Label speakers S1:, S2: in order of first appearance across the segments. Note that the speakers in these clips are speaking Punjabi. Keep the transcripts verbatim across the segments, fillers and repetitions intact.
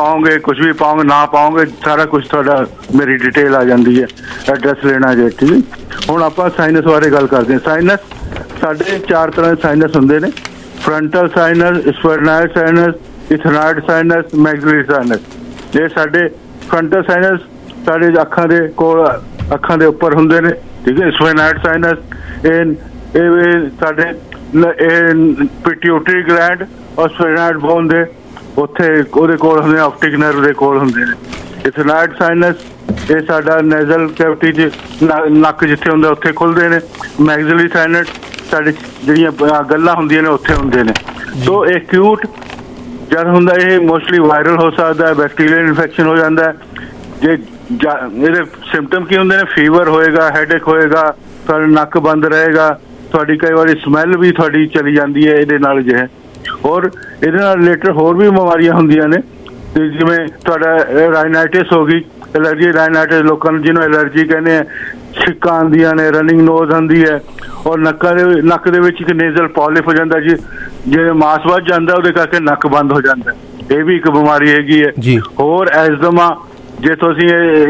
S1: ਪਾਓਗੇ, ਕੁਝ ਵੀ ਪਾਓਗੇ ਨਾ ਪਾਓਗੇ, ਸਾਰਾ ਕੁਝ ਤੁਹਾਡਾ ਮੇਰੀ ਡਿਟੇਲ ਆ ਜਾਂਦੀ ਹੈ, ਐਡਰੈਸ ਲੈਣਾ ਜੇ। ਠੀਕ। ਹੁਣ ਆਪਾਂ ਸਾਈਨਸ ਬਾਰੇ ਗੱਲ ਕਰਦੇ ਹਾਂ। ਸਾਈਨਸ ਸਾਡੇ ਚਾਰ ਤਰ੍ਹਾਂ ਦੇ ਸਾਈਨਸ ਹੁੰਦੇ ਨੇ, frontal sinus, sphenoid sinus, ethmoid sinus, maxillary sinus. ਇਹ ਸਾਡੇ ਫਰੰਟਲ ਸਾਈਨਸ ਸਾਡੇ ਅੱਖਾਂ ਦੇ ਕੋਲ, ਅੱਖਾਂ ਦੇ ਉੱਪਰ ਹੁੰਦੇ ਨੇ। ਠੀਕ ਹੈ। ਸਫੇਨਾਇਡ ਸਾਈਨਸ ਇਹ ਇਹ ਸਾਡੇ ਇਹ ਪਿਟਿਊਟਰੀ ਗਲੈਂਡ ਔਰ ਸਫੇਨਾਇਡ ਬੋਨ ਦੇ ਉੱਥੇ ਉਹਦੇ ਕੋਲ ਹੁੰਦੇ, ਆਪਟਿਕ ਨਰਵ ਦੇ ਕੋਲ ਹੁੰਦੇ ਨੇ। ਇਥਨਾਇਡ ਸਾਈਨਸ ਇਹ ਸਾਡਾ ਨੇਜ਼ਲ ਕੈਵਿਟੀ 'ਚ ਨੱਕ ਜਿੱਥੇ ਹੁੰਦਾ ਉੱਥੇ ਖੁੱਲ੍ਹਦੇ ਨੇ। ਮੈਗਜ਼ਿਲਰੀ ਸਾਈਨਸ ਸਾਡੇ ਜਿਹੜੀਆਂ ਗੱਲਾਂ ਹੁੰਦੀਆਂ ਨੇ ਉੱਥੇ ਹੁੰਦੇ ਨੇ। ਸੋ ਇਹ ਕਿਊਟ ਜਦ ਹੁੰਦਾ, ਇਹ ਮੋਸਟਲੀ ਵਾਇਰਲ ਹੋ ਸਕਦਾ ਹੈ, ਬੈਕਟੀਰੀਅਲ ਇਨਫੈਕਸ਼ਨ ਹੋ ਜਾਂਦਾ ਹੈ। ਜੇ ਇਹਦੇ ਸਿੰਪਟਮ ਕੀ ਹੁੰਦੇ ਨੇ? ਫੀਵਰ ਹੋਏਗਾ, ਹੈਡੇਕ ਹੋਏਗਾ, ਤੁਹਾਡਾ ਨੱਕ ਬੰਦ ਰਹੇਗਾ, ਤੁਹਾਡੀ ਕਈ ਵਾਰੀ ਸਮੈਲ ਵੀ ਤੁਹਾਡੀ ਚਲੀ ਜਾਂਦੀ ਹੈ ਇਹਦੇ ਨਾਲ ਜੇ। ਔਰ ਇਹਦੇ ਨਾਲ ਰਿਲੇਟਡ ਹੋਰ ਵੀ ਬਿਮਾਰੀਆਂ ਹੁੰਦੀਆਂ ਨੇ, ਜਿਵੇਂ ਤੁਹਾਡਾ ਰਾਈਨਾਈਟਿਸ ਹੋ ਗਈ, ਐਲਰਜੀ ਰਾਈਨਾਈਟਿਸ, ਲੋਕਾਂ ਨੂੰ ਜਿਹਨੂੰ ਐਲਰਜੀ ਕਹਿੰਦੇ ਆ, ਛਿੱਕਾਂ ਆਉਂਦੀਆਂ ਨੇ, ਰਨਿੰਗ ਨੋਜ਼ ਆਉਂਦੀ ਹੈ, ਔਰ ਨੱਕਾਂ ਦੇ ਨੱਕ ਦੇ ਵਿੱਚ ਇੱਕ ਨੇਜ਼ਲ ਪੋਲਿਪ ਹੋ ਜਾਂਦਾ ਜੀ, ਜਿਵੇਂ ਮਾਸ ਵੱਧ ਜਾਂਦਾ ਉਹਦੇ ਕਰਕੇ ਨੱਕ ਬੰਦ ਹੋ ਜਾਂਦਾ। ਇਹ ਵੀ ਇੱਕ ਬਿਮਾਰੀ ਹੈਗੀ ਹੈ। ਹੋਰ ਐਜ਼ਮਾ, ਜੇ ਤੁਸੀਂ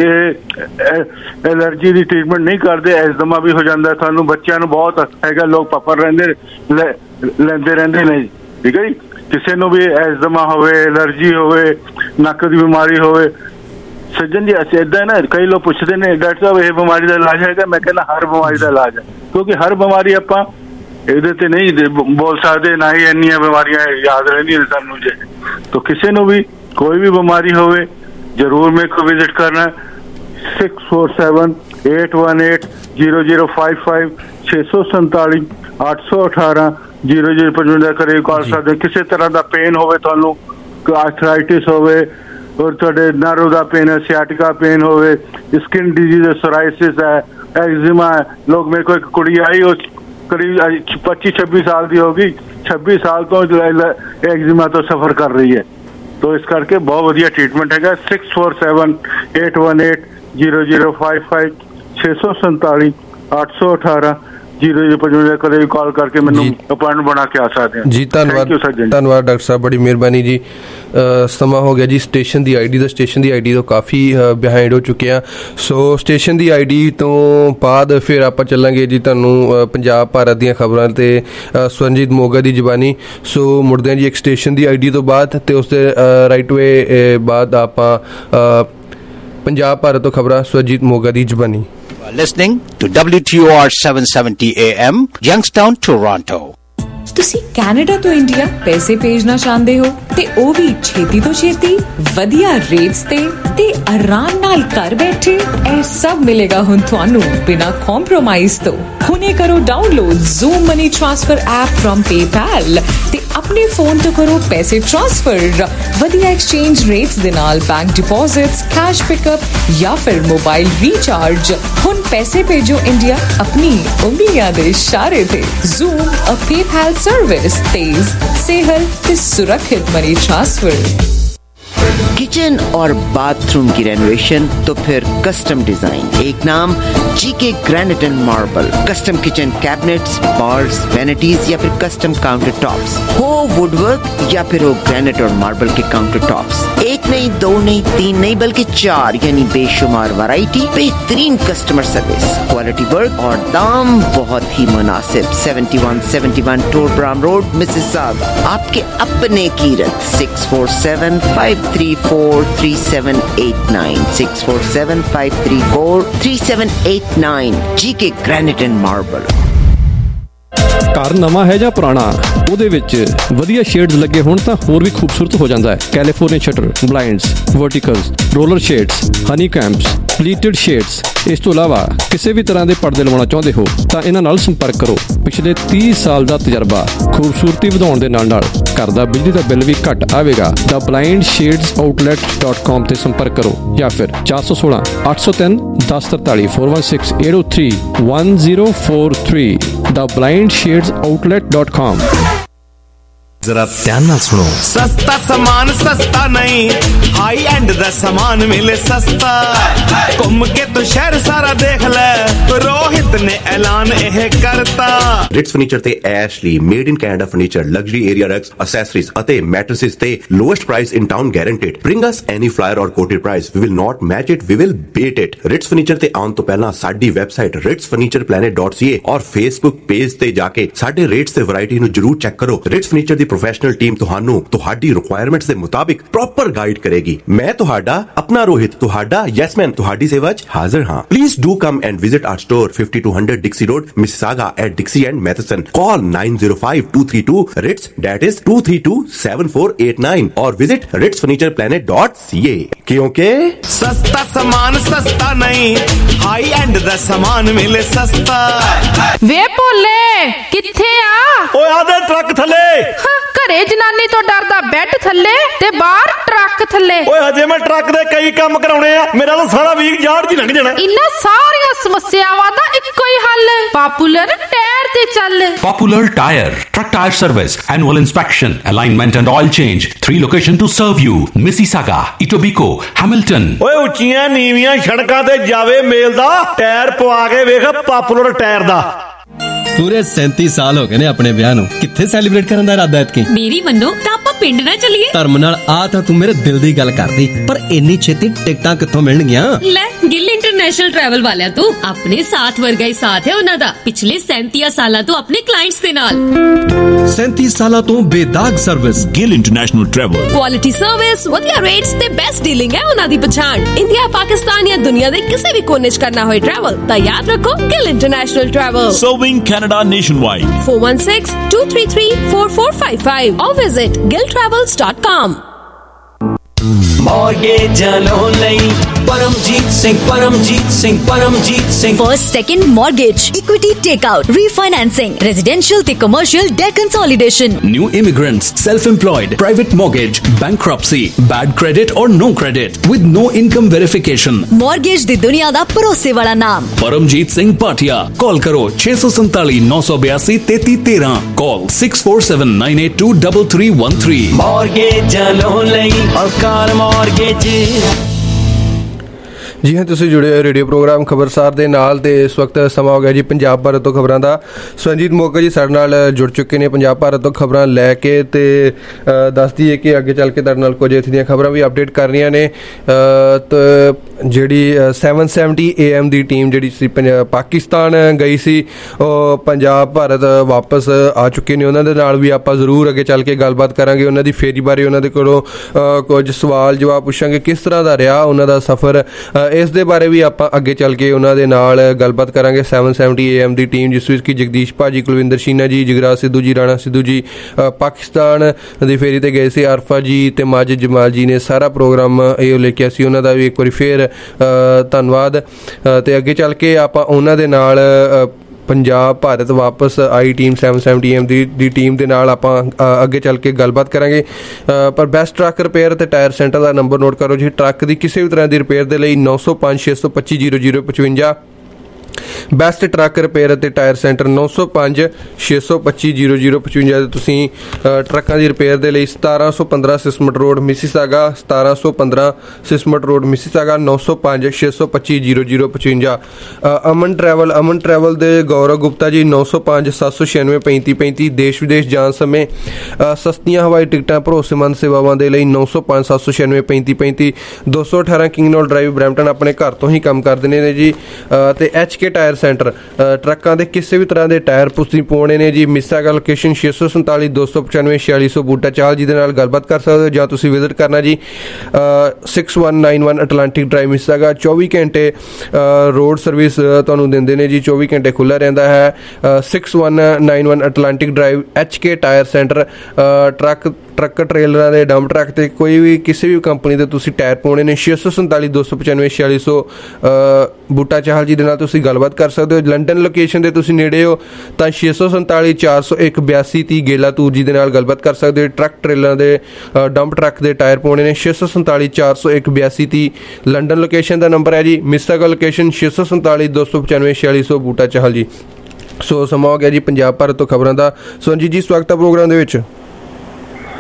S1: ਇਹ ਐਲਰਜੀ ਦੀ ਟ੍ਰੀਟਮੈਂਟ ਨਹੀਂ ਕਰਦੇ, ਐਜ਼ਮਾ ਵੀ ਹੋ ਜਾਂਦਾ ਤੁਹਾਨੂੰ। ਬੱਚਿਆਂ ਨੂੰ ਬਹੁਤ ਹੈਗਾ, ਲੋਕ ਪਪਰ ਰਹਿੰਦੇ ਲੈਂਦੇ ਰਹਿੰਦੇ ਨੇ। ਠੀਕ ਹੈ ਜੀ। ਕਿਸੇ ਨੂੰ ਵੀ ਐਜ਼ਮਾ ਹੋਵੇ, ਐਲਰਜੀ ਹੋਵੇ, ਨੱਕ ਦੀ ਬਿਮਾਰੀ ਹੋਵੇ, ਸੱਜਣ ਜੀ ਅਸੀਂ ਇੱਦਾਂ ਨਾ, ਕਈ ਲੋਕ ਪੁੱਛਦੇ ਨੇ ਡਾਕਟਰ ਸਾਹਿਬ ਇਹ ਬਿਮਾਰੀ ਦਾ ਇਲਾਜ ਹੈਗਾ? ਮੈਂ ਕਹਿੰਦਾ ਹਰ ਬਿਮਾਰੀ ਦਾ ਇਲਾਜ ਹੈ, ਕਿਉਂਕਿ ਹਰ ਬਿਮਾਰੀ ਆਪਾਂ ਇਹਦੇ ਤੇ ਨਹੀਂ ਬੋਲ ਸਕਦੇ, ਨਾ ਹੀ ਇੰਨੀਆਂ ਬਿਮਾਰੀਆਂ ਯਾਦ ਰਹਿੰਦੀਆਂ ਸਾਨੂੰ। ਜੇ ਤਾਂ ਕਿਸੇ ਨੂੰ ਵੀ ਕੋਈ ਵੀ ਬਿਮਾਰੀ ਹੋਵੇ ਜ਼ਰੂਰ ਮੇਰੇ को विजिट करना। Six four seven eight one eight zero zero five five छे सौ संताली अठ सौ अठारह जीरो जीरो पचवंजा करे कॉल सकते। किसी तरह का पेन होवे, तुहानू आर्थराइटिस होवे, और तुहाडे नर्व का पेन है, सियाटिका पेन होवे, स्किन डिजीज है, सोराइसिस है, एक्जिमा है। लोग मेरे को एक कुड़ी आई, वो करीब पच्चीस छब्बीस साल की होगी, छब्बीस साल तो एक्जिमा तो सफर कर रही है। तो इस करके बहुत वधिया ट्रीटमेंट है। Six four seven eight one eight zero zero five five छे सौ संताली अठ सौ अठारह जीरो जीरो पचवंजा कदे भी कॉल करके मैंने अपॉइंटमेंट बना के आ सकते हैं जी। धन्यवाद धन्यवाद डॉक्टर साहब, बड़ी मेहरबानी जी। ਸਮਾਂ ਹੋ ਗਿਆ ਜੀ ਸਟੇਸ਼ਨ ਦੀ ਆਈਡੀ ਦਾ। ਸਟੇਸ਼ਨ ਦੀ ਆਈਡੀ ਤੋਂ ਕਾਫੀ ਬਿਹਾਈਂਡ ਹੋ ਚੁੱਕੇ ਆ। ਸੋ ਸਟੇਸ਼ਨ ਦੀ ਆਈਡੀ ਤੋਂ ਬਾਅਦ ਫਿਰ ਆਪਾਂ ਚੱਲਾਂਗੇ ਜੀ ਤੁਹਾਨੂੰ ਪੰਜਾਬ ਭਾਰਤ ਦੀਆਂ ਖਬਰਾਂ ਤੇ ਸਵਰਨਜੀਤ ਮੋਗਾ ਦੀ ਜ਼ੁਬਾਨੀ। ਸੋ ਮੁੜਦੇ ਹਾਂ ਜੀ ਇੱਕ ਸਟੇਸ਼ਨ ਦੀ ਆਈਡੀ ਤੋਂ ਬਾਅਦ, ਤੇ ਉਸ ਦੇ ਰਾਈਟ ਵੇ ਬਾਅਦ ਆਪਾਂ ਪੰਜਾਬ ਭਾਰਤ ਤੋਂ ਖਬਰਾਂ ਸਵਰਨਜੀਤ ਮੋਗਾ ਦੀ ਜ਼ੁਬਾਨੀ।
S2: Listening to W T O R seven seventy A M Youngstown, Toronto।
S3: ਤੁਸੀਂ ਕੈਨੇਡਾ ਤੋਂ ਇੰਡੀਆ ਪੈਸੇ ਭੇਜਣਾ ਚਾਹੁੰਦੇ ਹੋ ਤੇ ਉਹ ਵੀ ਛੇਤੀ ਤੋਂ ਛੇਤੀ, ਵਧੀਆ ਰੇਟਸ ਤੇ ਤੇ ਆਰਾਮ ਨਾਲ ਘਰ ਬੈਠੇ? ਇਹ ਸਭ ਮਿਲੇਗਾ ਹੁਣ ਤੁਹਾਨੂੰ ਬਿਨਾਂ ਕੰਪਰੋਮਾਈਜ਼ ਤੋਂ। ਹੁਣੇ ਕਰੋ download Zoom money transfer app from PayPal ਤੇ ਆਪਣੇ ਫੋਨ ਤੋਂ ਕਰੋ ਪੈਸੇ ਟ੍ਰਾਂਸਫਰ ਵਧੀਆ ਐਕਸਚੇਂਜ ਰੇਟਸ ਦੇ ਨਾਲ, ਬੈਂਕ ਡਿਪੋਜ਼ਿਟਸ, ਕੈਸ਼ ਪਿਕਅਪ ਜਾਂ ਫਿਰ ਮੋਬਾਈਲ ਰੀਚਾਰਜ। ਹੁਣ ਪੈਸੇ ਭੇਜੋ ਇੰਡੀਆ ਆਪਣੀ ਉਂਗਲੀਆਂ ਦੇ ਇਸ਼ਾਰੇ ਤੇ। ਜ਼ੂਮ ਅ ਪੇਪੈਲ सर्विस, तेज, सेहल ते सुरक्षित मनी ट्रांसफर।
S4: किचन और बाथरूम की रेनोवेशन तो फिर कस्टम डिजाइन, एक नाम GK granite and marble. Custom kitchen cabinets, bars, vanities या फिर कस्टम काउंटर टॉप्स हो, वुडवर्क या फिर हो ग्रेनाइट और मार्बल के काउंटर टॉप्स। एक नहीं, दो नहीं, तीन नहीं, बल्कि चार, यानी बेशुमार वैरायटी, बेहतरीन कस्टमर सर्विस, क्वालिटी वर्क और दाम बहुत ही मुनासिब। Seventy one seventy one Torbram road, Mississauga. आपके अपने Kirat six four seven five three four three seven eight nine six four seven five three four three seven eight nine GK granite and marble.
S5: ਘਰ ਨਵਾਂ ਹੈ ਜਾਂ ਪੁਰਾਣਾ, ਉਹਦੇ ਵਿੱਚ ਵਧੀਆ ਸ਼ੇਡਸ ਲੱਗੇ ਹੋਣ ਤਾਂ ਹੋਰ ਵੀ ਖੂਬਸੂਰਤ ਹੋ ਜਾਂਦਾ ਹੈ। California shutter, blinds, verticals, roller shades, ਹਨੀ ਕੈਂਪਸ, ਪਲੀਟਡ ਸ਼ੇਡਸ। ਇਸ ਤੋਂ ਇਲਾਵਾ ਕਿਸੇ ਵੀ ਤਰ੍ਹਾਂ ਦੇ ਪਰਦੇ ਲਵਾਉਣਾ ਚਾਹੁੰਦੇ ਹੋ ਤਾਂ ਇਹਨਾਂ ਨਾਲ ਸੰਪਰਕ ਕਰੋ। ਪਿਛਲੇ ਤੀਹ ਸਾਲ ਦਾ ਤਜਰਬਾ, ਖੂਬਸੂਰਤੀ ਵਧਾਉਣ ਦੇ ਨਾਲ ਨਾਲ ਘਰ ਦਾ ਬਿਜਲੀ ਦਾ ਬਿੱਲ ਵੀ ਘੱਟ ਆਵੇਗਾ। ਦਾ blind shades outlet dot com ਤੇ ਸੰਪਰਕ ਕਰੋ ਜਾਂ ਫਿਰ ਚਾਰ ਸੌ ਸੋਲਾਂ ਅੱਠ ਸੌ ਤਿੰਨ ਦਸ ਤਰਤਾਲੀ four one six eight O three one zero four three the blind shades outlet dot com.
S6: जरा ध्यान ना सुनो।
S7: सस्ता सामान सस्ता नहीं, हाई एंड
S6: एंड दा सामान मिले सस्ता घूम के तो शहर सारा देख ले रोहित ने ऐलान यह करता
S7: रिट्स फर्नीचर ते Ashley made in Canada furniture luxury area rugs accessories अते मैट्रेसेस ते lowest price in town guaranteed bring us any flyer or quoted price we will not match it we will beat it Ritz furniture ते आउण तो पहला साडी website Ritz furniture planet dot C A और फेसबुक पेज ते जाके साडे रेट्स ते वैरायटी नु जरूर चेक करो रिट्स फर्नीचर दी प्रोफेशनल टीम तुहानू तुहाडी रिक्वायरमेंट्स दे मुताबिक प्रॉपर गाइड करेगी मैं तुहाडा अपना रोहित तुहाडा यसमैन तुहाडी सेवा च हाजिर हां please do come and visit our store fifty two hundred Dixie road Mississauga at Dixie and Matheson call nine zero five two three two Ritz that is two three two seven four eight nine or visit Ritz furniture planet dot C A क्योंकि
S6: सस्ता सामान सस्ता नहीं हाई एंड दा सामान मिले सस्ता
S8: वे भोले किथे आ
S9: ओए आदे ट्रक थले
S8: घरे जनानी तो डरदा बैड थले ते बाहर ट्रक थले
S9: ओए हजे मैं ट्रक दे कई काम कराउणे आ मेरा तो सारा वीक जाड़ दी लंघ जाना
S8: इन्ना सारियां समस्यावां दा इक्को ही हल पॉपुलर टायर ते चल
S10: popular tyre truck tyre service annual inspection alignment and oil change three location to serve you Mississauga Etobicoke Hamilton
S9: ओए उच्चियां नीवियां सड़कां ते जावे मेल दा टायर पवा के वेख पॉपुलर टायर दा
S11: पूरे सैंतीस साल हो गए ने अपने ब्याह नूं किथे सैलीब्रेट करन दा इरादा ऐतकी
S12: मेरी मन्नो तां आपां पिंड ना चलिए
S11: धर्म नाल आ तां तू मेरे दिल दी गल करदी पर इन्नी छेती टिकटां कित्थों मिलणगीਆਂ
S12: ले गिल इंटरनेशनल ट्रैवल वालियां तू अपने साथ वर्गा ही साथ है उन्हां दा पिछले सैंतीस सालां तो अपने क्लाइंट्स दे नाल
S11: सैंतीस सालां तो बेदाग service Gill international travel
S12: quality service वधिया रेट्स ते बेस्ट डीलिंग है उन्हां दी पहचान इंडिया पाकिस्तान या दुनिया दे किसी भी कोने च करना होए ट्रैवल तां याद रखो Gill international travel
S13: serving Canada nationwide
S12: four one six two three three four four five five or visit gill travels dot com
S14: mortgage loan लई Paramjit Singh Paramjit Singh Paramjit Singh
S15: first second mortgage equity takeout refinancing residential ते commercial debt consolidation
S10: new immigrants self employed private mortgage bankruptcy bad credit or no credit with no income verification
S15: mortgage दी दुनिया दा भरोसे वाला नाम
S10: परमजीत सिंह पाटिया कॉल करो छह सौ संताली नौ सौ बयासी तैती तेरह call six four seven nine eight two double three one three
S14: mortgage loan लई अकाल मॉर्गेज
S16: जी हाँ तुसीं जुड़े हो रेडियो प्रोग्राम खबरसार दे नाल ते इस वक्त समा हो गया जी पंजाब भारत तो खबरां दा संजीत मोगा जी साडे नाल जुड़ चुके ने पंजाब भारत तो खबरां लैके ते दस दी है कि अगे चल के तुहाडे नाल कुछ इत्थे दीयां खबरां भी अपडेट करनियां ने ते ਜਿਹੜੀ ਸੈਵਨ ਸੈਵਨਟੀ ਏ ਐਮ ਦੀ ਟੀਮ ਜਿਹੜੀ ਸੀ ਪਾਕਿਸਤਾਨ ਗਈ ਸੀ ਉਹ ਪੰਜਾਬ ਭਾਰਤ ਵਾਪਸ ਆ ਚੁੱਕੇ ਨੇ ਉਹਨਾਂ ਦੇ ਨਾਲ ਵੀ ਆਪਾਂ ਜ਼ਰੂਰ ਅੱਗੇ ਚੱਲ ਕੇ ਗੱਲਬਾਤ ਕਰਾਂਗੇ ਉਹਨਾਂ ਦੀ ਫੇਰੀ ਬਾਰੇ ਉਹਨਾਂ ਦੇ ਕੋਲੋਂ ਕੁਝ ਸਵਾਲ ਜਵਾਬ ਪੁੱਛਾਂਗੇ ਕਿਸ ਤਰ੍ਹਾਂ ਦਾ ਰਿਹਾ ਉਹਨਾਂ ਦਾ ਸਫ਼ਰ ਇਸ ਦੇ ਬਾਰੇ ਵੀ ਆਪਾਂ ਅੱਗੇ ਚੱਲ ਕੇ ਉਹਨਾਂ ਦੇ ਨਾਲ ਗੱਲਬਾਤ ਕਰਾਂਗੇ ਸੈਵਨ ਸੈਵਨਟੀ ਏ ਐਮ ਦੀ ਟੀਮ ਜਿਸ ਵਿੱਚ ਕਿ ਜਗਦੀਸ਼ ਭਾਜੀ ਕੁਲਵਿੰਦਰ ਸ਼ੀਨਾ ਜੀ ਜਗਰਾਜ ਸਿੱਧੂ ਜੀ ਰਾਣਾ ਸਿੱਧੂ ਜੀ ਪਾਕਿਸਤਾਨ ਦੀ ਫੇਰੀ ਤੇ ਗਏ ਸੀ ਅਰਫਾ ਜੀ ਤੇ ਮਾਜਿਦ ਜਮਾਲ ਜੀ ਨੇ ਸਾਰਾ ਪ੍ਰੋਗਰਾਮ ਇਹ ਲੈ ਕੇ ਅਸੀਂ ਉਹਨਾਂ ਦਾ ਵੀ ਇੱਕ ਵਾਰੀ ਫੇਰ ਧੰਨਵਾਦ ਤੇ ਅੱਗੇ ਚੱਲ ਕੇ ਆਪਾਂ ਉਹਨਾਂ ਦੇ ਨਾਲ ਪੰਜਾਬ ਭਾਰਤ ਵਾਪਸ ਆਈ ਟੀਮ ਸੈਵਨ ਸੈਵਨਟੀ ਐਮ ਦੀ ਦੀ ਟੀਮ ਦੇ ਨਾਲ ਆਪਾਂ ਅੱਗੇ ਚੱਲ ਕੇ ਗੱਲਬਾਤ ਕਰਾਂਗੇ ਪਰ ਬੈਸਟ ਟਰੱਕ ਰਿਪੇਅਰ ਤੇ ਟਾਇਰ ਸੈਂਟਰ ਦਾ ਨੰਬਰ ਨੋਟ ਕਰੋ ਜੀ ਟਰੱਕ ਦੀ ਕਿਸੇ ਵੀ ਤਰ੍ਹਾਂ ਦੀ ਰਿਪੇਅਰ ਦੇ ਲਈ ਨੌ ਸੌ ਪੰਜ ਛੇ ਸੌ ਪੱਚੀ ਜ਼ੀਰੋ ਜ਼ੀਰੋ ਪਚਵੰਜਾ ਬੈਸਟ ਟਰੱਕ ਰਿਪੇਅਰ ਅਤੇ ਟਾਇਰ ਸੈਂਟਰ ਨੌ ਸੌ ਪੰਜ ਛੇ ਸੌ ਪੱਚੀ ਜ਼ੀਰੋ ਜ਼ੀਰੋ ਪਚਵੰਜਾ ਦੇ ਤੁਸੀਂ ਟਰੱਕਾਂ ਦੀ ਰਿਪੇਅਰ ਦੇ ਲਈ ਸਤਾਰਾਂ ਸੌ ਪੰਦਰਾਂ ਸਿਸਮਟ ਰੋਡ ਮਿਸੀਸਾਗਾ ਸਤਾਰਾਂ ਸੌ ਪੰਦਰਾਂ ਸਿਸਮਟ ਰੋਡ ਮਿਸੀਸਾਗਾ ਨੌ ਸੌ ਪੰਜ ਛੇ ਸੌ ਪੱਚੀ ਜ਼ੀਰੋ ਜ਼ੀਰੋ ਪਚਵੰਜਾ ਅਮਨ ਟਰੈਵਲ ਅਮਨ ਟਰੈਵਲ ਦੇ ਗੌਰਵ ਗੁਪਤਾ ਜੀ ਨੌ ਸੌ ਪੰਜ ਸੱਤ ਸੌ ਛਿਆਨਵੇਂ ਪੈਂਤੀ ਪੈਂਤੀ ਦੇਸ਼ ਵਿਦੇਸ਼ ਜਾਣ ਸਮੇਂ ਸਸਤੀਆਂ ਹਵਾਈ ਟਿਕਟਾਂ ਭਰੋਸੇਮੰਦ ਸੇਵਾਵਾਂ ਦੇ ਲਈ ਨੌ ਸੌ ਪੰਜ ਸੱਤ ਸੌ ਛਿਆਨਵੇਂ ਪੈਂਤੀ ਪੈਂਤੀ ਦੋ ਸੌ ਅਠਾਰਾਂ ਕਿੰਗਨੋਲ ਡਰਾਈਵ ਬਰੈਂਪਟਨ ਆਪਣੇ ਘਰ ਤੋਂ ਹੀ ਕੰਮ ਕਰਦੇ ਨੇ ਜੀ ਅਤੇ ਐਚ ਕੇ ਟਾਇਰ ਸੈਂਟਰ ਟਰੱਕਾਂ ਦੇ ਕਿਸੇ ਵੀ ਤਰ੍ਹਾਂ ਦੇ ਟਾਇਰ ਤੁਸੀਂ ਪਾਉਣੇ ਨੇ ਜੀ ਮਿਸਾਗਾ ਲੋਕੇਸ਼ਨ ਛੇ ਸੌ ਸੰਤਾਲੀ ਦੋ ਸੌ ਪਚਾਨਵੇਂ ਛਿਆਲੀ ਸੌ ਬੂਟਾ ਚਾਲ ਜੀ ਦੇ ਨਾਲ ਗੱਲਬਾਤ ਕਰ ਸਕਦੇ ਹੋ ਜਾਂ ਤੁਸੀਂ ਵਿਜ਼ਿਟ ਕਰਨਾ ਜੀ six one nine one Atlantic drive Mississauga ਚੌਵੀ ਘੰਟੇ ਰੋਡ ਸਰਵਿਸ ਤੁਹਾਨੂੰ ਦਿੰਦੇ ਨੇ ਜੀ ਚੌਵੀ ਘੰਟੇ ਖੁੱਲ੍ਹਾ ਰਹਿੰਦਾ ਹੈ six one nine one Atlantic drive H K tyre centre truck truck ਟ੍ਰੇਲਰਾਂ ਦੇ ਡੰਪ ਟਰੱਕ ਤੇ ਕੋਈ ਵੀ ਕਿਸੇ ਵੀ ਕੰਪਨੀ ਦੇ ਤੁਸੀਂ ਟਾਇਰ ਪਾਉਣੇ ਨੇ ਛੇ ਸੌ ਸੰਤਾਲੀ ਦੋ ਸੌ ਪਚਾਨਵੇਂ ਛਿਆਲੀ ਸੌ ਬੂਟਾ ਚਾਹਲ ਜੀ ਦੇ ਨਾਲ ਤੁਸੀਂ ਗੱਲਬਾਤ ਕਰ ਸਕਦੇ ਹੋ ਲੰਡਨ ਲੋਕੇਸ਼ਨ ਦੇ ਤੁਸੀਂ ਨੇੜੇ ਹੋ ਤਾਂ ਛੇ ਸੌ ਸੰਤਾਲੀ ਚਾਰ ਸੌ ਇੱਕ ਬਿਆਸੀ ਤੀਹ ਗੇਲਾ ਤੂਰ ਜੀ ਦੇ ਨਾਲ ਗੱਲਬਾਤ ਕਰ ਸਕਦੇ ਹੋ ਟਰੱਕ ਟ੍ਰੇਲਰਾਂ ਦੇ ਡੰਪ ਟਰੱਕ ਦੇ ਟਾਇਰ ਪਾਉਣੇ ਨੇ ਛੇ ਸੌ ਸੰਤਾਲੀ ਚਾਰ ਸੌ ਇੱਕ ਬਿਆਸੀ ਤੀਹ ਲੰਡਨ ਲੋਕੇਸ਼ਨ ਦਾ ਨੰਬਰ ਹੈ ਜੀ ਮਿਸਾਗਾ ਲੋਕੇਸ਼ਨ ਛੇ ਸੌ ਸੰਤਾਲੀ ਦੋ ਸੌ ਪਚਾਨਵੇਂ ਛਿਆਲੀ ਸੌ ਬੂਟਾ ਚਾਹਲ ਜੀ ਸੋ ਸਮਾਂ ਹੋ ਗਿਆ ਜੀ ਪੰਜਾਬ ਭਾਰਤ ਤੋਂ ਖਬਰਾਂ ਦਾ ਸੋ ਜੀ ਜੀ ਸਵਾਗਤ ਹੈ ਪ੍ਰੋਗਰਾਮ ਦੇ ਵਿੱਚ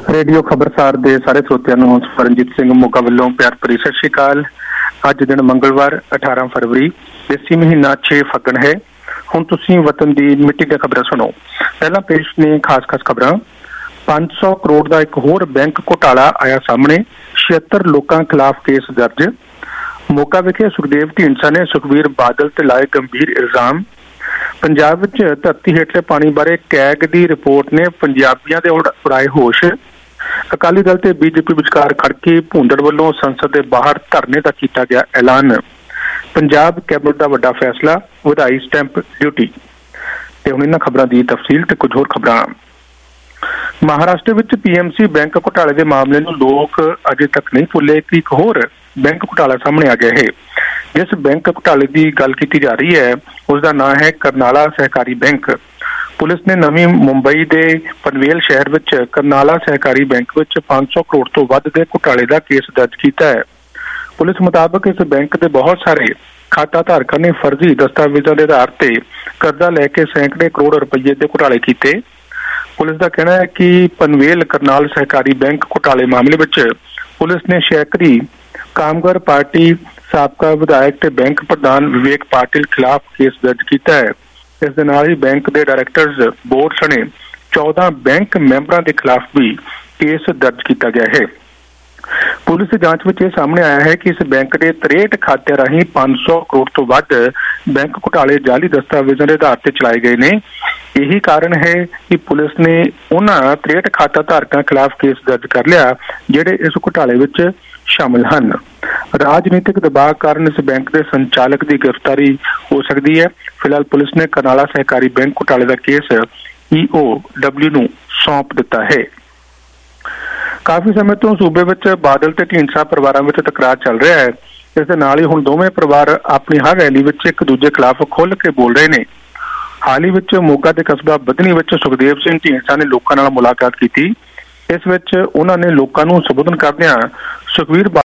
S17: ਰੇਡੀਓ ਖਬਰਸਾਰ ਦੇ ਸਾਰੇ ਸਰੋਤਿਆਂ ਨੂੰ ਪਰਮਜੀਤ ਸਿੰਘ ਮੋਗਾ ਵੱਲੋਂ ਪਿਆਰ ਭਰੀ ਸਤਿ ਸ਼੍ਰੀ ਅਕਾਲ। ਅੱਜ ਦਿਨ ਮੰਗਲਵਾਰ ਅਠਾਰਾਂ ਫਰਵਰੀ, ਦੇਸੀ ਮਹੀਨਾ ਛੇ ਫੱਗਣ ਹੈ। ਹੁਣ ਤੁਸੀਂ ਵਤਨ ਦੀ ਮਿੱਟੀ ਦੀਆਂ ਖਬਰਾਂ ਸੁਣੋ। ਪਹਿਲਾਂ ਪੇਸ਼ ਨੇ ਖਾਸ ਖਾਸ ਖਬਰਾਂ। ਪੰਜ ਸੌ ਕਰੋੜ ਦਾ ਇੱਕ ਹੋਰ ਬੈਂਕ ਘੁਟਾਲਾ ਆਇਆ ਸਾਹਮਣੇ, ਛਿਅੱਤਰ ਲੋਕਾਂ ਖਿਲਾਫ ਕੇਸ ਦਰਜ। ਮੋਗਾ ਵਿਖੇ ਸੁਖਦੇਵ ਢੀਂਡਸਾ ਨੇ ਸੁਖਬੀਰ ਬਾਦਲ ਤੇ ਲਾਏ ਗੰਭੀਰ ਇਲਜ਼ਾਮ। ਪੰਜਾਬ ਵਿੱਚ ਧਰਤੀ ਹੇਠਲੇ ਪਾਣੀ ਬਾਰੇ ਕੈਗ ਦੀ ਰਿਪੋਰਟ ਨੇ ਪੰਜਾਬੀਆਂ ਦੇ ਉਡਾਏ ਹੋਸ਼। ਅਕਾਲੀ ਦਲ ਤੇ ਬੀਜੇਪੀ ਵਿਚਕਾਰ ਖੜਕੀ, ਭੂੰਦੜ ਵੱਲੋਂ ਸੰਸਦ ਦੇ ਬਾਹਰ ਧਰਨੇ ਦਾ ਕੀਤਾ ਗਿਆ ਐਲਾਨ। ਪੰਜਾਬ ਕੈਬਨਿਟ ਦਾ ਵੱਡਾ ਫੈਸਲਾ, ਵਧਾਈ ਸਟੈਂਪ ਡਿਊਟੀ। ਤੇ ਹੁਣ ਇਹਨਾਂ ਖਬਰਾਂ ਦੀ ਤਫਸੀਲ ਤੇ ਕੁਝ ਹੋਰ ਖਬਰਾਂ। ਮਹਾਰਾਸ਼ਟਰ ਵਿੱਚ ਪੀਐਮਸੀ ਬੈਂਕ ਘੁਟਾਲੇ ਦੇ ਮਾਮਲੇ ਨੂੰ ਲੋਕ ਅਜੇ ਤੱਕ ਨਹੀਂ ਭੁੱਲੇ ਕਿ ਇੱਕ ਹੋਰ ਬੈਂਕ ਘੁਟਾਲਾ ਸਾਹਮਣੇ ਆ ਗਿਆ ਹੈ। ਜਿਸ ਬੈਂਕ ਘੁਟਾਲੇ ਦੀ ਗੱਲ ਕੀਤੀ ਜਾ ਰਹੀ ਹੈ ਉਸ ਦਾ ਨਾਂ ਹੈ ਕਰਨਾਲਾ ਸਹਿਕਾਰੀ ਬੈਂਕ। ਪੁਲਿਸ ਨੇ ਨਵੀਂ ਮੁੰਬਈ ਦੇ ਪਨਵੇਲ ਸ਼ਹਿਰ ਵਿੱਚ ਕਰਨਾਲਾ ਸਹਿਕਾਰੀ ਬੈਂਕ ਵਿੱਚ ਪੰਜ ਸੌ ਕਰੋੜ ਤੋਂ ਵੱਧ ਦੇ ਘੁਟਾਲੇ ਦਾ ਕੇਸ ਦਰਜ ਕੀਤਾ ਹੈ। ਪੁਲਿਸ ਮੁਤਾਬਕ ਇਸ ਬੈਂਕ ਦੇ ਬਹੁਤ ਸਾਰੇ ਖਾਤਾ ਧਾਰਕਾਂ ਨੇ ਫਰਜ਼ੀ ਦਸਤਾਵੇਜ਼ਾਂ ਦੇ ਆਧਾਰ ਤੇ ਕਰਜ਼ਾ ਲੈ ਕੇ ਸੈਂਕੜੇ ਕਰੋੜ ਰੁਪਏ ਦੇ ਘੁਟਾਲੇ ਕੀਤੇ। ਪੁਲਿਸ ਦਾ ਕਹਿਣਾ ਹੈ ਕਿ ਪਨਵੇਲ ਕਰਨਾਲ ਸਹਿਕਾਰੀ ਬੈਂਕ ਘੁਟਾਲੇ ਮਾਮਲੇ ਵਿੱਚ ਪੁਲਿਸ ਨੇ ਸ਼ੈਕਰੀ ਕਾਮਗਰ ਪਾਰਟੀ ਸਾਬਕਾ ਵਿਧਾਇਕ ਤੇ ਬੈਂਕ ਪ੍ਰਧਾਨ ਵਿਵੇਕ ਪਾਟਿਲ ਖਿਲਾਫ ਕੇਸ ਦਰਜ ਕੀਤਾ ਹੈ। ਇਸ ਦੇ ਨਾਲ ਹੀ ਬੈਂਕ ਦੇ ਡਾਇਰੈਕਟਰਜ਼ ਬੋਰਡ ਸਣੇ ਚੌਦਾਂ ਬੈਂਕ ਮੈਂਬਰਾਂ ਦੇ ਖਿਲਾਫ ਵੀ ਕੇਸ ਦਰਜ ਕੀਤਾ ਗਿਆ ਹੈ। ਪੁਲਿਸ ਦੀ ਜਾਂਚ ਵਿੱਚ ਇਹ ਸਾਹਮਣੇ ਆਇਆ ਹੈ ਕਿ ਇਸ ਬੈਂਕ ਦੇ ਤਰੇਹਠ ਖਾਤਿਆਂ ਰਾਹੀਂ ਪੰਜ ਸੌ ਕਰੋੜ ਤੋਂ ਵੱਧ ਬੈਂਕ ਘੁਟਾਲੇ ਜਾਲੀ ਦਸਤਾਵੇਜ਼ਾਂ ਦੇ ਆਧਾਰ ਤੇ ਚਲਾਏ ਗਏ ਨੇ। ਇਹੀ ਕਾਰਨ ਹੈ ਕਿ ਪੁਲਿਸ ਨੇ ਉਹਨਾਂ ਤਰੇਹਠ ਖਾਤਾ ਧਾਰਕਾਂ ਖਿਲਾਫ ਕੇਸ ਦਰਜ ਕਰ ਲਿਆ ਜਿਹੜੇ ਇਸ ਘੁਟਾਲੇ ਵਿੱਚ ਸ਼ਾਮਿਲ ਹਨ। ਰਾਜਨੀਤਿਕ ਦਬਾਅ ਕਾਰਨ ਇਸ ਬੈਂਕ ਦੇ ਸੰਚਾਲਕ ਦੀ ਗ੍ਰਿਫਤਾਰੀ ਹੋ ਸਕਦੀ ਹੈ। ਫਿਲਹਾਲ ਪੁਲਿਸ ਨੇ ਕਰਨਾਲਾ ਸਹਿਕਾਰੀ ਬੈਂਕ ਘੁਟਾਲੇ ਦਾ ਕੇਸ ਈ ਓ ਡਬਲਿਊ ਨੂੰ ਸੌਂਪ ਦਿੱਤਾ ਹੈ। ਕਾਫੀ ਸਮੇਂ ਤੋਂ ਸੂਬੇ ਵਿੱਚ ਬਾਦਲ ਤੇ ਢੀਂਡਸਾ ਪਰਿਵਾਰਾਂ ਵਿੱਚ ਤਕਰਾਰ ਚੱਲ ਰਿਹਾ ਹੈ। ਇਸ ਦੇ ਨਾਲ ਹੀ ਹੁਣ ਦੋਵੇਂ ਪਰਿਵਾਰ ਆਪਣੀ ਹਰ ਰੈਲੀ ਵਿੱਚ ਇੱਕ ਦੂਜੇ ਖਿਲਾਫ ਖੁੱਲ੍ਹ ਕੇ ਬੋਲ ਰਹੇ ਨੇ। ਹਾਲ ਹੀ ਵਿੱਚ ਮੋਗਾ ਦੇ ਕਸਬਾ ਬੱਧਨੀ ਵਿੱਚ ਸੁਖਦੇਵ ਸਿੰਘ ਢੀਂਡਸਾ ਨੇ ਲੋਕਾਂ ਨਾਲ ਮੁਲਾਕਾਤ ਕੀਤੀ। ਇਸ ਵਿੱਚ ਉਹਨਾਂ ਨੇ ਲੋਕਾਂ ਨੂੰ ਸੰਬੋਧਨ ਕਰਦਿਆਂ ਸੁਖਬੀਰ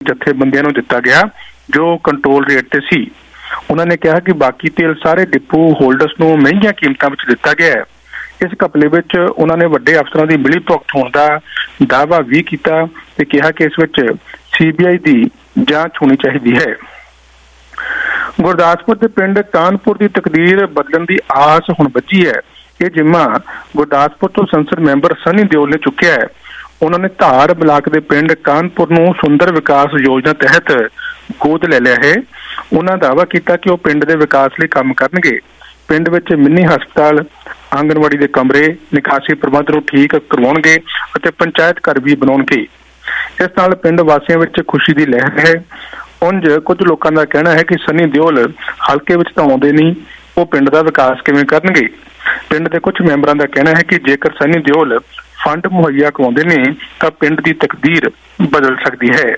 S17: ਜਥੇਬੰਦੀਆਂ ਨੂੰ ਦਿੱਤਾ ਗਿਆ ਜੋ ਕੰਟਰੋਲ ਰੇਟ ਤੇ ਸੀ। ਉਹਨਾਂ ਨੇ ਕਿਹਾ ਕਿ ਬਾਕੀ ਤੇਲ ਸਾਰੇ ਡਿਪੂ ਹੋਲਡਰਸ ਨੂੰ ਮਹਿੰਗੀਆਂ ਕੀਮਤਾਂ ਵਿੱਚ ਦਿੱਤਾ ਗਿਆ ਹੈ। ਇਸ ਘਪਲੇ ਵਿੱਚ ਉਹਨਾਂ ਨੇ ਵੱਡੇ ਅਫਸਰਾਂ ਦੀ ਮਿਲੀ ਭੁਗਤ ਹੋਣ ਦਾ ਦਾਅਵਾ ਵੀ ਕੀਤਾ ਤੇ ਕਿਹਾ ਕਿ ਇਸ ਵਿੱਚ ਸੀ ਬੀ ਆਈ ਦੀ ਜਾਂਚ ਹੋਣੀ ਚਾਹੀਦੀ ਹੈ। ਗੁਰਦਾਸਪੁਰ ਦੇ ਪਿੰਡ ਕਾਨਪੁਰ ਦੀ ਤਕਦੀਰ ਬਦਲਣ ਦੀ ਆਸ ਹੁਣ ਬੱਝੀ ਹੈ। ਇਹ ਜਿੰਮਾ ਗੁਰਦਾਸਪੁਰ ਤੋਂ ਸੰਸਦ ਮੈਂਬਰ ਸਨੀ ਦਿਓਲ ਨੇ ਚੁੱਕਿਆ ਹੈ। ਉਹਨਾਂ ਨੇ ਧਾਰ ਬਲਾਕ ਦੇ ਪਿੰਡ ਕਾਨਪੁਰ ਨੂੰ ਸੁੰਦਰ ਵਿਕਾਸ ਯੋਜਨਾ ਤਹਿਤ ਗੋਦ ਲੈ ਲਿਆ ਹੈ। ਉਹਨਾਂ ਦਾਅਵਾ ਕੀਤਾ ਕਿ ਉਹ ਪਿੰਡ ਦੇ ਵਿਕਾਸ ਲਈ ਕੰਮ ਕਰਨਗੇ। ਪਿੰਡ ਵਿੱਚ ਮਿੰਨੀ ਹਸਪਤਾਲ, ਆਂਗਨਵਾੜੀ ਦੇ ਕਮਰੇ, ਨਿਕਾਸੀ ਪ੍ਰਬੰਧ ਨੂੰ ਠੀਕ ਕਰਵਾਉਣਗੇ ਅਤੇ ਪੰਚਾਇਤ ਘਰ ਵੀ ਬਣਾਉਣਗੇ। ਇਸ ਨਾਲ ਪਿੰਡ ਵਾਸੀਆਂ ਵਿੱਚ ਖੁਸ਼ੀ ਦੀ ਲਹਿਰ ਹੈ। ਉਂਝ ਕੁਝ ਲੋਕਾਂ ਦਾ ਕਹਿਣਾ ਹੈ ਕਿ ਸਨੀ ਦਿਓਲ ਹਲਕੇ ਵਿੱਚ ਤਾਂ ਆਉਂਦੇ ਨਹੀਂ, ਉਹ ਪਿੰਡ ਦਾ ਵਿਕਾਸ ਕਿਵੇਂ ਕਰਨਗੇ। ਪਿੰਡ ਦੇ ਕੁਝ ਮੈਂਬਰਾਂ ਦਾ ਕਹਿਣਾ ਹੈ ਕਿ ਜੇਕਰ ਸਨੀ ਦਿਓਲ ਫੰਡ ਮੁਹੱਈਆ ਕਰਵਾਉਂਦੇ ਨੇ ਤਾਂ ਪਿੰਡ ਦੀ ਤਕਦੀਰ ਬਦਲ ਸਕਦੀ ਹੈ।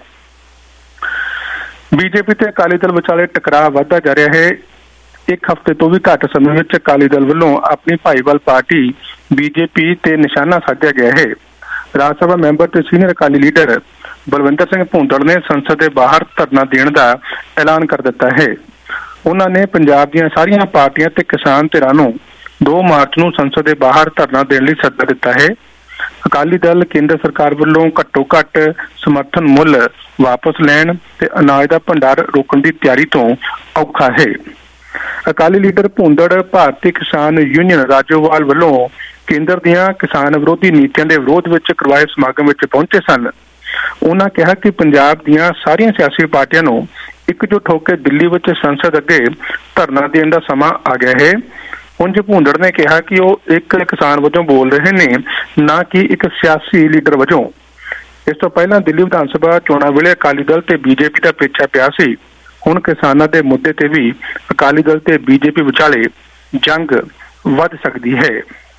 S17: ਬੀਜੇਪੀ ਤੇ ਅਕਾਲੀ ਦਲ ਵਿਚਾਲੇ ਟਕਰਾਅ ਵੱਧਦਾ ਜਾ ਰਿਹਾ ਹੈ। ਇੱਕ ਹਫ਼ਤੇ ਤੋਂ ਵੀ ਘੱਟ ਸਮੇਂ ਵਿੱਚ ਅਕਾਲੀ ਦਲ ਵੱਲੋਂ ਆਪਣੀ ਭਾਈਵਾਲ ਪਾਰਟੀ ਬੀਜੇਪੀ ਤੇ ਨਿਸ਼ਾਨਾ ਸਾਧਿਆ ਗਿਆ ਹੈ। ਰਾਜ ਸਭਾ ਮੈਂਬਰ ਤੇ ਸੀਨੀਅਰ ਅਕਾਲੀ ਲੀਡਰ ਬਲਵਿੰਦਰ ਸਿੰਘ ਭੂੰਦੜ ਨੇ ਸੰਸਦ ਦੇ ਬਾਹਰ ਧਰਨਾ ਦੇਣ ਦਾ ਐਲਾਨ ਕਰ ਦਿੱਤਾ ਹੈ। ਉਹਨਾਂ ਨੇ ਪੰਜਾਬ ਦੀਆਂ ਸਾਰੀਆਂ ਪਾਰਟੀਆਂ ਤੇ ਕਿਸਾਨ ਧਿਰਾਂ ਨੂੰ ਦੋ ਮਾਰਚ ਨੂੰ ਸੰਸਦ ਦੇ ਬਾਹਰ ਧਰਨਾ ਦੇਣ ਲਈ ਸੱਦਾ ਦਿੱਤਾ ਹੈ। ਅਕਾਲੀ ਦਲ ਕੇਂਦਰ ਸਰਕਾਰ ਵੱਲੋਂ ਘੱਟੋ ਘੱਟ ਸਮਰਥਨ ਮੁੱਲ ਵਾਪਸ ਲੈਣ ਤੇ ਅਨਾਜ ਦਾ ਭੰਡਾਰ ਰੋਕਣ ਦੀ ਤਿਆਰੀ ਤੋਂ ਔਖਾ ਹੈ। ਅਕਾਲੀ ਲੀਡਰ ਭੂੰਦੜ ਭਾਰਤੀ ਕਿਸਾਨ ਯੂਨੀਅਨ ਰਾਜੋਵਾਲ ਵੱਲੋਂ ਕੇਂਦਰ ਦੀਆਂ ਕਿਸਾਨ ਵਿਰੋਧੀ ਨੀਤੀਆਂ ਦੇ ਵਿਰੋਧ ਵਿੱਚ ਕਰਵਾਏ ਸਮਾਗਮ ਵਿੱਚ ਪਹੁੰਚੇ ਸਨ। ਉਹਨਾਂ ਕਿਹਾ ਕਿ ਪੰਜਾਬ ਦੀਆਂ ਸਾਰੀਆਂ ਸਿਆਸੀ ਪਾਰਟੀਆਂ ਨੂੰ ਇਕਜੁੱਟ ਹੋ ਕੇ ਦਿੱਲੀ ਵਿੱਚ ਸੰਸਦ ਅੱਗੇ ਧਰਨਾ ਦੇਣ ਦਾ ਸਮਾਂ ਆ ਗਿਆ ਹੈ। ਉਂਝ ਭੂੰਦੜ ਨੇ ਕਿਹਾ ਕਿ ਉਹ ਇੱਕ ਕਿਸਾਨ ਵਜੋਂ ਬੋਲ ਰਹੇ ਨੇ, ਨਾ ਕਿ ਇੱਕ ਸਿਆਸੀ ਲੀਡਰ ਵਜੋਂ। ਇਸ ਤੋਂ ਪਹਿਲਾਂ ਦਿੱਲੀ ਵਿਧਾਨ ਸਭਾ ਚੋਣਾਂ ਵੇਲੇ ਅਕਾਲੀ ਦਲ ਤੇ ਬੀਜੇਪੀ ਦਾ ਪਿੱਛਾ ਪਿਆ ਸੀ। ਹੁਣ ਕਿਸਾਨਾਂ ਦੇ ਮੁੱਦੇ ਤੇ ਵੀ ਅਕਾਲੀ ਦਲ ਤੇ ਬੀਜੇਪੀ ਵਿਚਾਲੇ ਜੰਗ ਵੱਧ ਸਕਦੀ ਹੈ।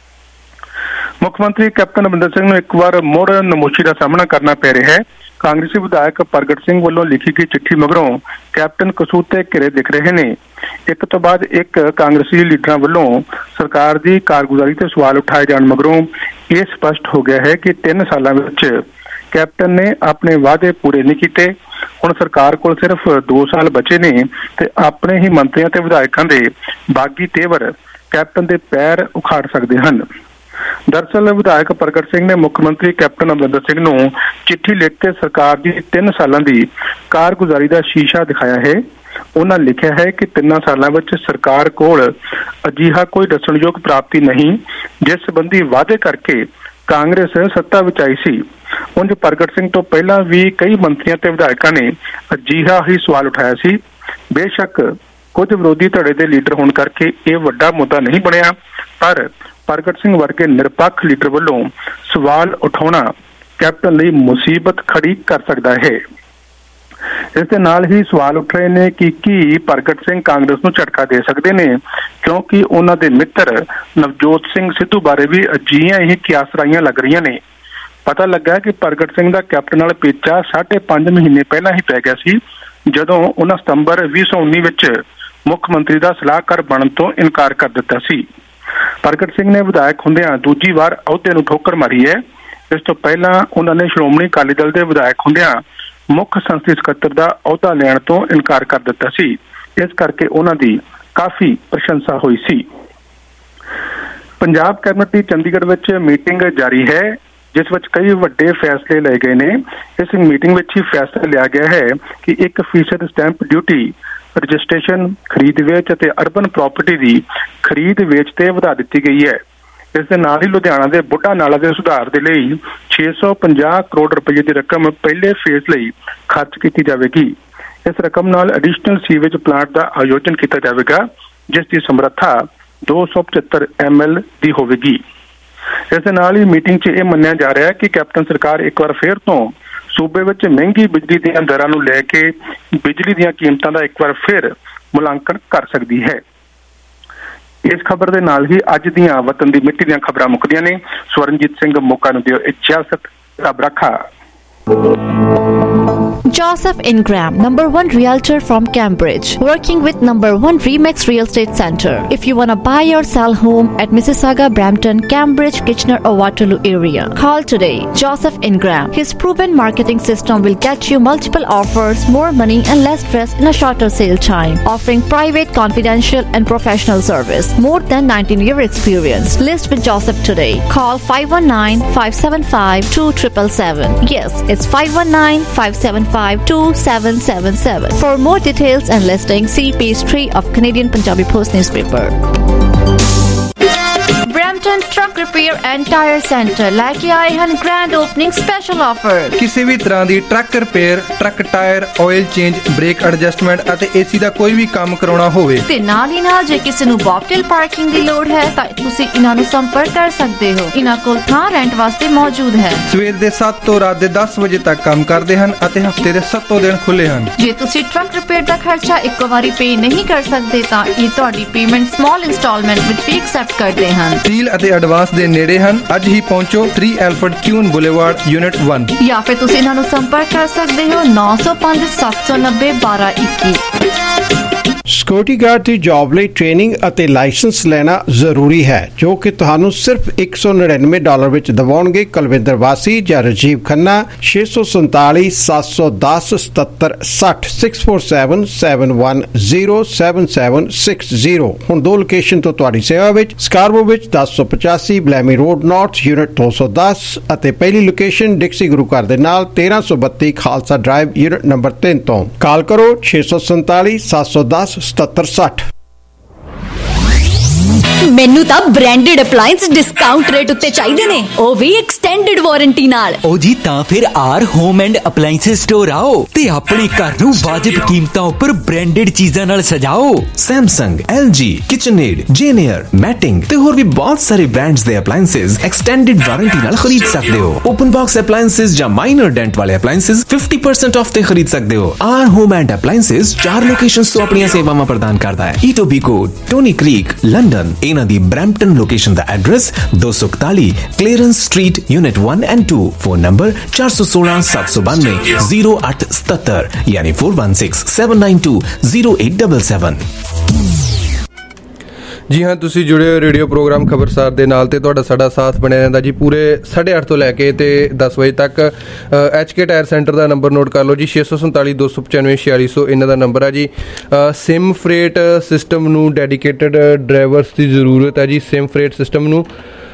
S17: ਮੁੱਖ ਮੰਤਰੀ ਕੈਪਟਨ ਅਮਰਿੰਦਰ ਸਿੰਘ ਨੂੰ ਇੱਕ ਵਾਰ ਮੁੜ ਨਮੋਸ਼ੀ ਦਾ ਸਾਹਮਣਾ ਕਰਨਾ ਪੈ ਰਿਹਾ ਹੈ। ਕਾਂਗਰਸੀ ਵਿਧਾਇਕ ਪ੍ਰਗਟ ਸਿੰਘ ਵੱਲੋਂ ਲਿਖੀ ਗਈ ਚਿੱਠੀ ਮਗਰੋਂ ਕੈਪਟਨ ਕਸੂਰ ਤੇ ਘਿਰੇ ਦਿਖ ਰਹੇ ਨੇ। ਇੱਕ ਤੋਂ ਬਾਅਦ ਇੱਕ ਕਾਂਗਰਸੀ ਲੀਡਰਾਂ ਵੱਲੋਂ ਸਰਕਾਰ ਦੀ ਕਾਰਗੁਜ਼ਾਰੀ ਤੇ ਸਵਾਲ ਉਠਾਏ ਜਾਣ ਮਗਰੋਂ ਇਹ ਸਪਸ਼ਟ ਹੋ ਗਿਆ ਹੈ ਕਿ ਤਿੰਨ ਸਾਲਾਂ ਵਿੱਚ ਕੈਪਟਨ ਨੇ ਆਪਣੇ ਵਾਅਦੇ ਪੂਰੇ ਨਹੀਂ ਕੀਤੇ। ਹੁਣ ਸਰਕਾਰ ਕੋਲ ਸਿਰਫ ਦੋ ਸਾਲ ਬਚੇ ਨੇ ਤੇ ਆਪਣੇ ਹੀ ਮੰਤਰੀਆਂ ਤੇ ਵਿਧਾਇਕਾਂ ਦੇ ਬਾਗੀ ਤੇਵਰ ਕੈਪਟਨ ਦੇ ਪੈਰ ਉਖਾੜ ਸਕਦੇ ਹਨ। ਦਰਅਸਲ ਵਿਧਾਇਕ ਪ੍ਰਗਟ ਸਿੰਘ ਨੇ ਮੁੱਖ ਮੰਤਰੀ ਕੈਪਟਨ ਅਮਰਿੰਦਰ ਸਿੰਘ ਨੂੰ ਚਿੱਠੀ ਲਿਖ ਕੇ ਸਰਕਾਰ ਦੀ ਤਿੰਨ ਸਾਲਾਂ ਦੀ ਕਾਰਗੁਜ਼ਾਰੀ ਦਾ ਸ਼ੀਸ਼ਾ ਦਿਖਾਇਆ ਹੈ। ਉਹਨਾਂ ਲਿਖਿਆ ਹੈ ਕਿ ਤਿੰਨਾਂ ਸਾਲਾਂ ਵਿੱਚ ਸਰਕਾਰ ਕੋਲ ਅਜਿਹਾ ਕੋਈ ਦੱਸਣਯੋਗ ਪ੍ਰਾਪਤੀ ਨਹੀਂ ਜਿਸ ਸੰਬੰਧੀ ਵਾਅਦੇ ਕਰਕੇ ਕਾਂਗਰਸ ਸੱਤਾ ਵਿੱਚ ਆਈ ਸੀ। ਉਂਝ ਪ੍ਰਗਟ ਸਿੰਘ ਤੋਂ ਪਹਿਲਾਂ ਵੀ ਕਈ ਮੰਤਰੀਆਂ ਤੇ ਵਿਧਾਇਕਾਂ ਨੇ ਅਜਿਹਾ ਹੀ ਸਵਾਲ ਉਠਾਇਆ ਸੀ। ਬੇਸ਼ੱਕ ਕੁਝ ਵਿਰੋਧੀ ਧੜੇ ਦੇ ਲੀਡਰ ਹੋਣ ਕਰਕੇ ਇਹ ਵੱਡਾ ਮੁੱਦਾ ਨਹੀਂ ਬਣਿਆ, ਪਰ ਪ੍ਰਗਟ ਸਿੰਘ ਵਰਗੇ ਨਿਰਪੱਖ ਲੀਡਰ ਵੱਲੋਂ ਸਵਾਲ ਉਠਾਉਣਾ ਕੈਪਟਨ ਲਈ ਮੁਸੀਬਤ ਖੜੀ ਕਰ ਸਕਦਾ ਹੈ। ਇਸ ਦੇ ਨਾਲ ਹੀ ਸਵਾਲ ਉੱਠ ਰਹੇ ਨੇ ਕਿ ਕੀ ਪ੍ਰਗਟ ਸਿੰਘ ਕਾਂਗਰਸ ਨੂੰ ਝਟਕਾ ਦੇ ਸਕਦੇ ਨੇ, ਕਿਉਂਕਿ ਉਹਨਾਂ ਦੇ ਮਿੱਤਰ ਨਵਜੋਤ ਸਿੰਘ ਸਿੱਧੂ ਬਾਰੇ ਵੀ ਅਜਿਹੀਆਂ ਹੀ ਕਿਆਸਰਾਈਆਂ ਲੱਗ ਰਹੀਆਂ ਨੇ। ਪਤਾ ਲੱਗਾ ਕਿ ਪ੍ਰਗਟ ਸਿੰਘ ਦਾ ਕੈਪਟਨ ਨਾਲ ਪੇਚਾ ਸਾਢੇ ਪੰਜ ਮਹੀਨੇ ਪਹਿਲਾਂ ਹੀ ਪੈ ਗਿਆ ਸੀ, ਜਦੋਂ ਉਹਨਾਂ ਸਤੰਬਰ ਵੀਹ ਸੌ ਉੱਨੀ ਵਿੱਚ ਮੁੱਖ ਮੰਤਰੀ ਦਾ ਸਲਾਹਕਾਰ ਬਣਨ ਤੋਂ ਇਨਕਾਰ ਕਰ ਦਿੱਤਾ ਸੀ। ਪ੍ਰਗਟ ਸਿੰਘ ਨੇ ਵਿਧਾਇਕ ਹੁੰਦਿਆਂ ਦੂਜੀ ਵਾਰ ਅਹੁਦੇ ਨੂੰ ਠੋਕਰ ਮਾਰੀ ਹੈ। ਇਸ ਤੋਂ ਪਹਿਲਾਂ ਉਹਨਾਂ ਨੇ ਸ਼੍ਰੋਮਣੀ ਅਕਾਲੀ ਦਲ ਦੇ ਵਿਧਾਇਕ ਹੁੰਦਿਆਂ ਮੁੱਖ ਸੰਸਦੀ ਸਕੱਤਰ ਦਾ ਅਹੁਦਾ ਲੈਣ ਤੋਂ ਇਨਕਾਰ ਕਰ ਦਿੱਤਾ ਸੀ। ਇਸ ਕਰਕੇ ਉਹਨਾਂ ਦੀ ਕਾਫੀ ਪ੍ਰਸ਼ੰਸਾ ਹੋਈ ਸੀ। ਪੰਜਾਬ ਕੈਬਨਿਟ ਦੀ ਚੰਡੀਗੜ੍ਹ ਵਿੱਚ ਮੀਟਿੰਗ ਜਾਰੀ ਹੈ, ਜਿਸ ਵਿੱਚ ਕਈ ਵੱਡੇ ਫੈਸਲੇ ਲਏ ਗਏ ਨੇ। ਇਸ ਮੀਟਿੰਗ ਵਿੱਚ ਹੀ ਫੈਸਲਾ ਲਿਆ ਗਿਆ ਹੈ ਕਿ ਇੱਕ ਫੀਸਦ ਸਟੈਂਪ ਡਿਊਟੀ ਰਜਿਸਟ੍ਰੇਸ਼ਨ, ਖਰੀਦ ਵੇਚ ਅਤੇ ਅਰਬਨ ਪ੍ਰਾਪਰਟੀ ਦੀ ਖਰੀਦ ਵੇਚ ਤੇ ਵਧਾ ਦਿੱਤੀ ਗਈ ਹੈ। ਇਸ ਦੇ ਨਾਲ ਹੀ ਲੁਧਿਆਣਾ ਦੇ ਬੁੱਢਾ ਨਾਲਾ ਦੇ ਸੁਧਾਰ ਦੇ ਲਈ ਛੇ ਸੌ ਪੰਜਾਹ ਕਰੋੜ ਰੁਪਏ ਦੀ ਰਕਮ ਪਹਿਲੇ ਫੇਜ਼ ਲਈ ਖਰਚ ਕੀਤੀ ਜਾਵੇਗੀ। ਇਸ ਰਕਮ ਨਾਲ ਐਡੀਸ਼ਨਲ ਸੀਵੇਜ ਪਲਾਂਟ ਦਾ ਆਯੋਜਨ ਕੀਤਾ ਜਾਵੇਗਾ, ਜਿਸ ਦੀ ਸਮਰੱਥਾ ਦੋ ਸੌ ਪਚੱਤਰ ਐਮ ਐਲ ਦੀ ਹੋਵੇਗੀ। ਇਸ ਦੇ ਨਾਲ ਹੀ ਮੀਟਿੰਗ 'ਚ ਇਹ ਮੰਨਿਆ ਜਾ ਰਿਹਾ ਹੈ ਕਿ ਕੈਪਟਨ ਸਰਕਾਰ ਇੱਕ ਵਾਰ ਫੇਰ ਤੋਂ ਸੂਬੇ ਵਿੱਚ ਮਹਿੰਗੀ ਬਿਜਲੀ ਦੀਆਂ ਦਰਾਂ ਨੂੰ ਲੈ ਕੇ ਬਿਜਲੀ ਦੀਆਂ ਕੀਮਤਾਂ ਦਾ ਇੱਕ ਵਾਰ ਫਿਰ ਮੁਲਾਂਕਣ ਕਰ ਸਕਦੀ ਹੈ। ਇਸ ਖਬਰ ਦੇ ਨਾਲ ਹੀ ਅੱਜ ਦੀਆਂ ਵਤਨ ਦੀ ਮਿੱਟੀ ਦੀਆਂ ਖਬਰਾਂ ਮੁੱਕਦੀਆਂ ਨੇ। ਸਵਰਨਜੀਤ ਸਿੰਘ ਮੋਕਾ ਨੂੰ ਦਿਓ ਇਜਾਜ਼ਤ। ਰੱਬ ਰਾਖਾ।
S18: Joseph Ingram, number one realtor from Cambridge, working with number one Remax Real Estate Center. If you want to buy or sell home at Mississauga, Brampton, Cambridge, Kitchener or Waterloo area, call today. Joseph Ingram. His proven marketing system will get you multiple offers, more money and less stress in a shorter sale time. Offering private, confidential and professional service. More than nineteen year experience. List with Joseph today. Call five one nine, five seven five, two seven seven seven. Yes, it's five one nine, five seven five, two seven seven seven. For more details and listings, see page three of Canadian Punjabi Post newspaper. Brampton Truck Repair and Tire Center ਲੈ ਕੇ ਆਏ ਹਨ ਗ੍ਰੈਂਡ ਓਪਨਿੰਗ ਸਪੈਸ਼ਲ ਆਫਰ।
S16: ਕਿਸੇ ਵੀ ਤਰ੍ਹਾਂ ਦੀ truck repair, truck tyre, oil change, brake adjustment ਅਤੇ ਏਸੀ ਦਾ ਕੋਈ ਵੀ ਕੰਮ ਕਰਾਉਣਾ ਹੋਵੇ
S18: ਤੇ ਨਾਲ ਹੀ ਨਾਲ ਜੇ ਕਿਸੇ ਨੂੰ ਬੌਬਟੇਲ ਪਾਰਕਿੰਗ ਦੀ ਲੋੜ ਹੈ ਤਾਂ ਤੁਸੀਂ ਇਹਨਾਂ ਨੂੰ ਸੰਪਰਕ ਕਰ ਸਕਦੇ ਹੋ। ਇਹਨਾਂ ਕੋਲ ਥਾਂ ਰੈਂਟ ਵਾਸਤੇ ਮੌਜੂਦ ਹੈ।
S16: ਸਵੇਰ ਦੇ ਸੱਤ ਤੋਂ ਰਾਤ ਦੇ ਦਸ ਵਜੇ ਤੱਕ ਕੰਮ ਕਰਦੇ ਹਨ ਅਤੇ ਹਫਤੇ ਦੇ ਸੱਤੋਂ ਦਿਨ ਖੁੱਲੇ ਹਨ।
S18: ਜੇ ਤੁਸੀਂ ਟਰੱਕ ਰਿਪੇਅਰ ਦਾ ਖਰਚਾ ਇੱਕੋ ਵਾਰੀ ਪੇ ਨਹੀਂ ਕਰ ਸਕਦੇ ਤਾਂ ਇਹ ਤੁਹਾਡੀ ਪੇਮੈਂਟ ਸਮਾਲ ਇੰਸਟਾਲਮੈਂਟ ਵਿੱਚ ਵੀ ਐਕਸੈਪਟ ਕਰਦੇ ਹਨ।
S16: ਡੀਲ ਅਤੇ ਐਡਵਾਂਸ ਦੇ ਨੇੜੇ ਹਨ। ਅੱਜ ਹੀ ਪਹੁੰਚੋ three Alfred Queen boulevard unit one
S18: ਜਾਂ ਫਿਰ ਤੁਸੀਂ ਇਹਨਾਂ ਨੂੰ ਸੰਪਰਕ ਕਰ ਸਕਦੇ ਹੋ ਨੌ ਸੌ ਪੰਜ, ਸੱਤ ਸੌ ਨੱਬੇ, ਬਾਰਾਂ ਇੱਕੀ।
S19: ਸਿਕਿਉਰਿਟੀ ਗਾਰਡ ਦੀ ਜੌਬ ਲਈ ਟ੍ਰੇਨਿੰਗ ਅਤੇ ਲਾਇਸੈਂਸ ਲੈਣਾ ਜ਼ਰੂਰੀ ਹੈ ਜੋ ਕਿ ਤੁਹਾਨੂੰ ਸਿਰਫ ਇੱਕ ਸੌ ਨੜਿਨਵੇਂ ਡਾਲਰ ਵਿੱਚ ਦਿਵਾਉਣਗੇ। ਕੁਲਵਿੰਦਰ ਵਾਸੀ ਜਾਂ ਰਾਜੀਵ ਖੰਨਾ ਛੇ ਸੌ ਸੰਤਾਲੀ, ਸੱਤ ਸੌ ਦਸ, ਸਤੱਤਰ ਸੱਠ six four seven, seven one zero, seven seven six zero. ਹੁਣ ਦੋ ਲੋਕੇਸ਼ਨ ਤੋਂ ਤੁਹਾਡੀ ਸੇਵਾ ਵਿੱਚ ਸਕਾਰਬੋ ਵਿੱਚ ਦਸ ਸੌ ਪਚਾਸੀ ਬਲੈਮੀ ਰੋਡ ਨਾਰਥ ਯੂਨਿਟ ਦੋ ਸੌ ਦਸ ਅਤੇ ਪਹਿਲੀ ਲੋਕੇਸ਼ਨ ਡਿਕਸੀ ਗੁਰੂ ਘਰ ਦੇ ਨਾਲ ਤੇਰਾਂ ਸੌ ਬੱਤੀ ਖਾਲਸਾ ਡਰਾਈਵ ਯੂਨਿਟ ਨੰਬਰ ਤਿੰਨ ਤੋਂ। ਕਾਲ ਕਰੋ ਛੇ ਸੌ ਸੰਤਾਲੀ, ਸੱਤ ਸੌ ਦਸ, ਸਤੱਤਰ ਸੱਠ।
S15: ਮੈਨੂੰ ਤਾਂ ਬ੍ਰਾਂਡਡ ਅਪਲਾਈਐਂਸ ਡਿਸਕਾਊਂਟ ਰੇਟ ਉੱਤੇ ਚਾਹੀਦੇ ਨੇ, ਉਹ ਵੀ ਐਕਸਟੈਂਡਡ ਵਾਰੰਟੀ ਨਾਲ।
S14: ਉਹ ਜੀ ਤਾਂ ਫਿਰ R home and appliance store ਆਓ ਤੇ ਆਪਣੇ ਘਰ ਨੂੰ ਵਾਜਿਬ ਕੀਮਤਾਂ ਉੱਪਰ ਬ੍ਰਾਂਡਡ ਚੀਜ਼ਾਂ ਨਾਲ ਸਜਾਓ।
S20: ਸੈਮਸੰਗ, ਐਲ ਜੀ, ਕਿਚਨਏਡ, ਜੇਨੀਅਰ, ਮੈਟਿੰਗ ਤੇ ਹੋਰ ਵੀ ਬਹੁਤ ਸਾਰੇ ਬ੍ਰਾਂਡਸ ਦੇ ਅਪਲਾਈਐਂਸਸ ਐਕਸਟੈਂਡਡ ਵਾਰੰਟੀ ਨਾਲ ਖਰੀਦ ਸਕਦੇ ਹੋ। ਓਪਨ ਬਾਕਸ ਅਪਲਾਈਐਂਸਸ ਜਾਂ ਮਾਈਨਰ ਡੈਂਟ ਵਾਲੇ ਅਪਲਾਈਐਂਸਸ ਫਿਫਟੀ ਪਰਸੈਂਟ ਆਫ ਤੇ ਖਰੀਦ ਸਕਦੇ ਹੋ। ਆਰ ਹੋਮ ਐਂਡ ਅਪਲਾਈਐਂਸਸ ਚਾਰ ਲੋਕੇਸ਼ਨਸ ਤੋਂ ਆਪਣੀਆਂ ਸੇਵਾਵਾਂ ਪ੍ਰਦਾਨ ਕਰਦਾ ਹੈ। Etobicoke, Stoney Creek, London. ਇਹਨਾਂ ਦੀ ਬ੍ਰੈਂਪਟਨ ਲੋਕੇਸ਼ਨ ਦਾ ਐਡਰੈਸ ਦੋ ਸੌ ਇਕਤਾਲੀ Clarence street unit one and two। Phone number ਚਾਰ ਸੌ ਸੋਲਾਂ, ਸੱਤ ਸੌ ਬਾਨਵੇਂ, ਜ਼ੀਰੋ ਅੱਠ ਸਤੱਤਰ ਯਾਨੀ four one six, seven nine two, zero eight seven seven।
S16: ਜੀ ਹਾਂ, ਤੁਸੀਂ ਜੁੜੇ ਹੋ ਰੇਡੀਓ ਪ੍ਰੋਗਰਾਮ ਖਬਰਸਾਰ ਦੇ ਨਾਲ ਤੇ ਤੁਹਾਡਾ ਸਾਡਾ ਸਾਥ ਬਣਿਆ ਰਹਿੰਦਾ ਜੀ ਪੂਰੇ ਸਾਢੇ ਅੱਠ ਤੋਂ ਲੈ ਕੇ ਤੇ ਦਸ ਵਜੇ ਤੱਕ। ਐਚ ਕੇ ਟਾਇਰ ਸੈਂਟਰ ਦਾ ਨੰਬਰ ਨੋਟ ਕਰ ਲਓ ਜੀ, ਛੇ ਸੌ ਸੰਤਾਲੀ, ਦੋ ਸੌ ਪਚਾਨਵੇਂ, ਛਿਆਲੀ ਸੌ ਇਹਨਾਂ ਦਾ ਨੰਬਰ ਹੈ ਜੀ। ਸਿਮ ਫਰੇਟ ਸਿਸਟਮ ਨੂੰ ਡੈਡੀਕੇਟਡ ਡਰਾਈਵਰਸ ਦੀ ਜ਼ਰੂਰਤ ਹੈ ਜੀ। ਸਿਮ ਫਰੇਟ ਸਿਸਟਮ ਨੂੰ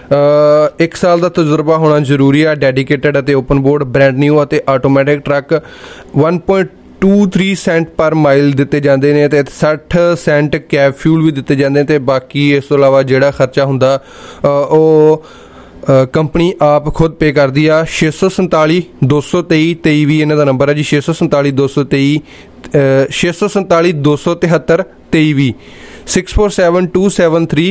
S16: ਇੱਕ ਸਾਲ ਦਾ ਤਜਰਬਾ ਹੋਣਾ ਜ਼ਰੂਰੀ ਹੈ। ਡੈਡੀਕੇਟਡ ਅਤੇ ਓਪਨ ਬੋਰਡ, ਬ੍ਰੈਂਡ ਨਿਊ ਅਤੇ automatic truck one point two three cent per mile ਦਿੱਤੇ ਜਾਂਦੇ ਨੇ ਅਤੇ ਸੱਠ ਸੈਂਟ ਕੈਬ ਫਿਊਲ ਵੀ ਦਿੱਤੇ ਜਾਂਦੇ ਨੇ ਅਤੇ ਬਾਕੀ ਇਸ ਤੋਂ ਇਲਾਵਾ ਜਿਹੜਾ ਖਰਚਾ ਹੁੰਦਾ ਉਹ ਕੰਪਨੀ ਆਪ ਖੁਦ ਪੇ ਕਰਦੀ ਆ। ਛੇ ਸੌ ਸੰਤਾਲੀ, ਦੋ ਸੌ ਤੇਈ, ਤੇਈ ਵੀ ਇਹਨਾਂ ਦਾ ਨੰਬਰ ਹੈ ਜੀ। ਛੇ ਸੌ ਸੰਤਾਲੀ, ਦੋ ਸੌ ਤੇਈ, ਛੇ ਸੌ ਸੰਤਾਲੀ, ਦੋ ਸੌ ਤਿਹੱਤਰ, ਤੇਈ ਵੀ। Six four seven, two seven three,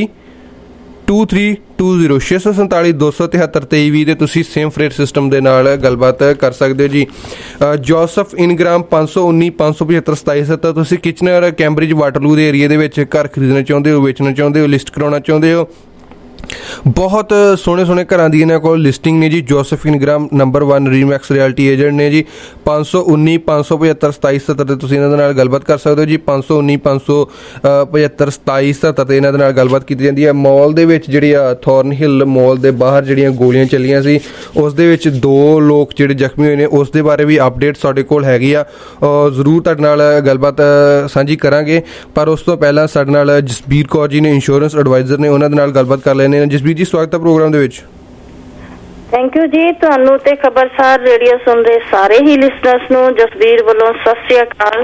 S16: two three two zero. ਛੇ ਸੌ ਸੰਤਾਲੀ, ਦੋ ਸੌ ਤਿਹੱਤਰ, ਤੇਈ ਵੀਹ ਦੇ ਤੁਸੀਂ ਸੇਮ ਫਰੇਟ ਸਿਸਟਮ ਦੇ ਨਾਲ ਗੱਲਬਾਤ ਕਰ ਸਕਦੇ ਹੋ ਜੀ। ਜੋਸਫ ਇਨਗ੍ਰਾਮ ਪੰਜ ਸੌ ਉੱਨੀ, ਪੰਜ ਸੌ ਪਝੱਤਰ, ਸਤਾਈ ਸੱਤਰ। ਤੁਸੀਂ ਕਿਚਨਰ, ਕੈਂਬਰਿਜ, ਵਾਟਰਲੂ ਦੇ ਏਰੀਏ ਦੇ ਵਿੱਚ ਘਰ ਖਰੀਦਣਾ ਚਾਹੁੰਦੇ ਹੋ, ਵੇਚਣਾ ਚਾਹੁੰਦੇ ਹੋ, ਲਿਸਟ ਕਰਾਉਣਾ ਚਾਹੁੰਦੇ ਹੋ, ਬਹੁਤ ਸੋਹਣੇ ਸੋਹਣੇ ਘਰਾਂ ਦੀ ਇਹਨਾਂ ਕੋਲ ਲਿਸਟਿੰਗ ਨੇ ਜੀ। Joseph Ingram number one Remax realty agent ਨੇ ਜੀ। ਪੰਜ ਸੌ ਉੱਨੀ, ਪੰਜ ਸੌ ਪਝੱਤਰ, ਸਤਾਈ ਸੱਤਰ 'ਤੇ ਤੁਸੀਂ ਇਹਨਾਂ ਦੇ ਨਾਲ ਗੱਲਬਾਤ ਕਰ ਸਕਦੇ ਹੋ ਜੀ। ਪੰਜ ਸੌ ਉੱਨੀ, ਪੰਜ ਸੌ ਪਝੱਤਰ, ਸਤਾਈ ਸੱਤਰ 'ਤੇ ਇਹਨਾਂ ਦੇ ਨਾਲ ਗੱਲਬਾਤ ਕੀਤੀ ਜਾਂਦੀ ਹੈ। ਮੌਲ ਦੇ ਵਿੱਚ ਜਿਹੜੀ ਆ ਥੋਰਨ ਹਿੱਲ ਮੌਲ ਦੇ ਬਾਹਰ ਜਿਹੜੀਆਂ ਗੋਲੀਆਂ ਚੱਲੀਆਂ ਸੀ ਉਸ ਦੇ ਵਿੱਚ ਦੋ ਲੋਕ ਜਿਹੜੇ ਜ਼ਖਮੀ ਹੋਏ ਨੇ ਉਸ ਦੇ ਬਾਰੇ ਵੀ ਅਪਡੇਟ ਸਾਡੇ ਕੋਲ ਹੈਗੀ ਆ, ਜ਼ਰੂਰ ਤੁਹਾਡੇ ਨਾਲ ਗੱਲਬਾਤ ਸਾਂਝੀ ਕਰਾਂਗੇ। ਪਰ ਉਸ ਤੋਂ ਪਹਿਲਾਂ ਸਾਡੇ ਨਾਲ ਜਸਬੀਰ ਕੌਰ ਜੀ ਨੇ, ਇੰਸ਼ੋਰੈਂਸ ਐਡਵਾਈਜ਼ਰ ਨੇ, ਉਹਨਾਂ ਦੇ ਨਾਲ ਗੱਲਬਾਤ ਕਰ ਲੈਣੇ। ਜਸਬੀਰ ਜੀ, ਸਵਾਗਤ ਹੈ ਪ੍ਰੋਗਰਾਮ ਦੇ ਵਿੱਚ।
S21: ਥੈਂਕ ਯੂ ਜੀ। ਤੁਹਾਨੂੰ ਤੇ ਖਬਰਸਾਰ ਰੇਡੀਓ ਸੁਣਦੇ ਸਾਰੇ ਹੀ ਲਿਸਨਰਸ ਨੂੰ ਜਸਬੀਰ ਵੱਲੋਂ ਸਤਿ ਸ਼੍ਰੀ ਅਕਾਲ।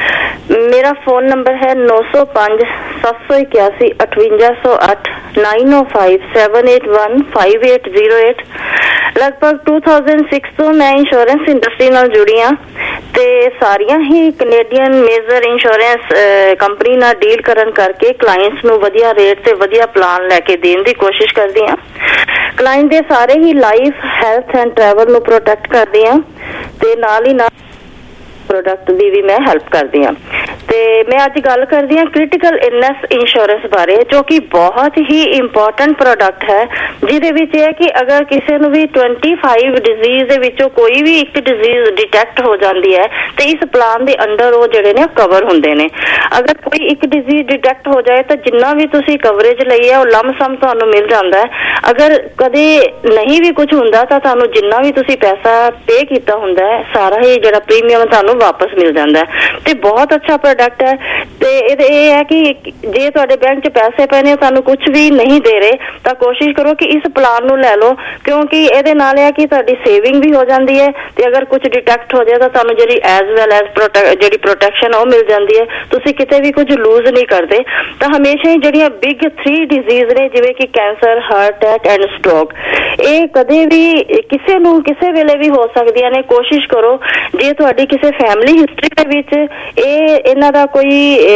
S21: ਮੇਰਾ ਫੋਨ ਨੰਬਰ ਹੈ ਨੌ ਸੌ ਪੰਜ, ਸੱਤ ਸੌ ਇਕਿਆਸੀ, ਅਠਵੰਜਾ ਸੌ ਅੱਠ, nine O five, seven eight one, five eight zero eight. ਲਗਭਗ ਟੂ ਥਾਊਜ਼ੈਂਡ ਸਿਕਸ ਤੋਂ ਮੈਂ ਇੰਸ਼ੋਰੈਂਸ ਇੰਡਸਟਰੀ ਨਾਲ ਜੁੜੀ ਹਾਂ ਤੇ ਸਾਰੀਆਂ ਹੀ ਕੈਨੇਡੀਅਨ ਮੇਜਰ ਇੰਸ਼ੋਰੈਂਸ ਕੰਪਨੀ ਨਾਲ ਡੀਲ ਕਰਨ ਕਰਕੇ ਕਲਾਇੰਟਸ ਨੂੰ ਵਧੀਆ ਰੇਟ ਤੇ ਵਧੀਆ ਪਲਾਨ ਲੈ ਕੇ ਦੇਣ ਦੀ ਕੋਸ਼ਿਸ਼ ਕਰਦੀ ਹਾਂ। ਕਲਾਇੰਟ ਦੇ ਸਾਰੇ ਹੀ ਲਾਈਫ, ਹੈਲਥ ਐਂਡ ਟਰੈਵਲ ਨੂੰ ਪ੍ਰੋਟੈਕਟ ਕਰਦੀ ਹਾਂ ਤੇ ਨਾਲ ਹੀ ਨਾਲ ਪ੍ਰੋਡਕਟ ਦੀ ਵੀ ਮੈਂ ਹੈਲਪ ਕਰਦੀ ਹਾਂ। ਤੇ ਮੈਂ ਅੱਜ ਗੱਲ ਕਰਦੀ ਹਾਂ ਕ੍ਰਿਟੀਕਲ ਇਲਨੈਸ ਇੰਸ਼ੋਰੈਂਸ ਬਾਰੇ, ਜੋ ਕਿ ਬਹੁਤ ਹੀ ਇੰਪੋਰਟੈਂਟ ਪ੍ਰੋਡਕਟ ਹੈ, ਜਿਹਦੇ ਵਿੱਚ ਇਹ ਹੈ ਕਿ ਅਗਰ ਕਿਸੇ ਨੂੰ ਵੀ ਪੱਚੀ ਡਿਜ਼ੀਜ਼ ਦੇ ਵਿੱਚੋਂ ਕੋਈ ਵੀ ਇੱਕ ਡਿਜ਼ੀਜ਼ ਡਿਟੈਕਟ ਹੋ ਜਾਂਦੀ ਹੈ ਤੇ ਇਸ ਪਲਾਨ ਦੇ ਅੰਡਰ ਉਹ ਜਿਹੜੇ ਨੇ ਕਵਰ ਹੁੰਦੇ ਨੇ। ਅਗਰ ਕੋਈ ਇੱਕ ਡਿਜ਼ੀਜ਼ ਡਿਟੈਕਟ ਹੋ ਜਾਏ ਤਾਂ ਜਿੰਨਾ ਵੀ ਤੁਸੀਂ ਕਵਰੇਜ ਲਈ ਹੈ ਉਹ ਲਮਸਮ ਤੁਹਾਨੂੰ ਮਿਲ ਜਾਂਦਾ ਹੈ। ਅਗਰ ਕਦੇ ਨਹੀਂ ਵੀ ਕੁਝ ਹੁੰਦਾ ਤਾਂ ਤੁਹਾਨੂੰ ਜਿੰਨਾ ਵੀ ਤੁਸੀਂ ਪੈਸਾ ਪੇ ਕੀਤਾ ਹੁੰਦਾ ਹੈ ਸਾਰਾ ਹੀ ਜਿਹੜਾ ਪ੍ਰੀਮੀਅਮ ਤੁਹਾਨੂੰ ਵਾਪਸ ਮਿਲ ਜਾਂਦਾ ਹੈ ਤੇ ਬਹੁਤ ਅੱਛਾ ਪ੍ਰੋਡਕਟ ਹੈ। ਤੇ ਇਹਦੇ ਇਹ ਹੈ ਕਿ ਜੇ ਤੁਹਾਡੇ ਬੈਂਕ 'ਚ ਪੈਸੇ ਪਏ ਨੇ ਤੁਹਾਨੂੰ ਕੁਝ ਵੀ ਨਹੀਂ ਦੇ ਰਹੇ ਤਾਂ ਕੋਸ਼ਿਸ਼ ਕਰੋ ਕਿ ਇਸ ਪਲਾਨ ਨੂੰ ਲੈ ਲਓ, ਕਿਉਂਕਿ ਇਹਦੇ ਨਾਲ ਇਹ ਹੈ ਕਿ ਤੁਹਾਡੀ ਸੇਵਿੰਗ ਵੀ ਹੋ ਜਾਂਦੀ ਹੈ ਤੇ ਅਗਰ ਕੁਝ ਡਿਟੈਕਟ ਹੋ ਜਾਏ ਤਾਂ ਤੁਹਾਨੂੰ ਜਿਹੜੀ ਐਜ਼ ਵੈਲ ਐਜ਼ ਜਿਹੜੀ ਪ੍ਰੋਟੈਕਸ਼ਨ ਉਹ ਮਿਲ ਜਾਂਦੀ ਹੈ, ਤੁਸੀਂ ਕਿਤੇ ਵੀ ਕੁਝ ਲੂਜ਼ ਨਹੀਂ ਕਰਦੇ। ਤਾਂ ਹਮੇਸ਼ਾ ਹੀ ਜਿਹੜੀਆਂ ਬਿਗ ਥ੍ਰੀ ਡਿਜ਼ੀਜ਼ ਨੇ ਜਿਵੇਂ ਕਿ cancer, heart attack and stroke, ਇਹ ਕਦੇ ਵੀ ਕਿਸੇ ਨੂੰ ਕਿਸੇ ਵੇਲੇ ਵੀ ਹੋ ਸਕਦੀਆਂ ਨੇ। ਕੋਸ਼ਿਸ਼ ਕਰੋ ਜੇ ਤੁਹਾਡੀ ਕਿਸੇ ਫੈਮਿਲੀ ਹਿਸਟਰੀ ਦੇ ਵਿੱਚ ਇਹ ਇਹਨਾਂ ਦਾ ਕੋਈ